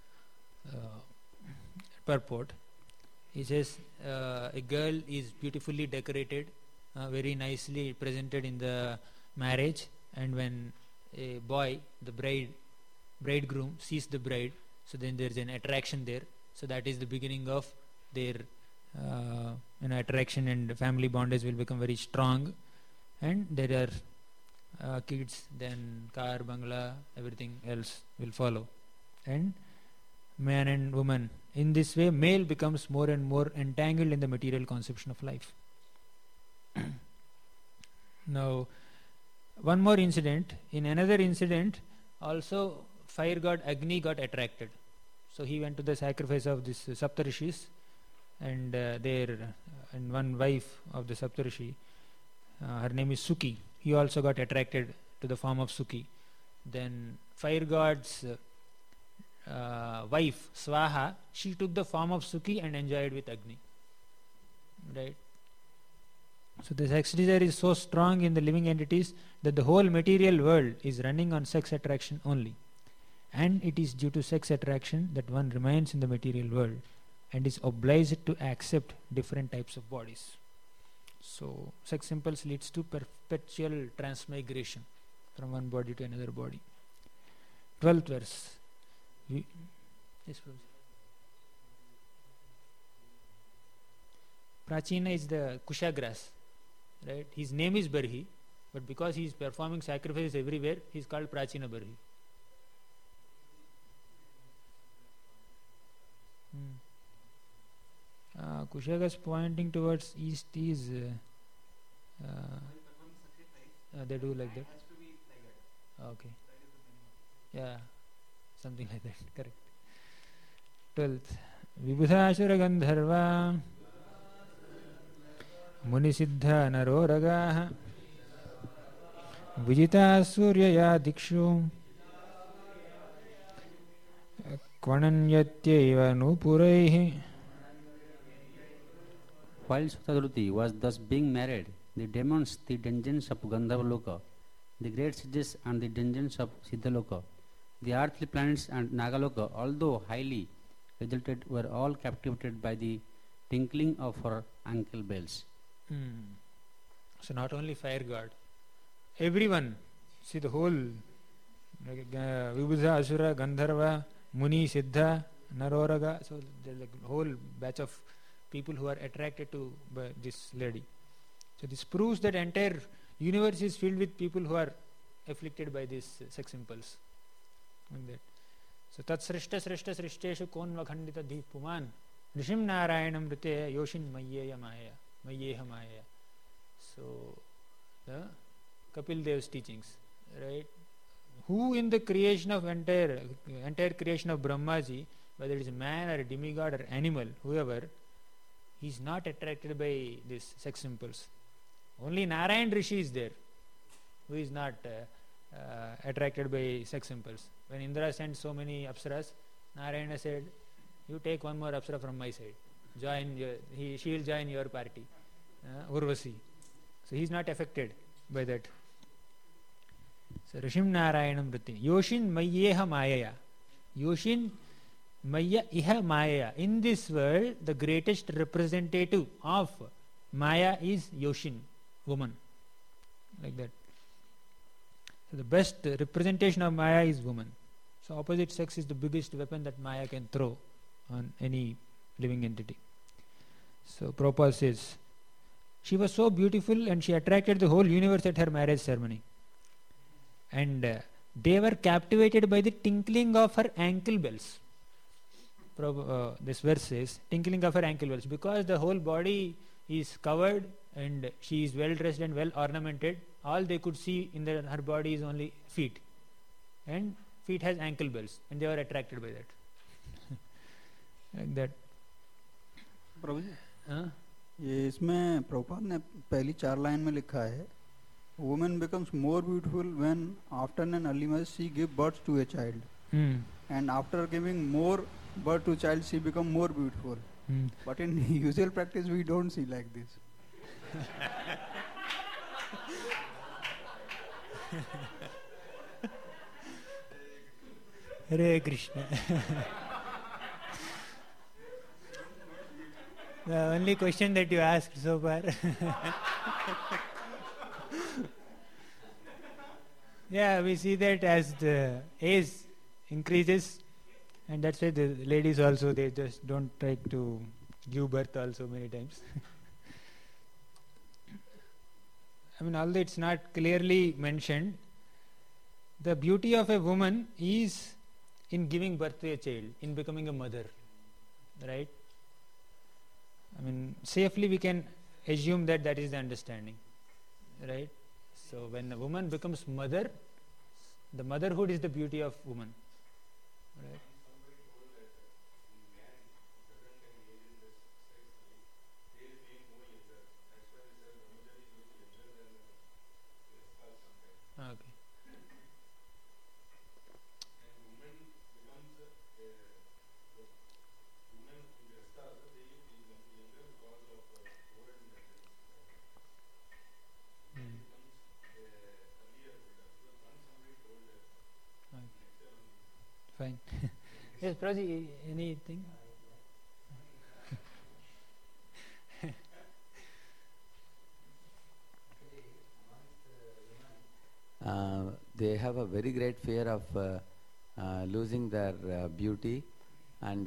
purport. He says a girl is beautifully decorated, very nicely presented in the marriage, and when a boy, the bridegroom sees the bride, so then there is an attraction there. So that is the beginning of their attraction, and family bondage will become very strong, and there are kids, then car, bangla, everything else will follow. And man and woman. In this way, male becomes more and more entangled in the material conception of life. Now, one more incident. In another incident, also fire god Agni got attracted. So he went to the sacrifice of this Saptarishis, and and one wife of the Saptarishi, her name is Suki. He also got attracted to the form of Suki. Then fire god's wife Swaha, she took the form of Suki and enjoyed with Agni. Right. So the sex desire is so strong in the living entities that the whole material world is running on sex attraction only. And it is due to sex attraction that one remains in the material world and is obliged to accept different types of bodies. So sex impulse leads to perpetual transmigration from one body to another body. 12th verse. Yes, Prachina is the Kusha grass. Right? His name is Barhi, but because he is performing sacrifices everywhere, he is called Prachina Barhi. Kusha grass pointing towards east is they do like that. Okay. Yeah, something like that. Correct. 12th. Vibhudhashura Gandharva Munisiddha Naroragaha Vijita Suryaya Dikshu Kvananyatyeva Nupuraihi. While Sutadruti was thus being married, the demons, the dungeons of Gandharvaloka, the great sages and the dungeons of Siddhaloka, the earthly planets and Nagaloka, although highly exalted, were all captivated by the tinkling of her ankle bells. So not only fire god, everyone, see the whole Vibhudha, Asura, Gandharva, Muni, Siddha, Naroraga, so there's like a whole batch of people who are attracted to this lady. So this proves that entire universe is filled with people who are afflicted by this sex impulse. Like that. So tat srishta srishta srishteshu konva khandita dhipuman rishim narayanam rite yoshin mayyeya maya mayyeha maya. So the Kapil Dev's teachings, right? Who in the creation of entire creation of Brahmaji, whether it is man or a demigod or animal, whoever, he is not attracted by this sex impulse. Only Narayan Rishi is there, who is not attracted by sex impulse. When Indra sent so many apsaras, Narayana said, "You take one more apsara from my side. She will join your party, Urvasi." So he is not affected by that. So Rishim Narayanam Vritti. Yoshin Mayyeha Mayaya. Yoshin Maya Iha Maya. In this world, the greatest representative of Maya is Yoshin, woman. Like that. So the best representation of Maya is woman. So opposite sex is the biggest weapon that Maya can throw on any living entity. So Prabhupada says, she was so beautiful and she attracted the whole universe at her marriage ceremony. And they were captivated by the tinkling of her ankle bells. This verse says, tinkling of her ankle bells. Because the whole body is covered and she is well dressed and well ornamented, all they could see in her body is only feet. And feet has ankle bells. And they were attracted by that. Like that. प्रभु जी ये इसमें प्रभुपाद ने पहली 4 line में लिखा है, woman becomes more beautiful when after an early marriage she gives birth to a child, and after giving more birth to child she becomes more beautiful. But in usual practice we don't see like this. Hare Krishna. The only question that you asked so far. Yeah, we see that as the age increases, and that's why the ladies also, they just don't try to give birth also many times. I mean, although it's not clearly mentioned, the beauty of a woman is in giving birth to a child, in becoming a mother, right? I mean, safely we can assume that that is the understanding, right? So when a woman becomes mother, the motherhood is the beauty of woman, right? Okay. Fine. Yes, Prabhuji, anything? They have a very great fear of losing their beauty, and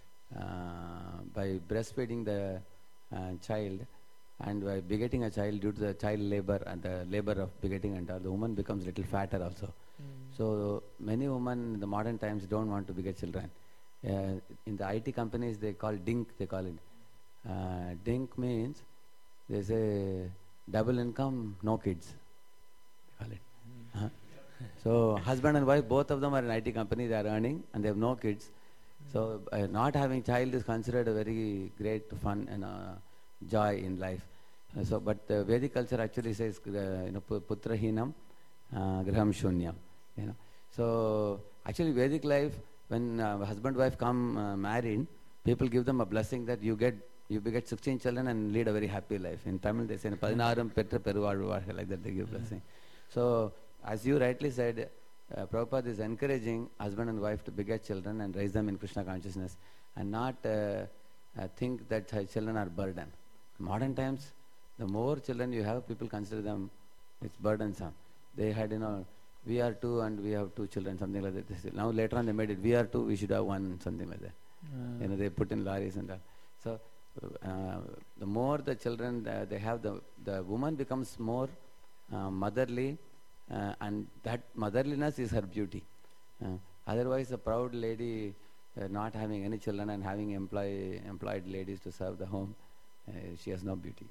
by breastfeeding the child and by begetting a child, due to the child labor and the labor of begetting and all, the woman becomes little fatter also. So many women in the modern times don't want to beget children. In the IT companies they call DINK, they call it. DINK means they say double income, no kids. They call it. So husband and wife, both of them are in IT company, they are earning and they have no kids. So not having child is considered a very great fun and joy in life. But the Vedic culture actually says, putra hinam, graham shunyam. So actually Vedic life, when husband wife come married, people give them a blessing that you beget 16 children and lead a very happy life. In Tamil they say Padinaram Petra Peruvalu, like that they give blessing. So as you rightly said, Prabhupada is encouraging husband and wife to beget children and raise them in Krishna consciousness and not think that children are burden. Modern times, the more children you have, people consider them, it's burdensome. They had, we are two and we have two children, something like that. Now later on they made it, we are two, we should have one, something like that. They put in lorries and all. So the more the children they have, the woman becomes more motherly, and that motherliness is her beauty. Otherwise, a proud lady not having any children and having employed ladies to serve the home, she has no beauty.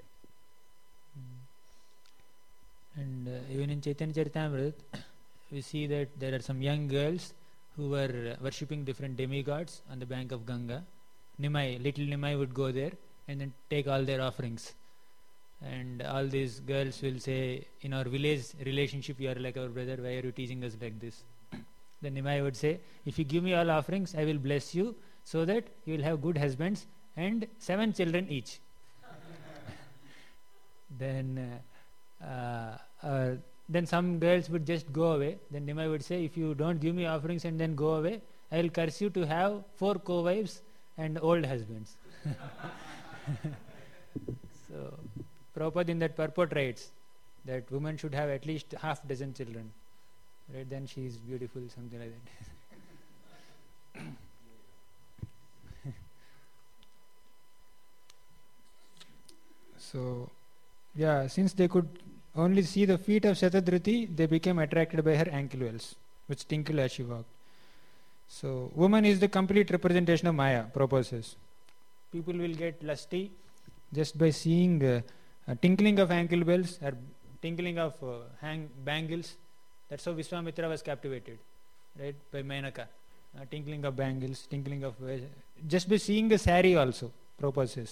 And even in Chaitanya Charitamrita, we see that there are some young girls who were worshipping different demigods on the bank of Ganga. Little Nimai would go there and then take all their offerings. And all these girls will say, in our village relationship, you are like our brother, why are you teasing us like this? Then Nimai would say, if you give me all offerings, I will bless you so that you will have good husbands and 7 children each. Then some girls would just go away. Then Nimai would say, if you don't give me offerings and then go away, I will curse you to have 4 co-wives and old husbands. So Prabhupada in that purport writes that woman should have at least half dozen children. Right? Then she is beautiful, something like that. So, yeah, since they could only see the feet of Shatadruti, they became attracted by her ankle wells, which tinkle as she walked. So, woman is the complete representation of Maya, Prabhupada says. People will get lusty just by seeing tinkling of ankle bells or tinkling of bangles. That's how Vishwamitra was captivated, right, by Menaka. Tinkling of bangles, tinkling of... just by seeing the sari also, Prabhupada says.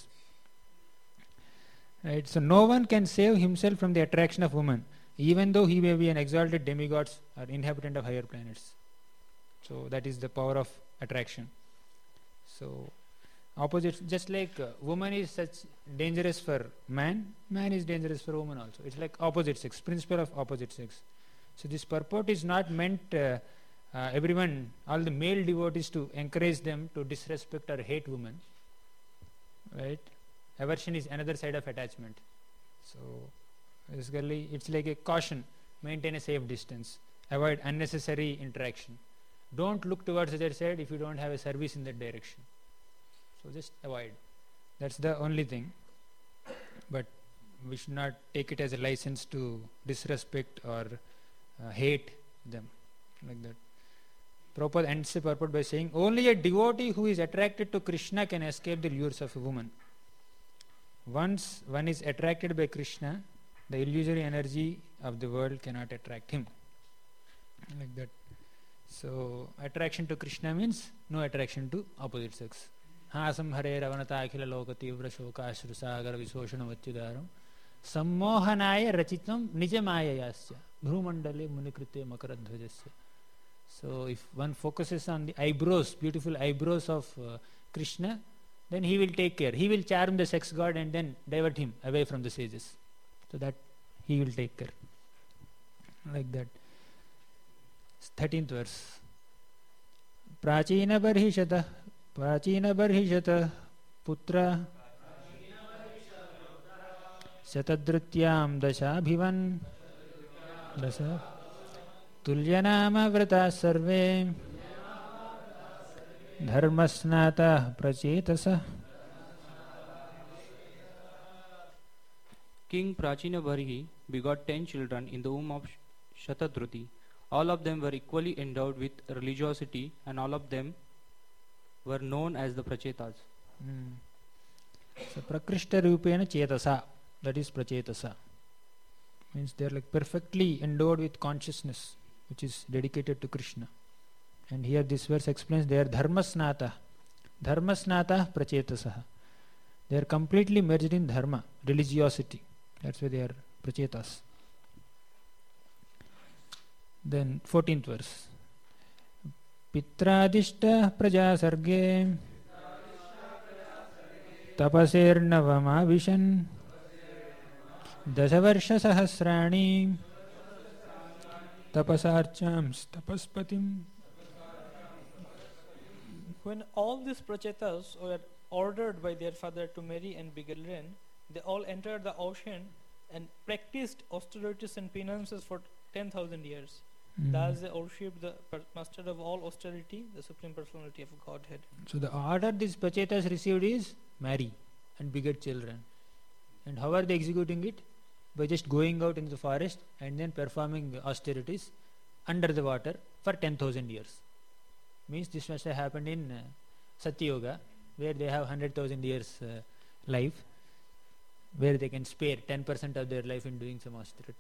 Right, so no one can save himself from the attraction of woman, even though he may be an exalted demigod or inhabitant of higher planets. So that is the power of attraction. So opposites, just like woman is such dangerous for man, man is dangerous for woman also. It's like opposite sex, principle of opposite sex. So this purport is not meant everyone, all the male devotees, to encourage them to disrespect or hate women. Right? Aversion is another side of attachment. So basically it's like a caution. Maintain a safe distance. Avoid unnecessary interaction. Don't look towards the other side if you don't have a service in that direction. So just avoid. That's the only thing. But we should not take it as a license to disrespect or hate them like that. Prabhupada ends the purport by saying, only a devotee who is attracted to Krishna can escape the lures of a woman. Once one is attracted by Krishna, the illusory energy of the world cannot attract him. Like that. So, attraction to Krishna means no attraction to opposite sex. Hasam hare ravanata akhila loka tivra shoka ashrusagar vishoshana vatyudaram sammohanaya rachitam nijamayayasya bhrumandale munikritya makaradhvajasya. So, if one focuses on the eyebrows, beautiful eyebrows of Krishna, then he will take care. He will charm the sex god and then divert him away from the sages. So that he will take care. Like that. 13th verse. Prachina barhishata putra satadrutyam dashabhivan dasa tulyanama vrata sarve dharmasnata prachetasa. King Prachina Barhi begot 10 children in the womb of Shatadruti. All of them were equally endowed with religiosity and all of them were known as the Prachetas. So Prakrishta Rupena Chetasa, that is Prachetasa. Means they are like perfectly endowed with consciousness which is dedicated to Krishna. And here this verse explains they are Dharmasnata. Dharmasnata Prachetasa. They are completely merged in dharma, religiosity. That's why they are Prachetas. Then 14th verse. Pitradishta praja sarge tapasernavama vishan dasavarsha sahasrani tapasarchams tapaspatim. When all these Prachetas were ordered by their father to marry and be children, they all entered the ocean and practiced austerities and penances for 10,000 years. Thus they worshipped the master of all austerity, the Supreme Personality of Godhead. So the order these Prachetas received is marry and beget children. And how are they executing it? By just going out into the forest and then performing austerities under the water for 10,000 years. Means this must have happened in Satya Yoga, where they have 100,000 years life, where they can spare 10% of their life in doing some austerity.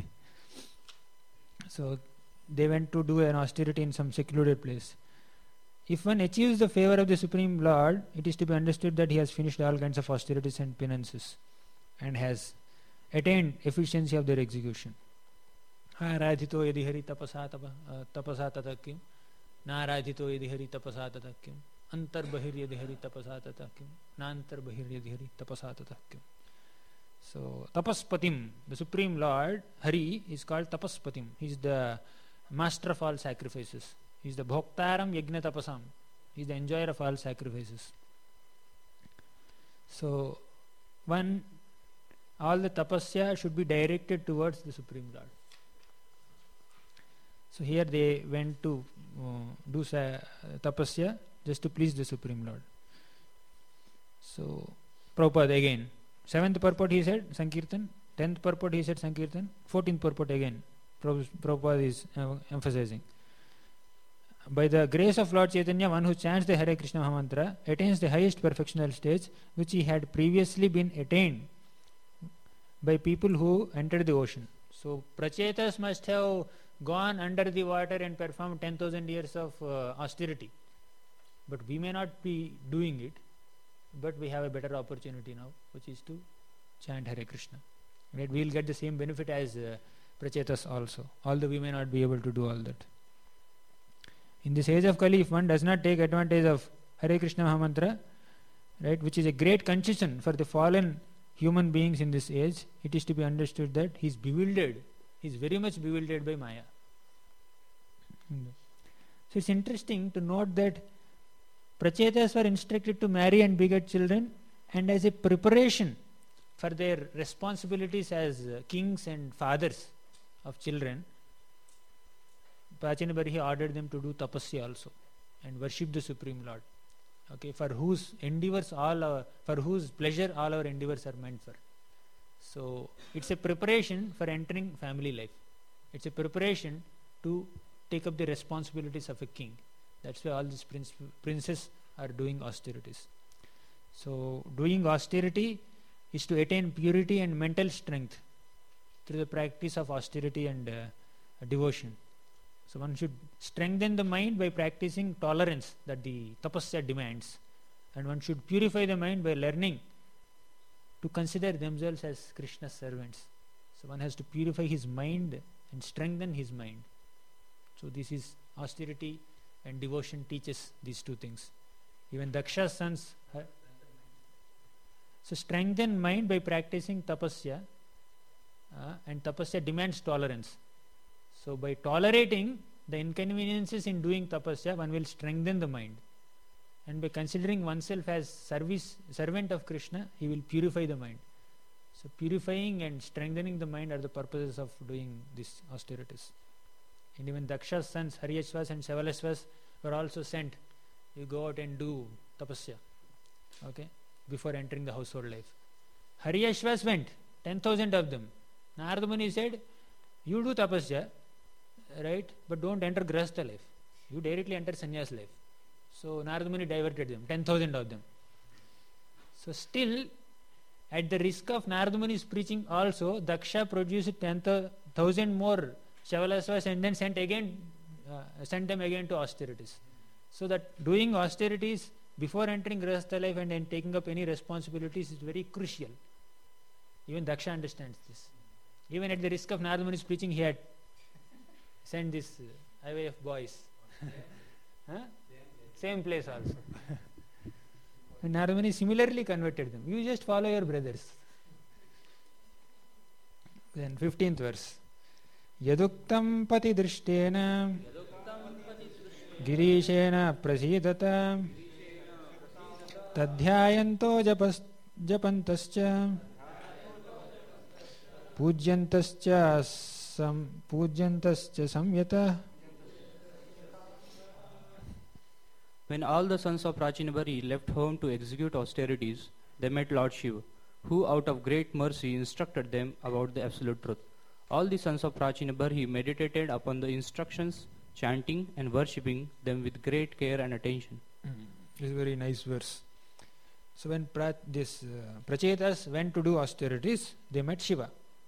So they went to do an austerity in some secluded place. If one achieves the favor of the Supreme Lord, it is to be understood that he has finished all kinds of austerities and penances and has attained efficiency of their execution. Aradhito yadi hari tapasa tata kim, naradhito yadi hari tapasa tata kim, antar bahir yadi hari tapasa tata kim, nantar bahir yadi hari tapasa tata kim. So Tapaspatim, the Supreme Lord Hari, is called Tapaspatim. He is the master of all sacrifices. He is the Bhoktaram Yajna Tapasam. He is the enjoyer of all sacrifices. So all the tapasya should be directed towards the Supreme Lord. So here they went to do tapasya just to please the Supreme Lord. So Prabhupada again, 7th purport he said Sankirtan, 10th purport he said Sankirtan, 14th purport again Prabhupada is emphasizing. By the grace of Lord Chaitanya, one who chants the Hare Krishna Mahamantra attains the highest perfectional stage which he had previously been attained by people who entered the ocean. So Prachetas must have gone under the water and performed 10,000 years of austerity. But we may not be doing it, but we have a better opportunity now, which is to chant Hare Krishna. Right? We will get the same benefit as Prachetas also, although we may not be able to do all that. In this age of Kali, if one does not take advantage of Hare Krishna Mahamantra, right, which is a great concession for the fallen human beings in this age, it is to be understood that he is bewildered. He is very much bewildered by Maya. So it's interesting to note that Prachetas were instructed to marry and beget children, and as a preparation for their responsibilities as kings and fathers of children, Prachina Barhi ordered them to do tapasya also and worship the Supreme Lord. Okay, for whose pleasure all our endeavors are meant for. So it's a preparation for entering family life. It's a preparation to take up the responsibilities of a king. That's why all these princes are doing austerities. So doing austerity is to attain purity and mental strength through the practice of austerity and devotion. So one should strengthen the mind by practicing tolerance that the tapasya demands, and one should purify the mind by learning to consider themselves as Krishna's servants. So one has to purify his mind and strengthen his mind. So this is austerity and devotion teaches these two things. Even Daksha's sons. So strengthen mind by practicing tapasya, and tapasya demands tolerance. So by tolerating the inconveniences in doing tapasya, one will strengthen the mind. And by considering oneself as servant of Krishna, he will purify the mind. So purifying and strengthening the mind are the purposes of doing these austerities. And even Daksha's sons, Haryashvas and Shavalasvas, were also sent. You go out and do tapasya, okay, before entering the household life. Haryashvas went, 10,000 of them. Narada Muni said, you do tapasya, right, but don't enter grahastha life. You directly enter sannyas life. So Narada Muni diverted them, 10,000 of them. So still, at the risk of Narada Muni's preaching also, Daksha produced 10,000 more Shavalasvas and then sent them again to austerities. So that doing austerities before entering grahastha life and then taking up any responsibilities is very crucial. Even Daksha understands this. Even at the risk of Narada Muni's preaching, he had sent this IVF boys. Same place also. And Narada Muni similarly converted them. You just follow your brothers. Then 15th verse. Yaduktam pati drishtena girishena prasidata tadhyayanto japantascha pujyantascha samyata. When all the sons of Prachinabari left home to execute austerities, they met Lord Shiva, who out of great mercy instructed them about the absolute truth. All the sons of Prachinabari meditated upon the instructions, chanting and worshipping them with great care and attention. This is a very nice verse. So when Prachetas went to do austerities, they met Shiva.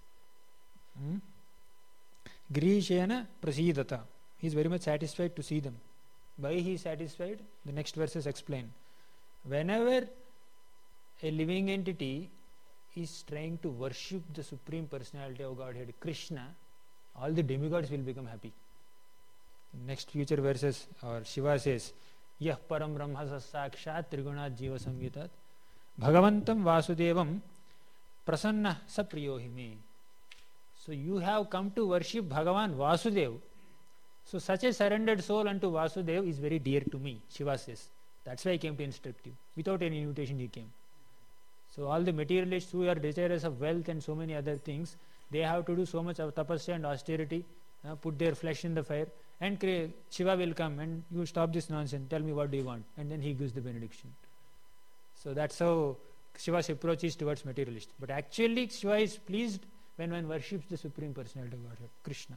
Girishena prasidata. He is very much satisfied to see them. Why he is satisfied? The next verses explain. Whenever a living entity is trying to worship the Supreme Personality of Godhead, Krishna, all the demigods will become happy. Next future verses, or Shiva says, Yah param brahma sakshat trigunat jiva samyitat bhagavantam vasudevam prasanna sapriyohime. So you have come to worship Bhagavan Vasudev. So such a surrendered soul unto Vasudev is very dear to me, Shiva says. That's why I came to instruct you. Without any invitation he came. So all the materialists who are desirous of wealth and so many other things, they have to do so much of tapasya and austerity, put their flesh in the fire, and Shiva will come and you stop this nonsense, tell me what do you want, and then he gives the benediction. So that's how Shiva's approach is towards materialists. But actually Shiva is pleased when one worships the Supreme Personality of Godhead, Krishna.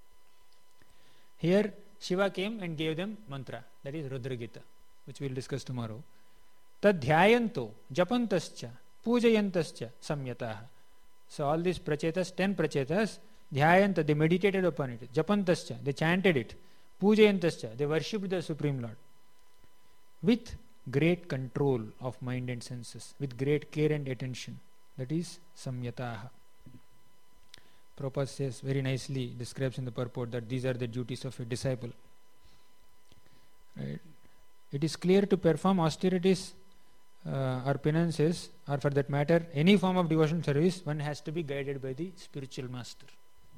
Here Shiva came and gave them mantra, that is Rudra Gita, which we will discuss tomorrow. Tadhyayanto japantascha pujayantascha samyataha. So all these prachetas, 10 prachetas, dhyayanta, they meditated upon it. Japantascha, they chanted it. Pujayantascha, they worshipped the Supreme Lord. With great control of mind and senses, with great care and attention. That is samyataha. Prabhupada says very nicely, describes in the purport that these are the duties of a disciple. Right? It is clear to perform austerities or penances, or for that matter, any form of devotional service, one has to be guided by the spiritual master.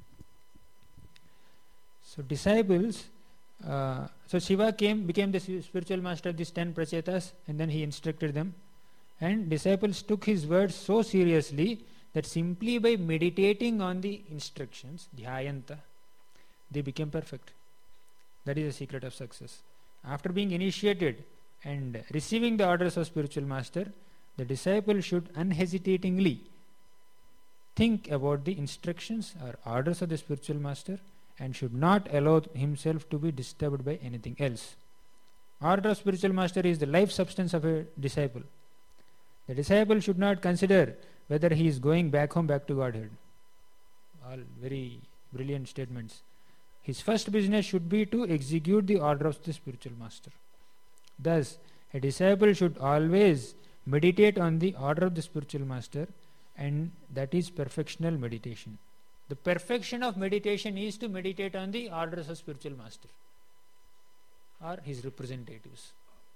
So disciples, so Shiva became the spiritual master of these 10 prachetas, and then he instructed them. And disciples took his words so seriously that simply by meditating on the instructions, dhyayanta, they became perfect. That is the secret of success. After being initiated and receiving the orders of spiritual master, the disciple should unhesitatingly think about the instructions or orders of the spiritual master and should not allow himself to be disturbed by anything else. Order of spiritual master is the life substance of a disciple. The disciple should not consider whether he is going back home, back to Godhead. All very brilliant statements. His first business should be to execute the order of the spiritual master. Thus, a disciple should always meditate on the order of the spiritual master, and that is perfectional meditation. The perfection of meditation is to meditate on the orders of spiritual master or his representatives.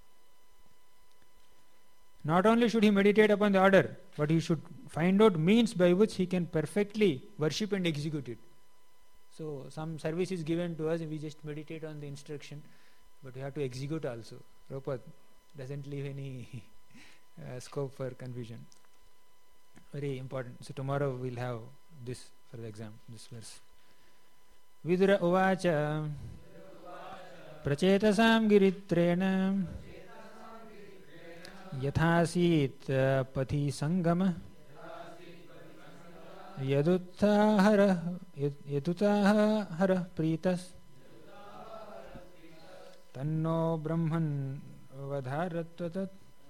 Not only should he meditate upon the order, but he should find out means by which he can perfectly worship and execute it. So some service is given to us and we just meditate on the instruction, but we have to execute also. Prabhupada doesn't leave any scope for confusion. Very important. So tomorrow we'll have this for the exam, this verse. Vidura uvacha prachetasam giritrena yathasit pathi sangama yadutahara pritas tanno brahman vadharatvatat.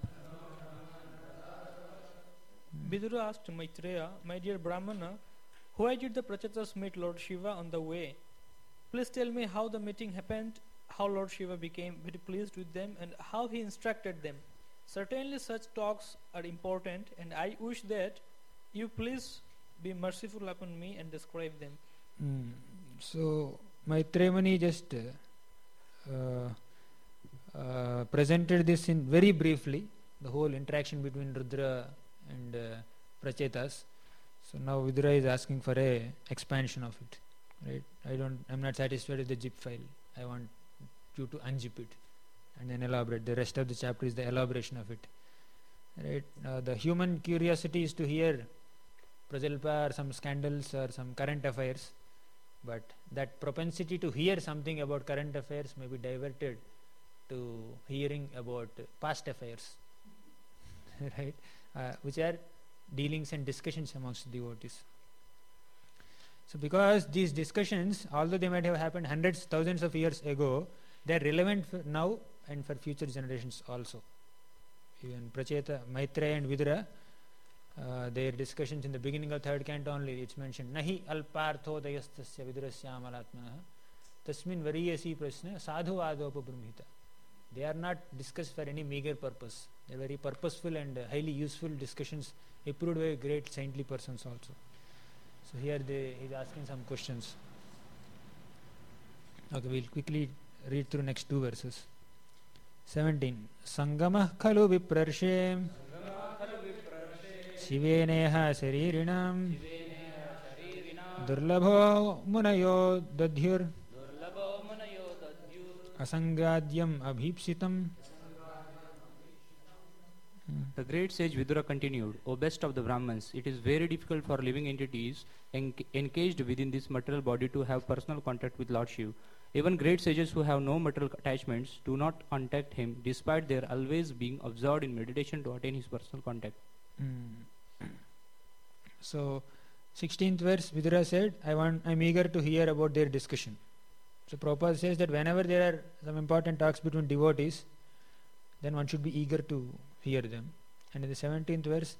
Vidura asked Maitreya, "My dear Brahmana, why did the Prachetas meet Lord Shiva on the way? Please tell me how the meeting happened, how Lord Shiva became very pleased with them, and how he instructed them. Certainly such talks are important, and I wish that you please be merciful upon me and describe them." So Maitreya Muni just presented this in very briefly, the whole interaction between Rudra and Prachetas. So now Vidura is asking for a expansion of it. Right? I'm not satisfied with the zip file. I want you to unzip it and then elaborate. The rest of the chapter is the elaboration of it. Right? The human curiosity is to hear prajalpa or some scandals or some current affairs, but that propensity to hear something about current affairs may be diverted to hearing about past affairs, right? Which are dealings and discussions amongst devotees. So because these discussions, although they might have happened hundreds, thousands of years ago, they are relevant for now and for future generations also. Even Pracheta, Maitreya and Vidura, their discussions in the beginning of third canto only, it's mentioned, Nahi alparthodayastasya vidurasya amalatmana tasmin variyasi prasna sadhu adopabhrumhita. They are not discussed for any meager purpose. They are very purposeful and highly useful discussions approved by great saintly persons also. So here he is asking some questions. Okay, we'll quickly read through next two verses. 17. Sangamah khalu viprarshe shiveneha sharirinam durlabho munayo dadhyur asangadyam abhipsitam. The great sage Vidura continued, O best of the Brahmins, it is very difficult for living entities encaged within this material body to have personal contact with Lord Shiva. Even great sages who have no material attachments do not contact him, despite their always being absorbed in meditation to attain his personal contact. So, 16th verse, Vidura said, I'm eager to hear about their discussion. So Prabhupada says that whenever there are some important talks between devotees, then one should be eager to hear them. And in the 17th verse,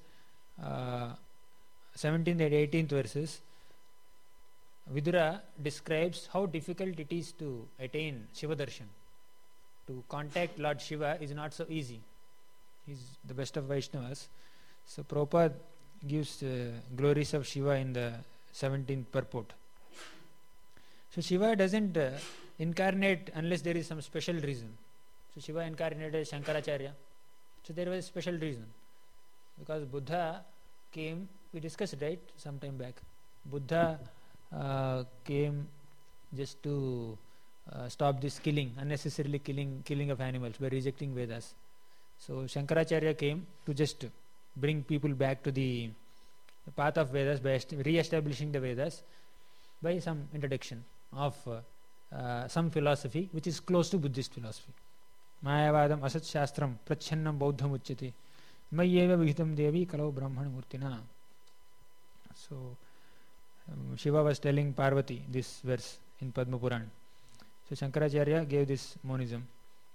17th and 18th verses, Vidura describes how difficult it is to attain Shiva Darshan. To contact Lord Shiva is not so easy. He is the best of Vaishnavas. So Prabhupada gives glories of Shiva in the 17th purport. So Shiva doesn't incarnate unless there is some special reason. So Shiva incarnated Shankaracharya. So there was a special reason. Because Buddha came, we discussed right some time back. Buddha came just to stop this unnecessarily killing of animals by rejecting Vedas. So Shankaracharya came to just bring people back to the path of Vedas by re-establishing the Vedas by some introduction of some philosophy which is close to Buddhist philosophy. Mayavadam asat shastram prachannam bauddham uchyate mayyeva vihitam devi kalau brahmana murtina. So Shiva was telling Parvati this verse in Padma Puran. So Shankaracharya gave this monism.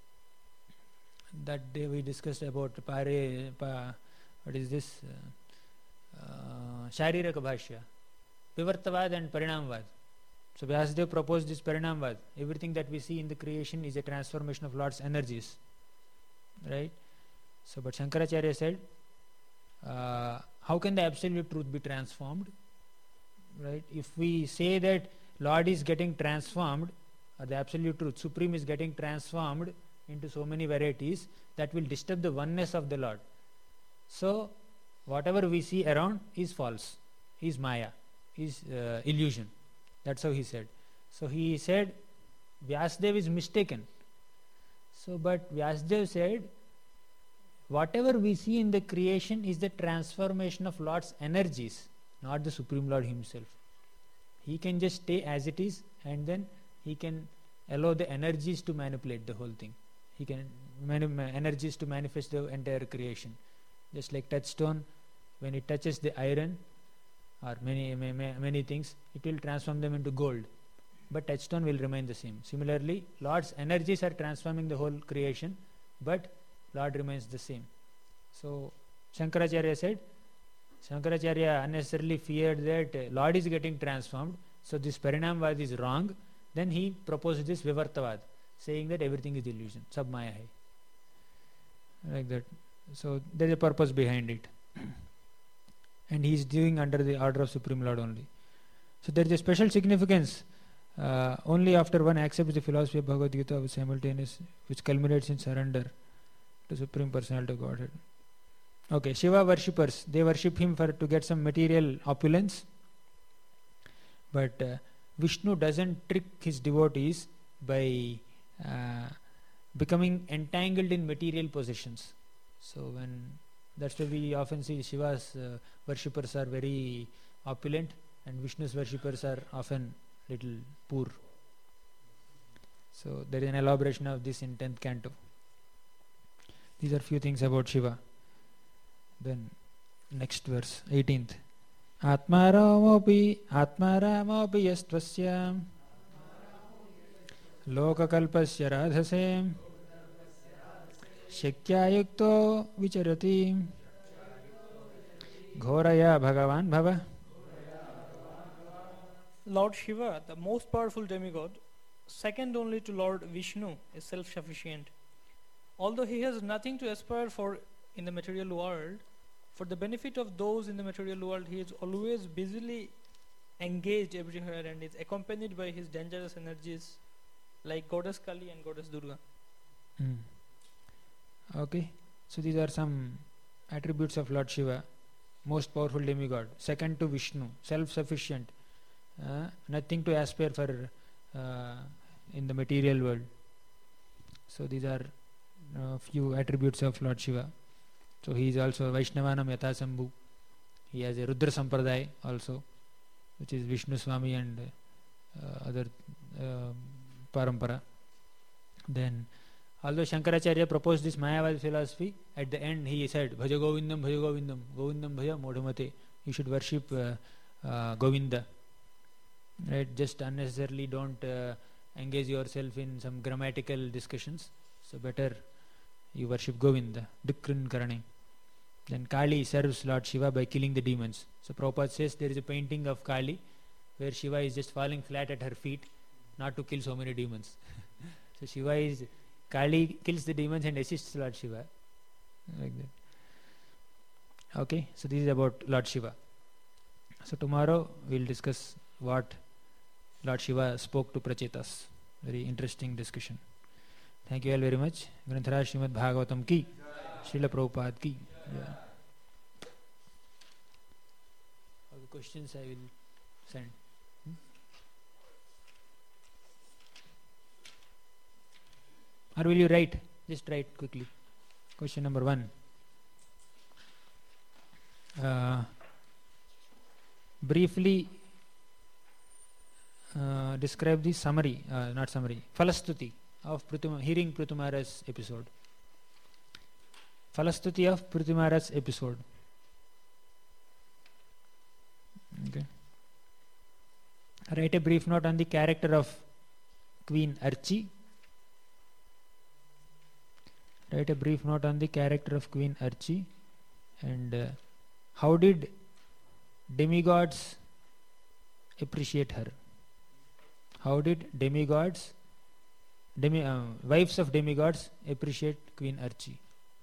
That day we discussed about what is this? Shariraka Bhashya, Vivartavad and Parinamvad. So Vyasadeva proposed this Parinamvad. Everything that we see in the creation is a transformation of Lord's energies. Right? So, but Shankaracharya said, how can the absolute truth be transformed? Right? If we say that Lord is getting transformed, or the absolute truth, Supreme is getting transformed into so many varieties, that will disturb the oneness of the Lord. So, whatever we see around is false, is Maya, is illusion. That's how he said. So he said Vyasadeva is mistaken. So, but Vyasadeva said, whatever we see in the creation is the transformation of Lord's energies, not the Supreme Lord himself. He can just stay as it is, and then he can allow the energies to manipulate the whole thing. He can energies to manifest the entire creation. Just like touchstone, when it touches the iron or many things, it will transform them into gold. But touchstone will remain the same. Similarly, Lord's energies are transforming the whole creation, but Lord remains the same. So Shankaracharya said, Shankaracharya unnecessarily feared that Lord is getting transformed, so this Parinamvad is wrong. Then he proposed this Vivartavad, saying that everything is illusion, sab maya hai. Like that. So there is a purpose behind it. And he is doing under the order of Supreme Lord only. So there is a special significance. Only after one accepts the philosophy of Bhagavad Gita with simultaneous, which culminates in surrender to Supreme Personality of Godhead. Okay, Shiva worshippers, they worship him to get some material opulence. But Vishnu doesn't trick his devotees by becoming entangled in material possessions. So that's why we often see Shiva's worshippers are very opulent and Vishnu's worshippers are often little poor. So there is an elaboration of this in 10th canto. These are few things about Shiva. Then next verse, 18th. Atmaramopi yastvasya lokakalpasya radhase shakyayukto vicharati ghoraya bhagavan bhava. Lord Shiva, the most powerful demigod, second only to Lord Vishnu, is self-sufficient. Although he has nothing to aspire for in the material world, for the benefit of those in the material world, he is always busily engaged everywhere and is accompanied by his dangerous energies like Goddess Kali and Goddess Durga. Okay, so these are some attributes of Lord Shiva, most powerful demigod, second to Vishnu, self-sufficient, nothing to aspire for in the material world. So these are few attributes of Lord Shiva. So he is also Vaishnavanam Yathasambhu. He has a Rudra Sampradaya also, which is Vishnu Swami and other Parampara. Then, although Shankaracharya proposed this Mayavad philosophy, at the end he said, Bhaja Govindam, Bhaja Govindam, Govindam Bhaja Modhamate. You should worship Govinda. Right? Just unnecessarily don't engage yourself in some grammatical discussions. So better you worship Govinda, Dukrin Karane. Then Kali serves Lord Shiva by killing the demons. So Prabhupada says there is a painting of Kali where Shiva is just falling flat at her feet, not to kill so many demons. So Kali kills the demons and assists Lord Shiva. Like that. Okay, so this is about Lord Shiva. So tomorrow we will discuss what Lord Shiva spoke to Prachetas. Very interesting discussion. Thank you all very much. Granthara Srimad Bhagavatam ki, Srila Prabhupada ki. Yeah. All the questions I will send. Or will you write? Just write quickly. Question number 1. Briefly describe the summary, not summary, Falastuti of hearing Pruthumara's episode. Falastuti of Pruthumara's episode. Okay. Write a brief note on the character of Queen Archie. Write a brief note on the character of Queen Archie, and how did demigods appreciate her? How did wives of demigods appreciate Queen Archie?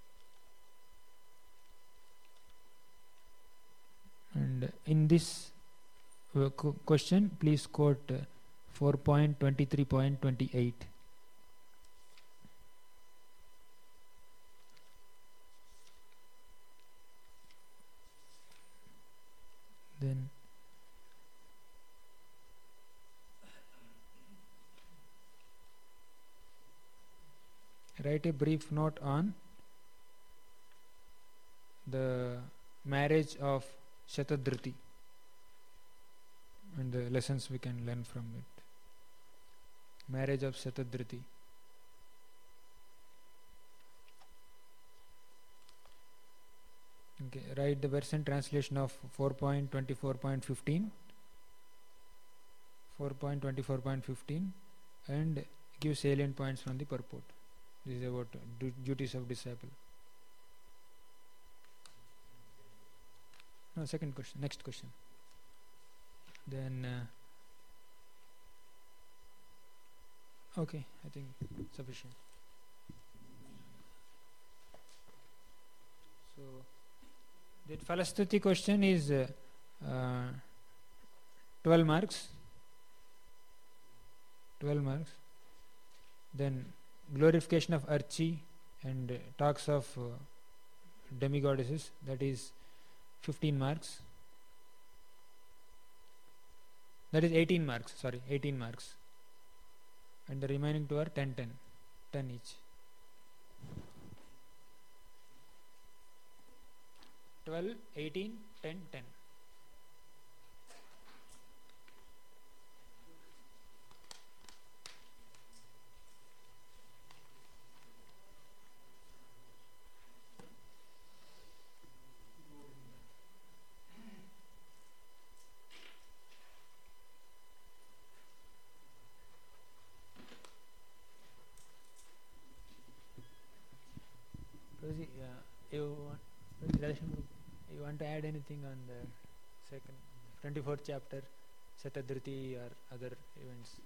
And in this question, please quote 4.23.28. Then write a brief note on the marriage of Shatadruti and the lessons we can learn from it. Marriage of Shatadruti. Okay, write the verse and translation of 4.24.15 and give salient points from the purport. This is about duties of disciple. No, second question, next question. Then okay, I think sufficient. So that Falastuti question is 12 marks. 12 marks. Then glorification of Archie and talks of demigoddesses, that is 15 marks. That is 18 marks, sorry, 18 marks. And the remaining two are 10 each. 12, 18, 10, 10. You want to add anything on the second 24th chapter, Shatadruti or other events?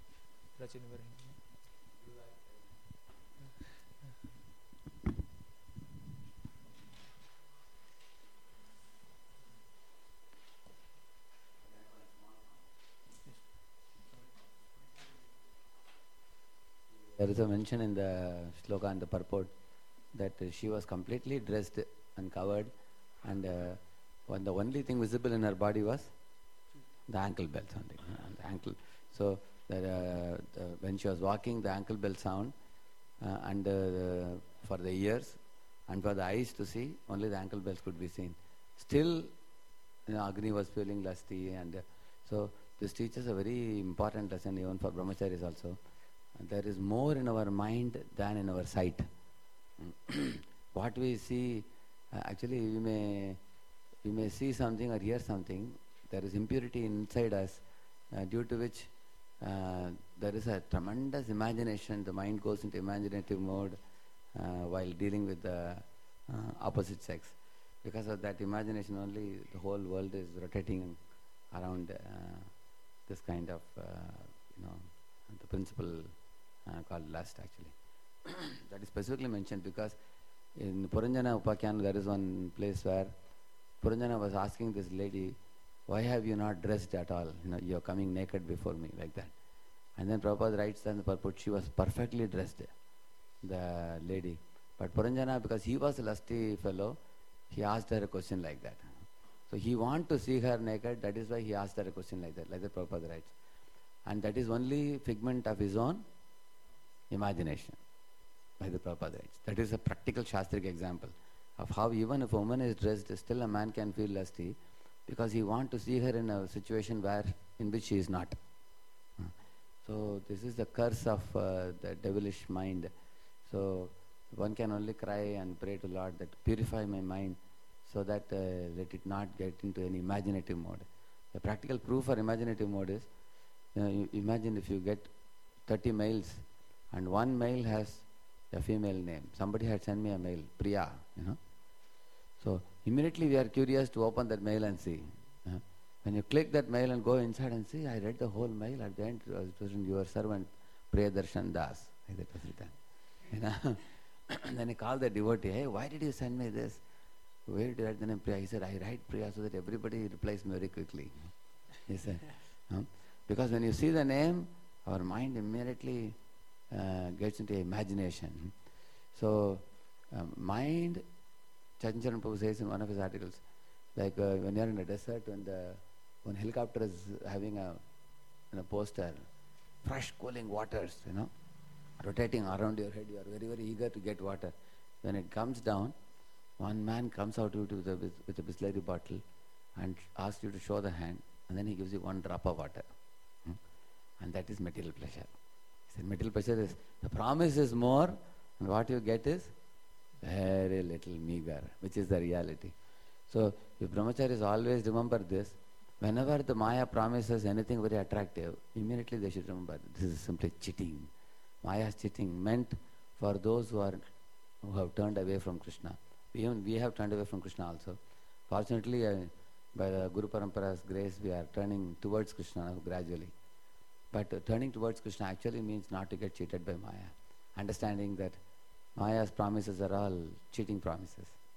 There is a mention in the shloka and the purport that she was completely dressed and covered, and when the only thing visible in her body was the ankle belt sounding. The ankle. So that, when she was walking, the ankle belt sound, and for the ears and for the eyes to see, only the ankle belts could be seen. Still, Agni was feeling lusty, and so this teaches a very important lesson even for brahmacharis also. There is more in our mind than in our sight. What we see, actually we may see something or hear something. There is impurity inside us, due to which there is a tremendous imagination. The mind goes into imaginative mode while dealing with the opposite sex. Because of that imagination only, the whole world is rotating around this kind of, the principle called lust actually. That is specifically mentioned because in Puranjana Upakhyan there is one place where Puranjana was asking this lady, why have you not dressed at all? You are coming naked before me, like that. And then Prabhupada writes in the purport, she was perfectly dressed, the lady. But Puranjana, because he was a lusty fellow, he asked her a question like that. So he wanted to see her naked, that is why he asked her a question like that Prabhupada writes. And that is only figment of his own imagination, like the Prabhupada writes. That is a practical Shastric example of how even if a woman is dressed, still a man can feel lusty because he wants to see her in a situation in which she is not. So this is the curse of the devilish mind. So one can only cry and pray to Lord that purify my mind so that let it not get into any imaginative mode. The practical proof for imaginative mode is you imagine if you get 30 mails and one mail has a female name. Somebody had sent me a mail, Priya, So immediately we are curious to open that mail and see. When you click that mail and go inside and see, I read the whole mail. At the end, it was written, your servant, Priyadarshan Das. Like that was written. Then he called the devotee, hey, why did you send me this? Where did you write the name Priya? He said, I write Priya so that everybody replies me very quickly. He said, because when you see the name, our mind immediately gets into imagination. So, mind, Charancharan Prabhu says in one of his articles, like when you are in a desert, when helicopter is having a poster, fresh cooling waters, rotating around your head, you are very, very eager to get water. When it comes down, one man comes out with a Bisleri bottle and asks you to show the hand, and then he gives you one drop of water. And that is material pleasure. He said, material pleasure is, the promise is more, and what you get is very little meager, which is the reality. So, if brahmacharis always remember this, whenever the Maya promises anything very attractive, immediately they should remember, this is simply cheating. Maya's cheating meant for those who have turned away from Krishna. Even we have turned away from Krishna also. Fortunately, by the Guru Parampara's grace, we are turning towards Krishna gradually. But turning towards Krishna actually means not to get cheated by Maya. Understanding that Maya's promises are all cheating promises.